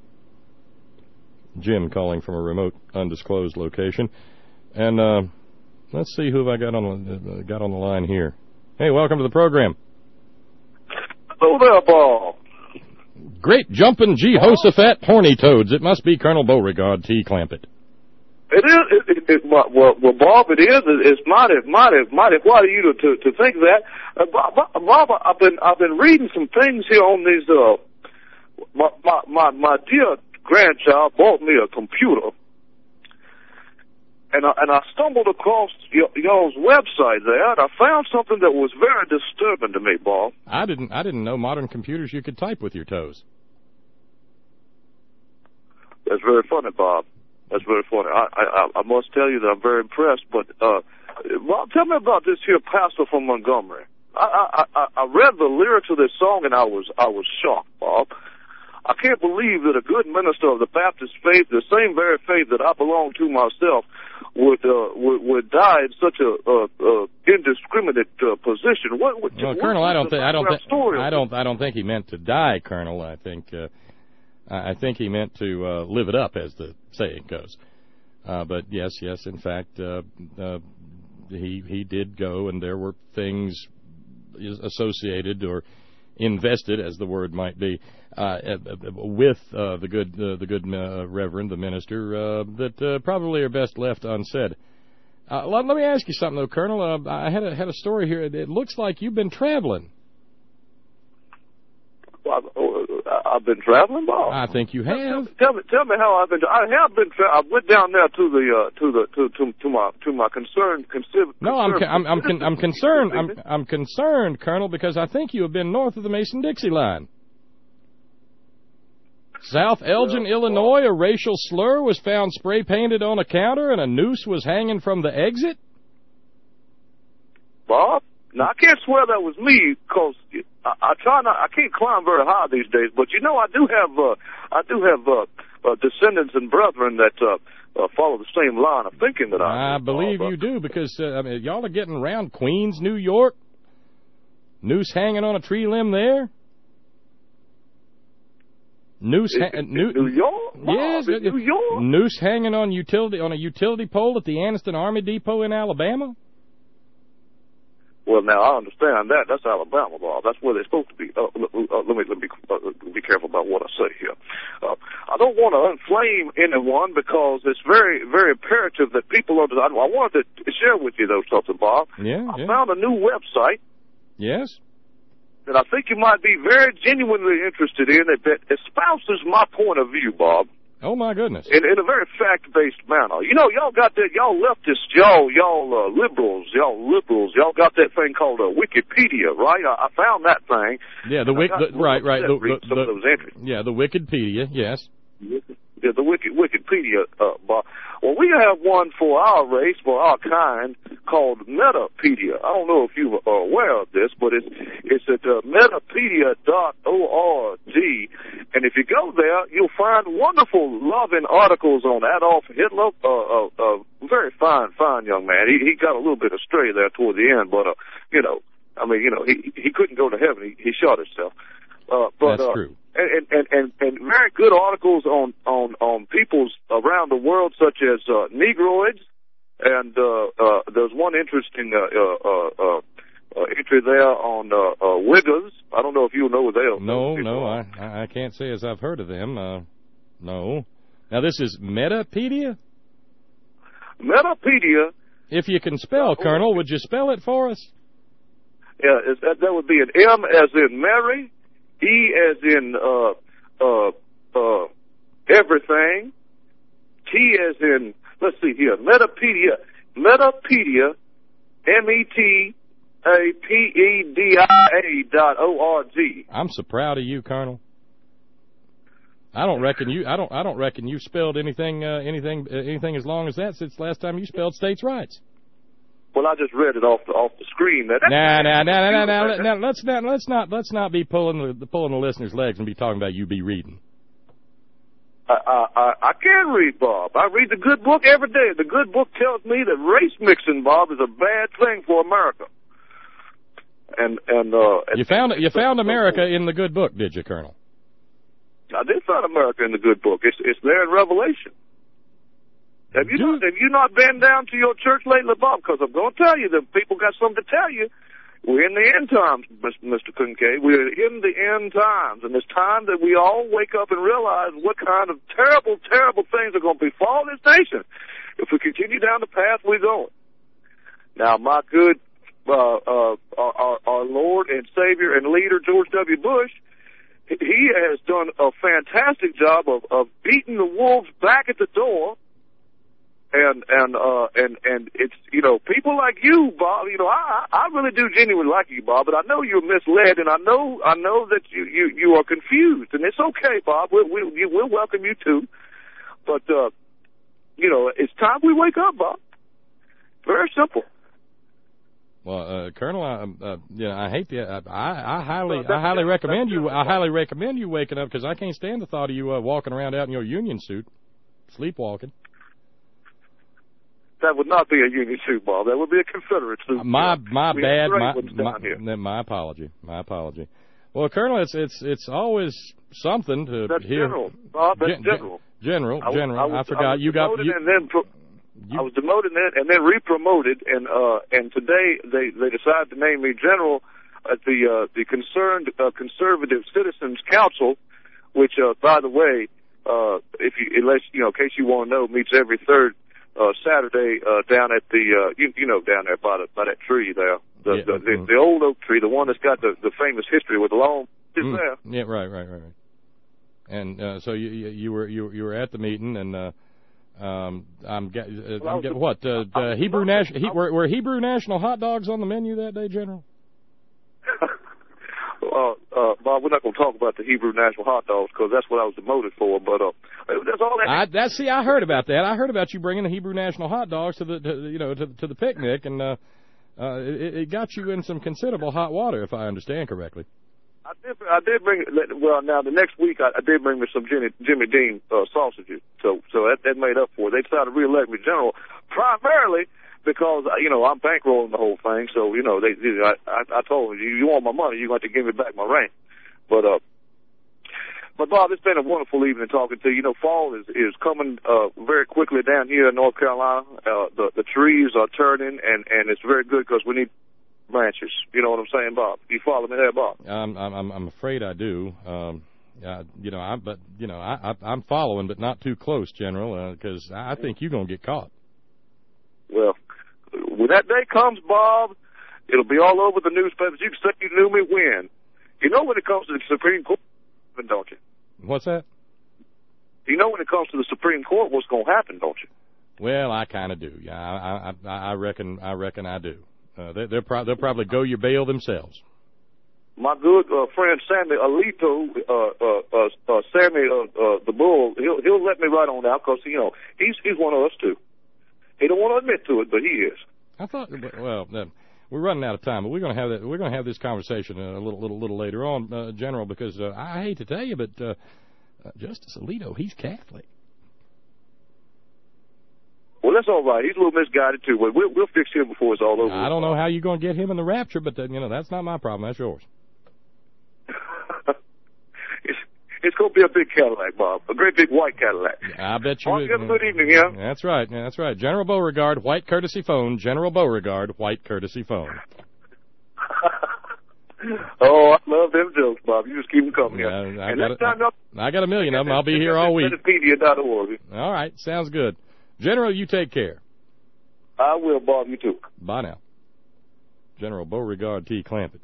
Jim calling from a remote, undisclosed location. And let's see who have I got on the line here. Hey, welcome to the program. Hello there, Bob. Great jumping Jehoshaphat horny toads. It must be Colonel Beauregard T. Clampett. It is. Well, Bob, it is. It's mighty white of you to think that. Bob, I've been reading some things here on these. My dear grandchild bought me a computer, and I stumbled across y'all's website there, and I found something that was very disturbing to me, Bob. I didn't know modern computers you could type with your toes. That's very funny, Bob. That's very funny. I must tell you that I'm very impressed. But Bob, tell me about this here pastor from Montgomery. I read the lyrics of this song and I was shocked, Bob. I can't believe that a good minister of the Baptist faith, the same very faith that I belong to myself, would die in such a indiscriminate position. Colonel, I don't think he meant to die, Colonel. I think he meant to live it up, as the saying goes. But yes, in fact, he did go, and there were things associated or invested, as the word might be, with the good Reverend, the minister, that probably are best left unsaid. Let me ask you something, though, Colonel. I had a story here. It looks like you've been traveling. Well, I've been traveling, Bob. I think you have. Tell me how I've been. I have been. I went down there to my concerned. No, I'm concerned. I'm concerned, Colonel, because I think you have been north of the Mason-Dixie line. South Elgin, Illinois, a racial slur was found spray-painted on a counter and a noose was hanging from the exit? Bob, now I can't swear that was me, because I can't climb very high these days, but I do have descendants and brethren that follow the same line of thinking that I do. Believe you do, because y'all are getting around Queens, New York. Noose hanging on a tree limb there. New York? Yes, New York? Noose hanging on a utility pole at the Anniston Army Depot in Alabama. Well, now I understand that. That's Alabama, Bob. That's where they're supposed to be. Let me be careful about what I say here. I don't want inflame anyone because it's very, very imperative that people understand. I wanted to share with you, though, something, Bob. I found a new website. Yes? That I think you might be very genuinely interested in that espouses my point of view, Bob. Oh, my goodness. In a very fact-based manner. You know, y'all got that, y'all leftists, y'all liberals, y'all got that thing called Wikipedia, right? I found that thing. Yeah, right. Some of those entries. Yeah, the Wikipedia, yes. Yeah, the Wikipedia, Bob. Well, we have one for our race, for our kind, called Metapedia. I don't know if you are aware of this, but it's at metapedia.org. And if you go there, you'll find wonderful, loving articles on Adolf Hitler. Very fine young man. He got a little bit astray there toward the end, but he couldn't go to heaven. He shot himself. That's true. And very good articles on peoples around the world, such as Negroids, and there's one interesting entry there on Wiggers. I don't know if you know what they are. No, I can't say as I've heard of them. No. Now this is Metapedia? Metapedia. If you can spell, Colonel, would you spell it for us? Yeah, that would be an M as in Mary, E as in everything, T as in, let's see here, Metapedia, METAPEDIA.org. I'm so proud of you, Colonel. I don't reckon you spelled anything as long as that since last time you spelled states' rights. Well, I just read it off the screen. Now, let's not be pulling the listeners' legs and be talking about you be reading. I can read, Bob. I read the good book every day. The good book tells me that race mixing, Bob, is a bad thing for America. And you found America in the good book, did you, Colonel? I did find America in the good book. It's there in Revelation. Have you not been down to your church lately, Bob? Because I'm going to tell you that people got something to tell you. We're in the end times, Mr. Kincaid. We're in the end times, and it's time that we all wake up and realize what kind of terrible, terrible things are going to befall this nation if we continue down the path we're going. Now, my good our Lord and Savior and leader, George W. Bush, he has done a fantastic job of beating the wolves back at the door. And it's, people like you, Bob, I really do genuinely like you, Bob, but I know you're misled, and I know that you are confused, and it's okay, Bob. We'll welcome you too. But, it's time we wake up, Bob. Very simple. Well, Colonel, I hate I highly recommend you. I highly recommend you waking up, because I can't stand the thought of you walking around out in your Union suit, sleepwalking. That would not be a Union suit, Bob. That would be a Confederate suit. My bad. My apology. Well, Colonel, it's always something to hear. General, Bob. That's general. General. I forgot. I was demoted and then re-promoted, and today they decided to name me general at the Concerned Conservative Citizens Council, which, by the way, in case you want to know, meets every third Saturday down at the down there by that tree there, the old oak tree, the one that's got the famous history with the long there. Yeah, right. And so you were at the meeting, and were Hebrew National hot dogs on the menu that day, General? Bob, we're not going to talk about the Hebrew National hot dogs because that's what I was demoted for. But that's all that. I heard about that. I heard about you bringing the Hebrew National hot dogs to the picnic, and it got you in some considerable hot water, if I understand correctly. I did bring. Well, now the next week I did bring me some Jimmy Dean sausages, so that made up for it. They decided to reelect me general primarily because I'm bankrolling the whole thing. So I told them, you want my money, you're going to have to give me back my rank. But Bob, it's been a wonderful evening talking to you. Fall is coming very quickly down here in North Carolina. The trees are turning, and it's very good because we need branches. You know what I'm saying, Bob? You follow me there, Bob? I'm afraid I do. I'm following, but not too close, General, because I think you're going to get caught. Well, when that day comes, Bob, it'll be all over the newspapers. You can say you knew me when. You know when it comes to the Supreme Court, don't you? What's that? You know when it comes to the Supreme Court what's going to happen, don't you? Well, I kind of do. Yeah, I reckon I do. They'll probably go your bail themselves. My good friend Sammy Alito, Sammy the Bull, he'll let me right on out because he's one of us too. He don't want to admit to it, but he is. I thought. Well, we're running out of time, but we're going to have that. We're going to have this conversation a little later on, General, because I hate to tell you, but Justice Alito, he's Catholic. Well, that's all right. He's a little misguided too, but we'll fix him before it's all over. I don't know how you're going to get him in the rapture, but that's not my problem. That's yours. It's going to be a big Cadillac, Bob. A great big white Cadillac. I bet you would. Have a good evening, yeah? That's right. Yeah, that's right. General Beauregard, white courtesy phone. General Beauregard, white courtesy phone. Oh, I love them jokes, Bob. You just keep them coming. I got a million of them. I'll be here all week. All right. Sounds good. General, you take care. I will, Bob. You too. Bye now. General Beauregard T. Clampett.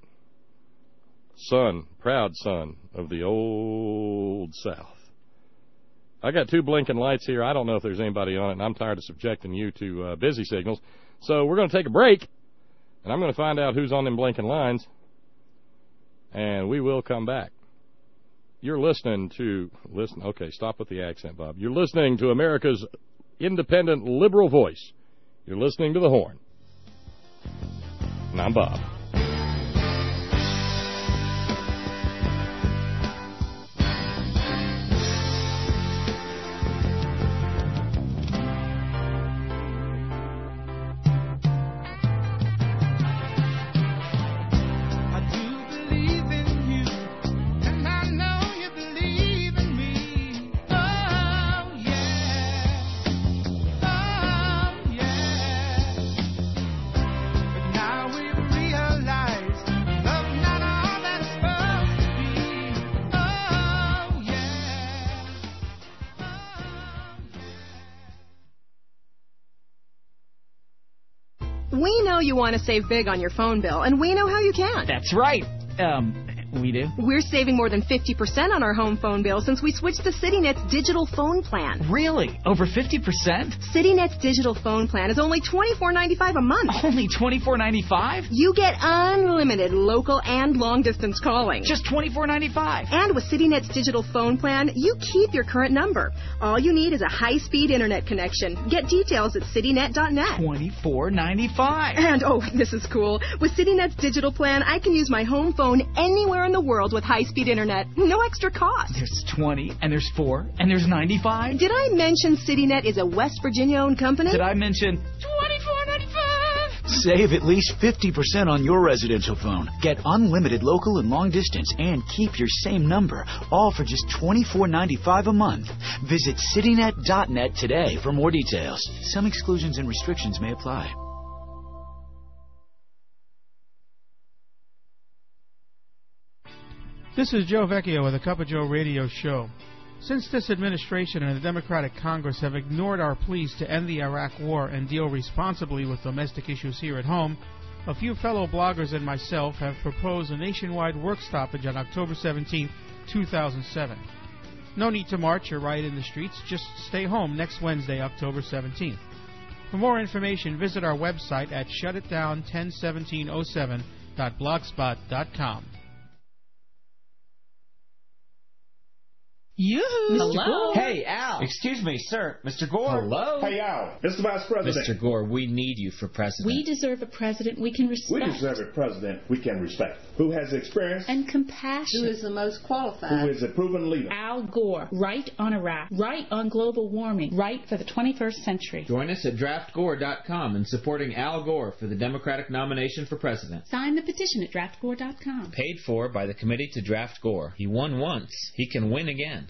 Proud son of the old South. I got two blinking lights here. I don't know if there's anybody on it, and I'm tired of subjecting you to busy signals. So we're going to take a break, and I'm going to find out who's on them blinking lines, and we will come back. You're listening to... Okay, stop with the accent, Bob. You're listening to America's independent liberal voice. You're listening to The Horn. And I'm Bob. We know you want to save big on your phone bill, and we know how you can. That's right. We do. We're saving more than 50% on our home phone bill since we switched to CityNet's digital phone plan. Really? Over 50%? CityNet's digital phone plan is only $24.95 a month. Only $24.95? You get unlimited local and long-distance calling. Just $24.95. And with CityNet's digital phone plan, you keep your current number. All you need is a high-speed internet connection. Get details at citynet.net. $24.95. And, oh, this is cool. With CityNet's digital plan, I can use my home phone anywhere in the world with high-speed internet. No extra cost. There's 20, and there's 4, and there's 95. Did I mention CityNet is a West Virginia-owned company? Did I mention $24.95? Save at least 50% on your residential phone. Get unlimited local and long distance and keep your same number, all for just $24.95 a month. Visit citynet.net today for more details. Some exclusions and restrictions may apply. This is Joe Vecchio with the Cup of Joe radio show. Since this administration and the Democratic Congress have ignored our pleas to end the Iraq War and deal responsibly with domestic issues here at home, a few fellow bloggers and myself have proposed a nationwide work stoppage on October 17, 2007. No need to march or riot in the streets, just stay home next Wednesday, October 17th. For more information, visit our website at shutitdown101707.blogspot.com. Yoo-hoo. Hello. Hey, Al. Excuse me, sir. Mr. Gore. Hello. Hey, Al. Mr. Vice President. Mr. Gore, we need you for president. We deserve a president we can respect. We deserve a president we can respect. Who has experience and compassion. Who is the most qualified. Who is a proven leader. Al Gore. Right on Iraq. Right on global warming. Right for the 21st century. Join us at draftgore.com in supporting Al Gore for the Democratic nomination for president. Sign the petition at draftgore.com. Paid for by the Committee to Draft Gore. He won once. He can win again.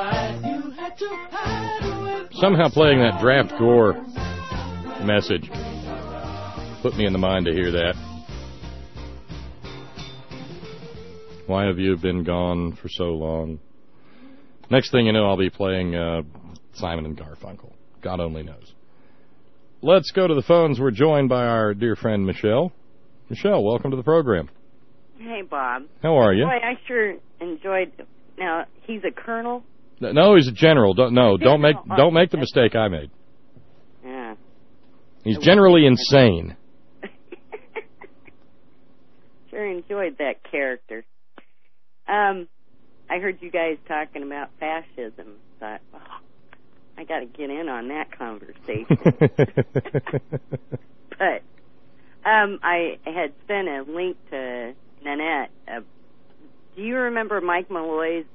Somehow playing that Draft Gore message put me in the mind to hear that. Why have you been gone for so long? Next thing you know, I'll be playing Simon and Garfunkel. God only knows. Let's go to the phones. We're joined by our dear friend Michelle. Michelle, welcome to the program. Hey, Bob. How are you? Boy, I sure enjoyed. Now, he's a colonel? No, he's a general. Don't make the mistake I made. Yeah. He's generally insane. Sure enjoyed that character. I heard you guys talking about fascism. Thought, oh, I got to get in on that conversation. But I had sent a link to Nanette. Do you remember Mike Malloy's?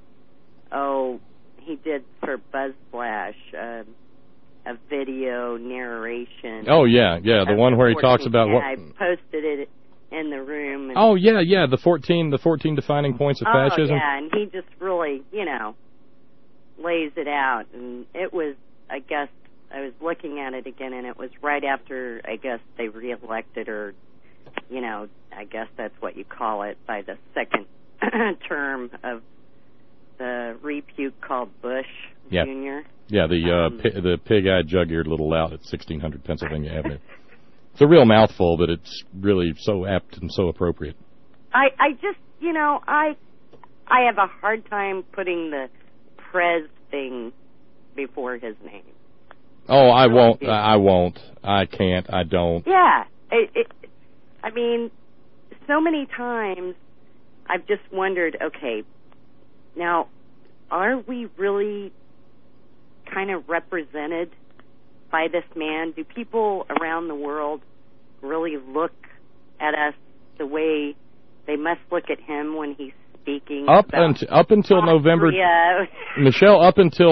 He did for BuzzFlash a video narration. Oh yeah, the one where he talks about what. I posted it in the room. And the 14 defining points of fascism. Oh yeah, and he just really, lays it out. And it was, I guess, I was looking at it again, and it was right after, I guess, they reelected her. I guess that's what you call it, by the second term of the repuke called Bush Jr. Yeah, the pig-eyed, jug-eared little lout at 1600 Pennsylvania Avenue. It's a real mouthful, but it's really so apt and so appropriate. I just, I have a hard time putting the Prez thing before his name. Oh, I won't. I can't. I don't. Yeah. I mean, so many times I've just wondered, okay, now, are we really kind of represented by this man? Do people around the world really look at us the way they must look at him when he's speaking? Up until November, Michelle.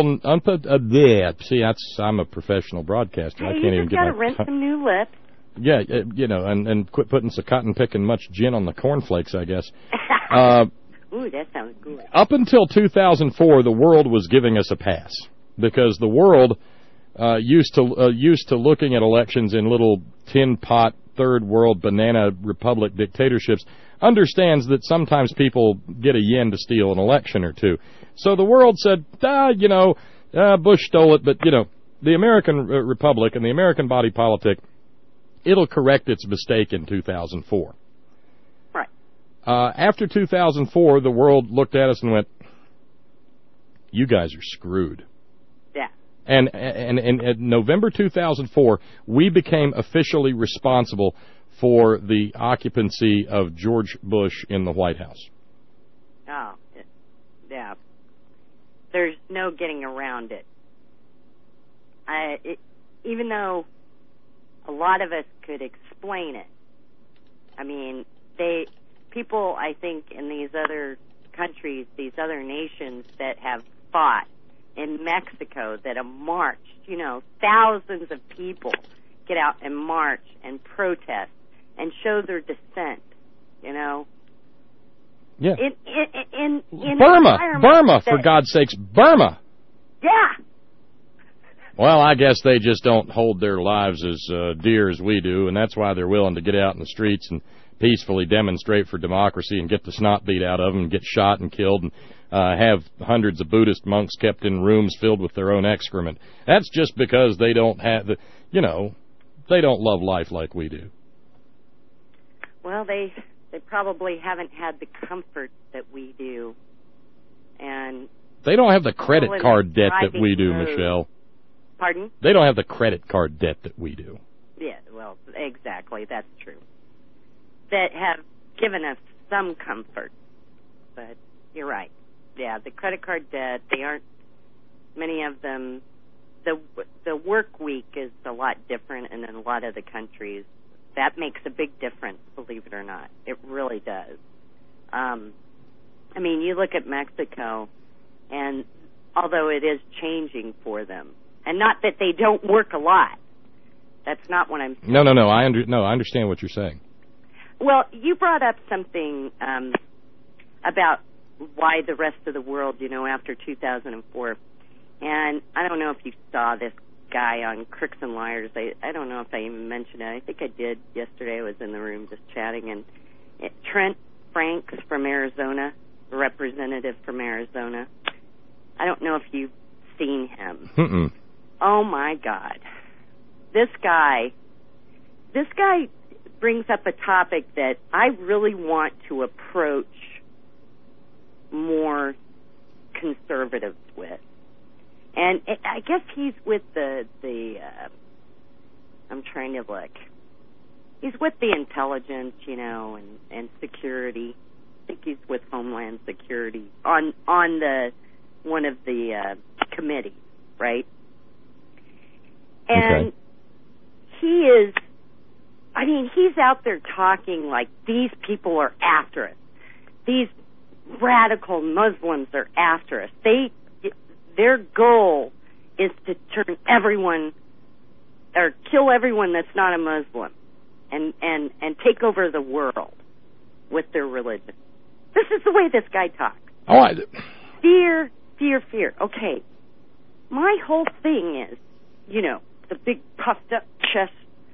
See, I'm a professional broadcaster. Hey, I can't even get my. You just got to rinse some new lips. Yeah, and quit putting some cotton picking much gin on the cornflakes, I guess. Ooh, that sounds good. Up until 2004, the world was giving us a pass because the world used to looking at elections in little tin pot third world banana republic dictatorships. Understands that sometimes people get a yen to steal an election or two. So the world said, Bush stole it, but the American republic and the American body politic, it'll correct its mistake in 2004. After 2004, the world looked at us and went, you guys are screwed. Yeah. And in November 2004, we became officially responsible for the occupancy of George Bush in the White House. Oh, yeah. There's no getting around it. Even though a lot of us could explain it, I mean, people, I think, in these other countries, these other nations that have fought in Mexico, that have marched, thousands of people get out and march and protest and show their dissent, Yeah. In Burma, for God's sakes, Burma. Yeah. Well, I guess they just don't hold their lives as dear as we do, and that's why they're willing to get out in the streets and peacefully demonstrate for democracy and get the snot beat out of them and get shot and killed and have hundreds of Buddhist monks kept in rooms filled with their own excrement. That's just because they don't have they don't love life like we do. Well, they probably haven't had the comfort that we do. And they don't have the credit card debt that we do, Michelle. Pardon? They don't have the credit card debt that we do. Yeah, well, exactly. That's true. That have given us some comfort. But you're right. Yeah, the credit card debt, they aren't, many of them, the work week is a lot different in a lot of the countries. That makes a big difference, believe it or not. It really does. I mean, you look at Mexico, and although it is changing for them, and not that they don't work a lot. That's not what I'm saying. No. I understand what you're saying. Well, you brought up something about why the rest of the world, after 2004. And I don't know if you saw this guy on Crooks and Liars. I don't know if I even mentioned it. I think I did yesterday. I was in the room just chatting. And Trent Franks from Arizona, representative from Arizona. I don't know if you've seen him. Mm-mm. Oh, my God. This guy brings up a topic that I really want to approach more conservatives with. And I guess he's with I'm trying to look. He's with the intelligence, and security. I think he's with Homeland Security on one of the committees, right? And he's out there talking like these people are after us. These radical Muslims are after us. Their goal is to turn everyone or kill everyone that's not a Muslim and take over the world with their religion. This is the way this guy talks. Oh, Fear, fear, fear. Okay. My whole thing is, the big puffed up chest,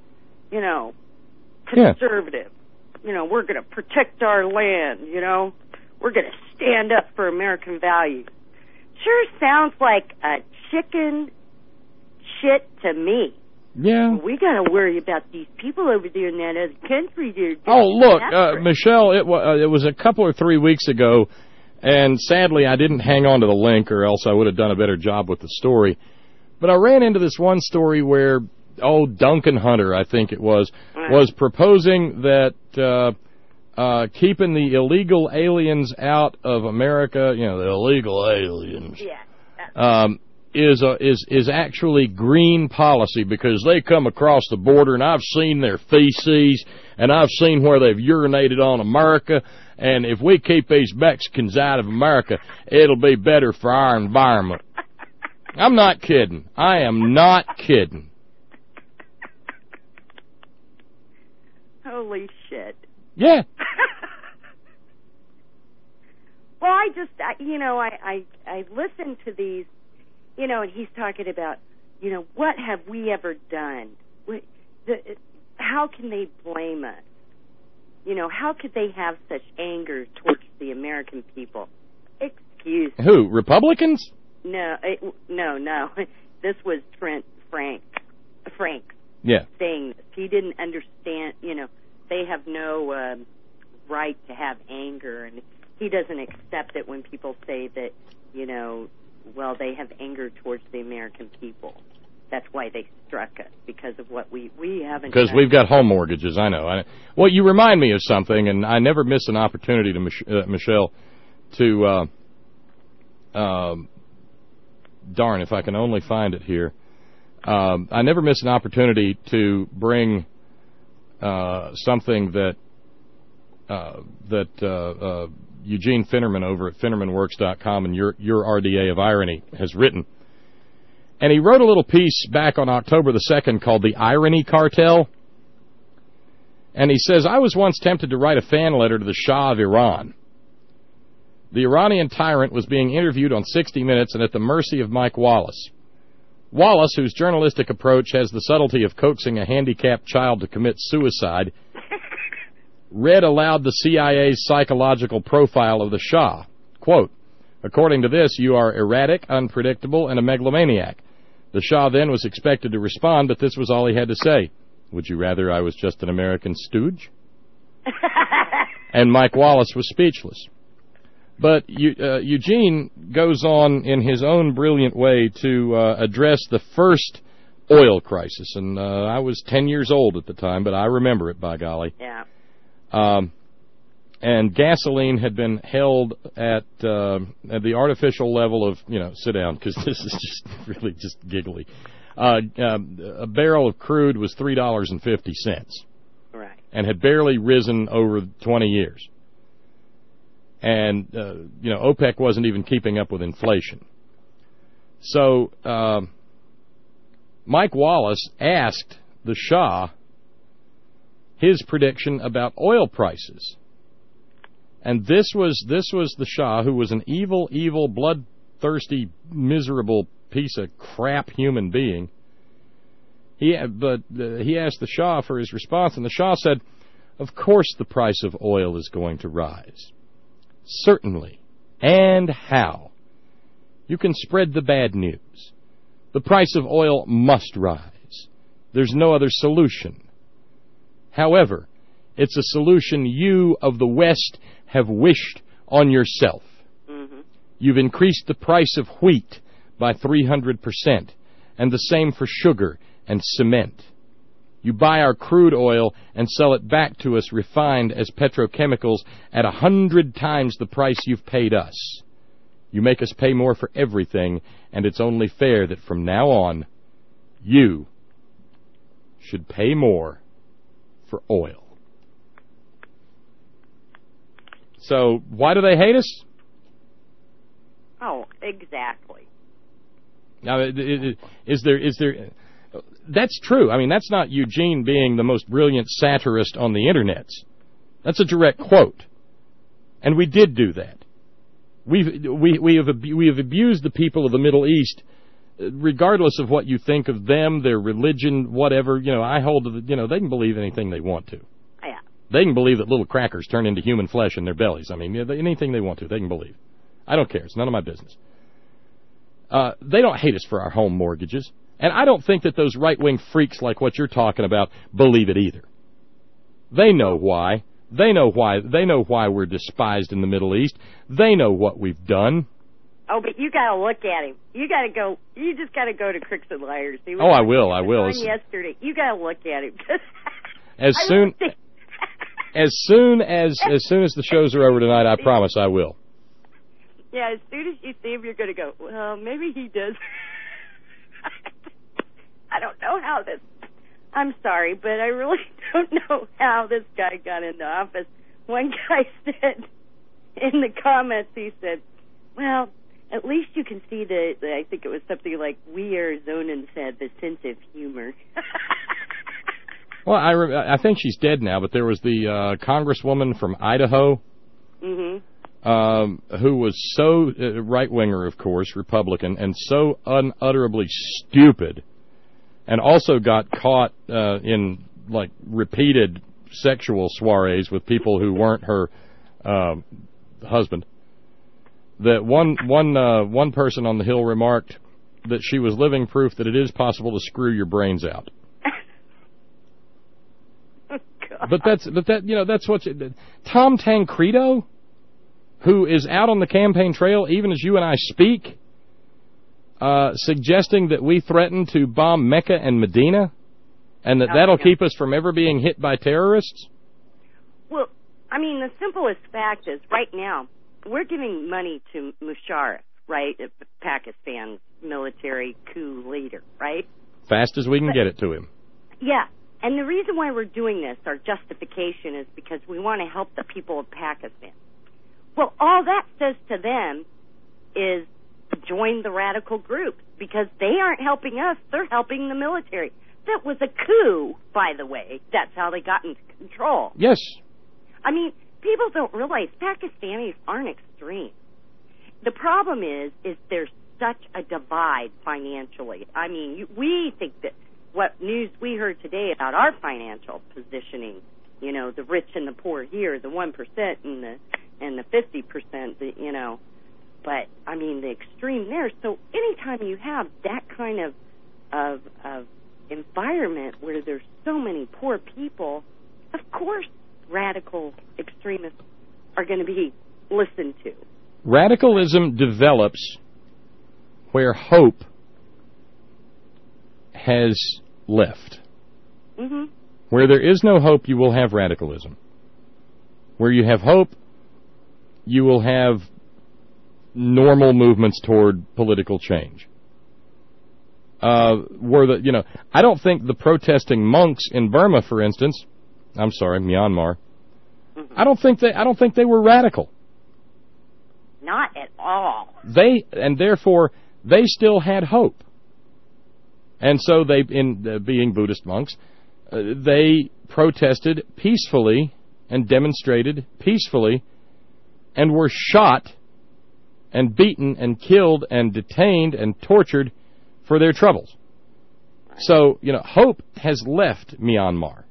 conservative. We're going to protect our land, We're going to stand up for American values. Sure sounds like a chicken shit to me. Yeah. We got to worry about these people over there in that other country. Oh, look, Michelle, it was a couple or 3 weeks ago, and sadly I didn't hang on to the link or else I would have done a better job with the story. But I ran into this one story where, Duncan Hunter, I think it was proposing that keeping the illegal aliens out of America, the illegal aliens, is actually green policy because they come across the border and I've seen their feces and I've seen where they've urinated on America, and if we keep these Mexicans out of America, it'll be better for our environment. I'm not kidding. I am not kidding. Holy shit. Yeah. Well, I listen to these, and he's talking about, what have we ever done? How can they blame us? How could they have such anger towards the American people? Excuse me. Who, Republicans? No. This was Trent Frank. Yeah. Saying this. He didn't understand, they have no right to have anger, and he doesn't accept it when people say that, they have anger towards the American people. That's why they struck us, because of what we haven't Because done. we've got home mortgages, I know. Well, you remind me of something, and I never miss an opportunity to Michelle, to, darn, if I can only find it here. I never miss an opportunity to bring something that Eugene Finnerman over at FinnermanWorks.com and your RDA of Irony has written. And he wrote a little piece back on October the 2nd called The Irony Cartel. And he says, I was once tempted to write a fan letter to the Shah of Iran. The Iranian tyrant was being interviewed on 60 Minutes and at the mercy of Mike Wallace. Wallace, whose journalistic approach has the subtlety of coaxing a handicapped child to commit suicide, read aloud the CIA's psychological profile of the Shah. Quote, according to this, you are erratic, unpredictable, and a megalomaniac. The Shah then was expected to respond, but this was all he had to say. Would you rather I was just an American stooge? And Mike Wallace was speechless. But Eugene goes on in his own brilliant way to address the first oil crisis. And I was 10 years old at the time, but I remember it, by golly. Yeah. And gasoline had been held at the artificial level of, sit down, because this is just really just giggly. A barrel of crude was $3.50. Right. And had barely risen over 20 years. And, OPEC wasn't even keeping up with inflation. So, Mike Wallace asked the Shah his prediction about oil prices. And this was the Shah, who was an evil, bloodthirsty, miserable piece of crap human being. He asked the Shah for his response, and the Shah said, "Of course the price of oil is going to rise. Certainly. And how? You can spread the bad news. The price of oil must rise. There's no other solution. However, it's a solution you of the West have wished on yourself. Mm-hmm. You've increased the price of wheat by 300%, and the same for sugar and cement. You buy our crude oil and sell it back to us refined as petrochemicals at 100 times the price you've paid us. You make us pay more for everything, and it's only fair that from now on, you should pay more for oil." So, why do they hate us? Oh, exactly. Now, is there... That's true. I mean, that's not Eugene being the most brilliant satirist on the Internet. That's a direct quote. And we did do that. We have abused the people of the Middle East, regardless of what you think of them, their religion, whatever. I hold to they can believe anything they want to. Yeah. They can believe that little crackers turn into human flesh in their bellies. I mean, anything they want to, they can believe. I don't care. It's none of my business. They don't hate us for our home mortgages. And I don't think that those right-wing freaks like what you're talking about believe it either. They know why. They know why we're despised in the Middle East. They know what we've done. Oh, but you got to look at him. You just got to go to Crooks and Liars. I will. Yesterday, you got to look at him. as soon as the shows are over tonight, I promise I will. Yeah, as soon as you see him, you're going to go, well, maybe he does. I don't know how this... I'm sorry, but I really don't know how this guy got into office. One guy said in the comments, he said, well, at least you can see I think it was something like, we Arizonans have the sense of humor. Well, I think she's dead now, but there was the congresswoman from Idaho, who was so right-winger, of course, Republican, and so unutterably stupid, and also got caught in repeated sexual soirees with people who weren't her husband. That one person on the Hill remarked that she was living proof that it is possible to screw your brains out. But that's what Tom Tancredo, who is out on the campaign trail even as you and I speak, suggesting that we threaten to bomb Mecca and Medina, and that'll keep us from ever being hit by terrorists? Well, I mean, the simplest fact is right now we're giving money to Musharraf, right, Pakistan's military coup leader, right? Fast as we can get it to him. Yeah. And the reason why we're doing this, our justification, is because we want to help the people of Pakistan. Well, all that says to them is join the radical groups, because they aren't helping us, they're helping the military. That was a coup, by the way. That's how they got into control. Yes. I mean, people don't realize Pakistanis aren't extreme. The problem is there's such a divide financially. I mean, we think that what news we heard today about our financial positioning, the rich and the poor here, the 1% and the 50%, but I mean the extreme there. So anytime you have that kind of environment where there's so many poor people, of course radical extremists are going to be listened to. Radicalism develops where hope has left. Mm-hmm. Where there is no hope, you will have radicalism. Where you have hope, you will have normal movements toward political change. I don't think the protesting monks in Burma, for instance, Myanmar, mm-hmm. I don't think they were radical. Not at all. Therefore they still had hope. And so being Buddhist monks, they protested peacefully and demonstrated peacefully and were shot and beaten and killed and detained and tortured for their troubles. So, hope has left Myanmar.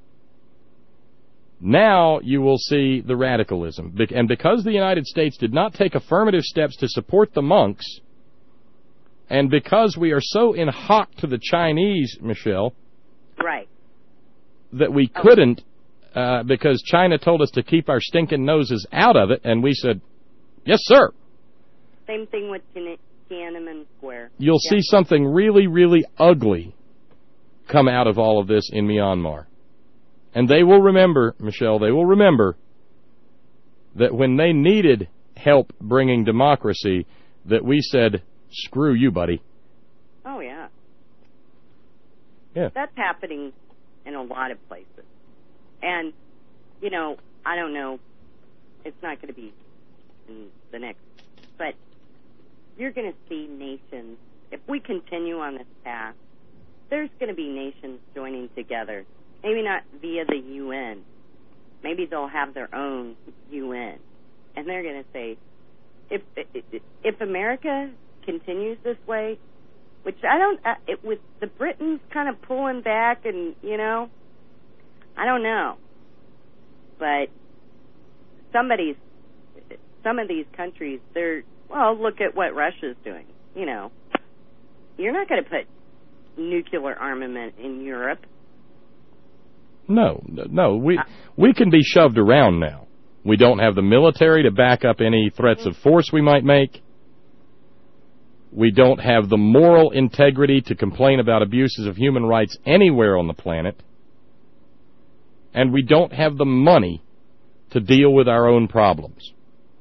Now you will see the radicalism. And because the United States did not take affirmative steps to support the monks, and because we are so in hock to the Chinese, Michelle, right, that we couldn't, because China told us to keep our stinking noses out of it, and we said, yes, sir. Same thing with Tiananmen Square. You'll see something really, really ugly come out of all of this in Myanmar. And they will remember, Michelle, they will remember that when they needed help bringing democracy, that we said, screw you, buddy. Oh, yeah. Yeah. That's happening in a lot of places. And, I don't know, it's not going to be in the next, but you're going to see nations, if we continue on this path, there's going to be nations joining together. Maybe not via the UN. Maybe they'll have their own UN. And they're going to say, if America continues this way, which with the Britons kind of pulling back and, I don't know. But some of these countries, look at what Russia's doing. You're not going to put nuclear armament in Europe. No. We can be shoved around now. We don't have the military to back up any threats of force we might make. We don't have the moral integrity to complain about abuses of human rights anywhere on the planet. And we don't have the money to deal with our own problems.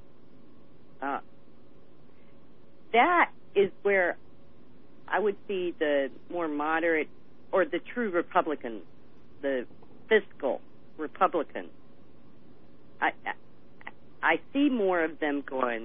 That is where I would see the more moderate, or the true Republicans, the fiscal Republicans. I see more of them going,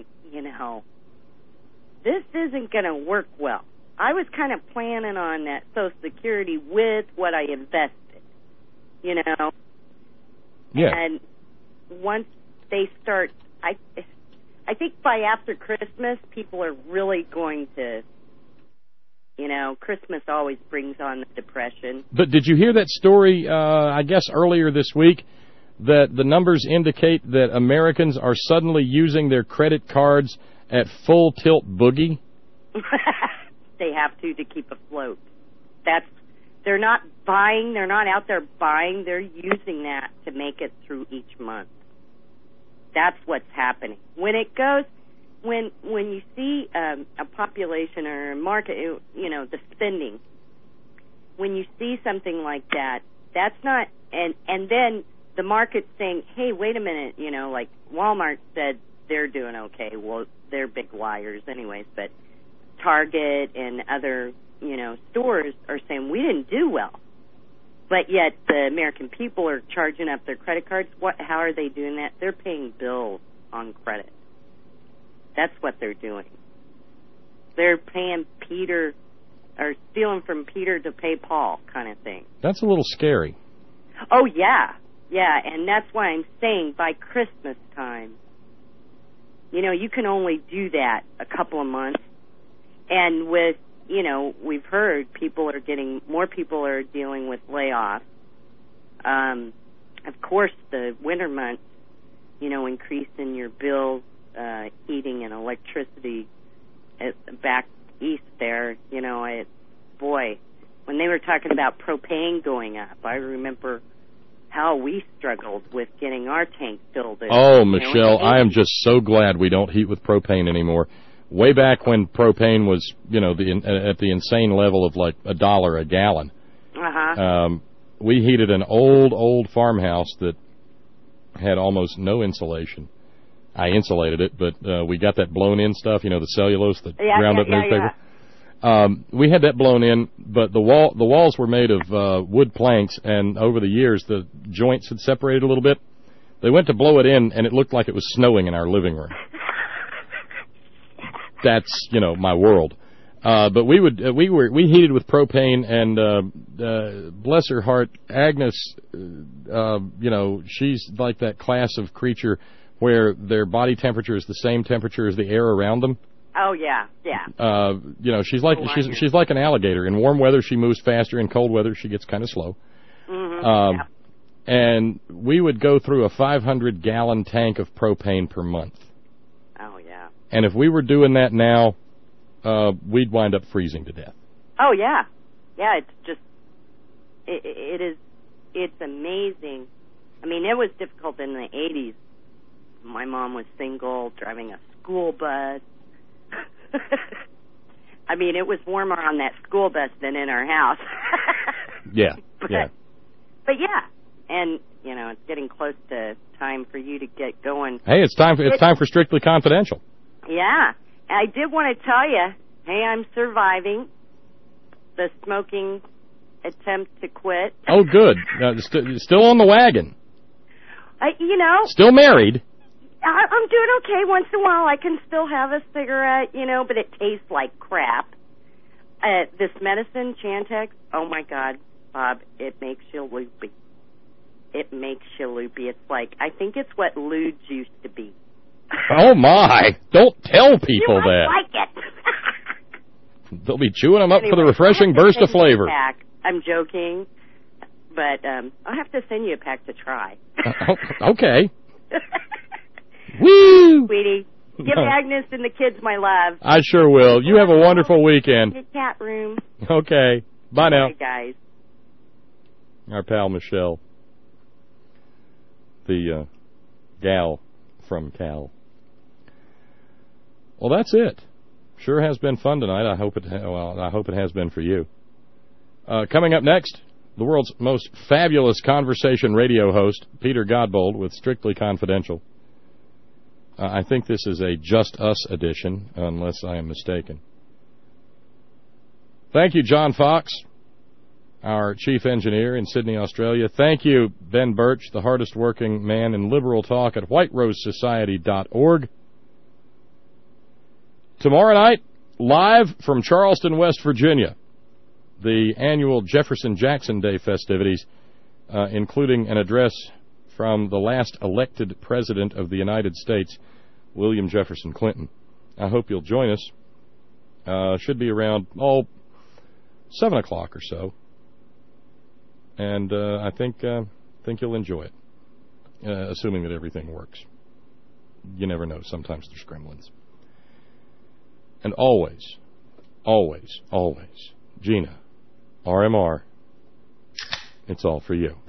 this isn't going to work well. I was kind of planning on that Social Security with what I invested, Yeah. And once they start, I think by after Christmas, people are really going to, Christmas always brings on the depression. But did you hear that story, I guess earlier this week, that the numbers indicate that Americans are suddenly using their credit cards at full tilt boogie? They have to keep afloat. They're not buying, they're not out there buying, they're using that to make it through each month. That's what's happening. When you see a population or a market, the spending, when you see something like that, that's not, and then the market's saying, hey, wait a minute, like Walmart said they're doing okay. Well, they're big liars anyways, but Target and other, stores are saying we didn't do well. But yet the American people are charging up their credit cards. How are they doing that? They're paying bills on credit. That's what they're doing. They're paying Peter, or stealing from Peter to pay Paul kind of thing. That's a little scary. Oh, yeah. Yeah, and that's why I'm saying by Christmas time, you can only do that a couple of months. And with, we've heard more people are dealing with layoffs. Of course, the winter months, increase in your bills, heating and electricity back east there, when they were talking about propane going up, I remember how we struggled with getting our tank filled. Oh, Michelle, I am just so glad we don't heat with propane anymore. Way back when propane was, at the insane level of like $1 a gallon. We heated an old farmhouse that had almost no insulation. I insulated it, but we got that blown-in stuff, the cellulose, the ground-up newspaper. Yeah. We had that blown in, but the walls were made of wood planks, and over the years the joints had separated a little bit. They went to blow it in, and it looked like it was snowing in our living room. That's my world. But we heated with propane, and bless her heart, Agnes, she's like that class of creature where their body temperature is the same temperature as the air around them. Oh yeah, yeah. She's like an alligator. In warm weather, she moves faster. In cold weather, she gets kind of slow. Mm-hmm. And we would go through a 500-gallon tank of propane per month. Oh yeah. And if we were doing that now, we'd wind up freezing to death. Oh yeah, yeah. It's just it's amazing. I mean, it was difficult in the 80s. My mom was single, driving a school bus. I mean, it was warmer on that school bus than in our house. Yeah. But yeah, and it's getting close to time for you to get going. Hey, it's time for Strictly Confidential. Yeah, I did want to tell you, hey, I'm surviving the smoking attempt to quit. Oh, good. Still on the wagon. Still married. I'm doing okay. Once in a while, I can still have a cigarette, but it tastes like crap. This medicine, Chantix, oh my God, Bob, it makes you loopy. It makes you loopy. It's like, I think it's what ludes used to be. Oh my! Don't tell people you that. Like it. They'll be chewing them up for the refreshing burst of flavor. I'm joking, but I'll have to send you a pack to try. Okay. Woo! Sweetie, give Agnes and the kids my love. I sure will. You have a wonderful weekend. Your cat room. Okay. Bye now. Bye, guys. Our pal Michelle, the gal from Cal. Well, that's it. Sure has been fun tonight. I hope it has been for you. Coming up next, the world's most fabulous conversation radio host, Peter Godbold, with Strictly Confidential. I think this is a Just Us edition, unless I am mistaken. Thank you, John Fox, our chief engineer in Sydney, Australia. Thank you, Ben Birch, the hardest working man in liberal talk at whiterosesociety.org. Tomorrow night, live from Charleston, West Virginia, the annual Jefferson Jackson Day festivities, including an address from the last elected president of the United States, William Jefferson Clinton. I hope you'll join us. Should be around 7 o'clock or so, and I think you'll enjoy it, assuming that everything works. You never know. Sometimes there's gremlins. And always, always, always, Gina, RMR, it's all for you.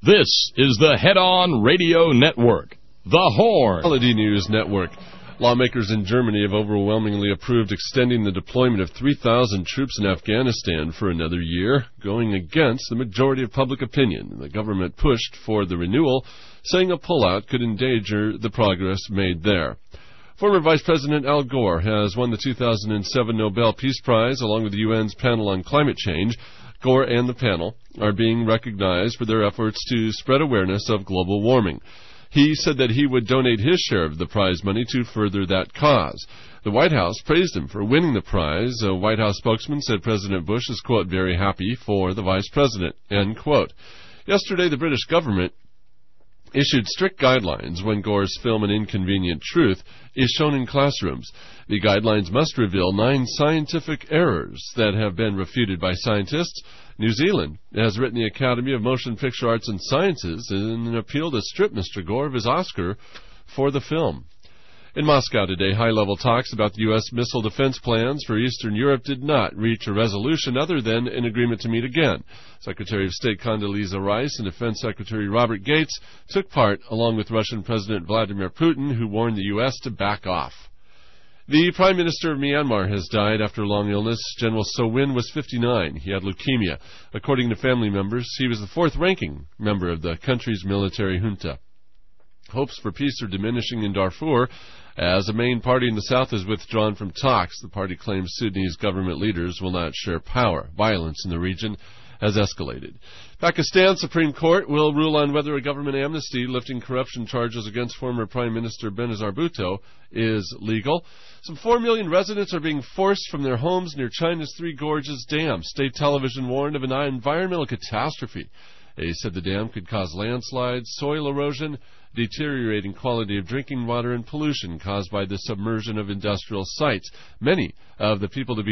This is the Head On Radio Network, The Horn. Holiday News Network. Lawmakers in Germany have overwhelmingly approved extending the deployment of 3,000 troops in Afghanistan for another year, going against the majority of public opinion. The government pushed for the renewal, saying a pullout could endanger the progress made there. Former Vice President Al Gore has won the 2007 Nobel Peace Prize along with the UN's panel on climate change. Gore and the panel are being recognized for their efforts to spread awareness of global warming. He said that he would donate his share of the prize money to further that cause. The White House praised him for winning the prize. A White House spokesman said President Bush is, quote, very happy for the vice president, end quote. Yesterday, the British government issued strict guidelines when Gore's film An Inconvenient Truth is shown in classrooms. The guidelines must reveal 9 scientific errors that have been refuted by scientists. New Zealand has written the Academy of Motion Picture Arts and Sciences in an appeal to strip Mr. Gore of his Oscar for the film. In Moscow today, high-level talks about the U.S. missile defense plans for Eastern Europe did not reach a resolution other than an agreement to meet again. Secretary of State Condoleezza Rice and Defense Secretary Robert Gates took part, along with Russian President Vladimir Putin, who warned the U.S. to back off. The Prime Minister of Myanmar has died after a long illness. General So Win was 59. He had leukemia. According to family members, he was the 4th-ranking member of the country's military junta. Hopes for peace are diminishing in Darfur as a main party in the south is withdrawn from talks. The party claims Sudanese government leaders will not share power. Violence in the region has escalated. Pakistan Supreme Court will rule on whether a government amnesty lifting corruption charges against former Prime Minister Benazir Bhutto is legal. Some 4 million residents are being forced from their homes near China's Three Gorges Dam. State television warned of an environmental catastrophe. They said the dam could cause landslides, soil erosion, deteriorating quality of drinking water, and pollution caused by the submersion of industrial sites. Many of the people to be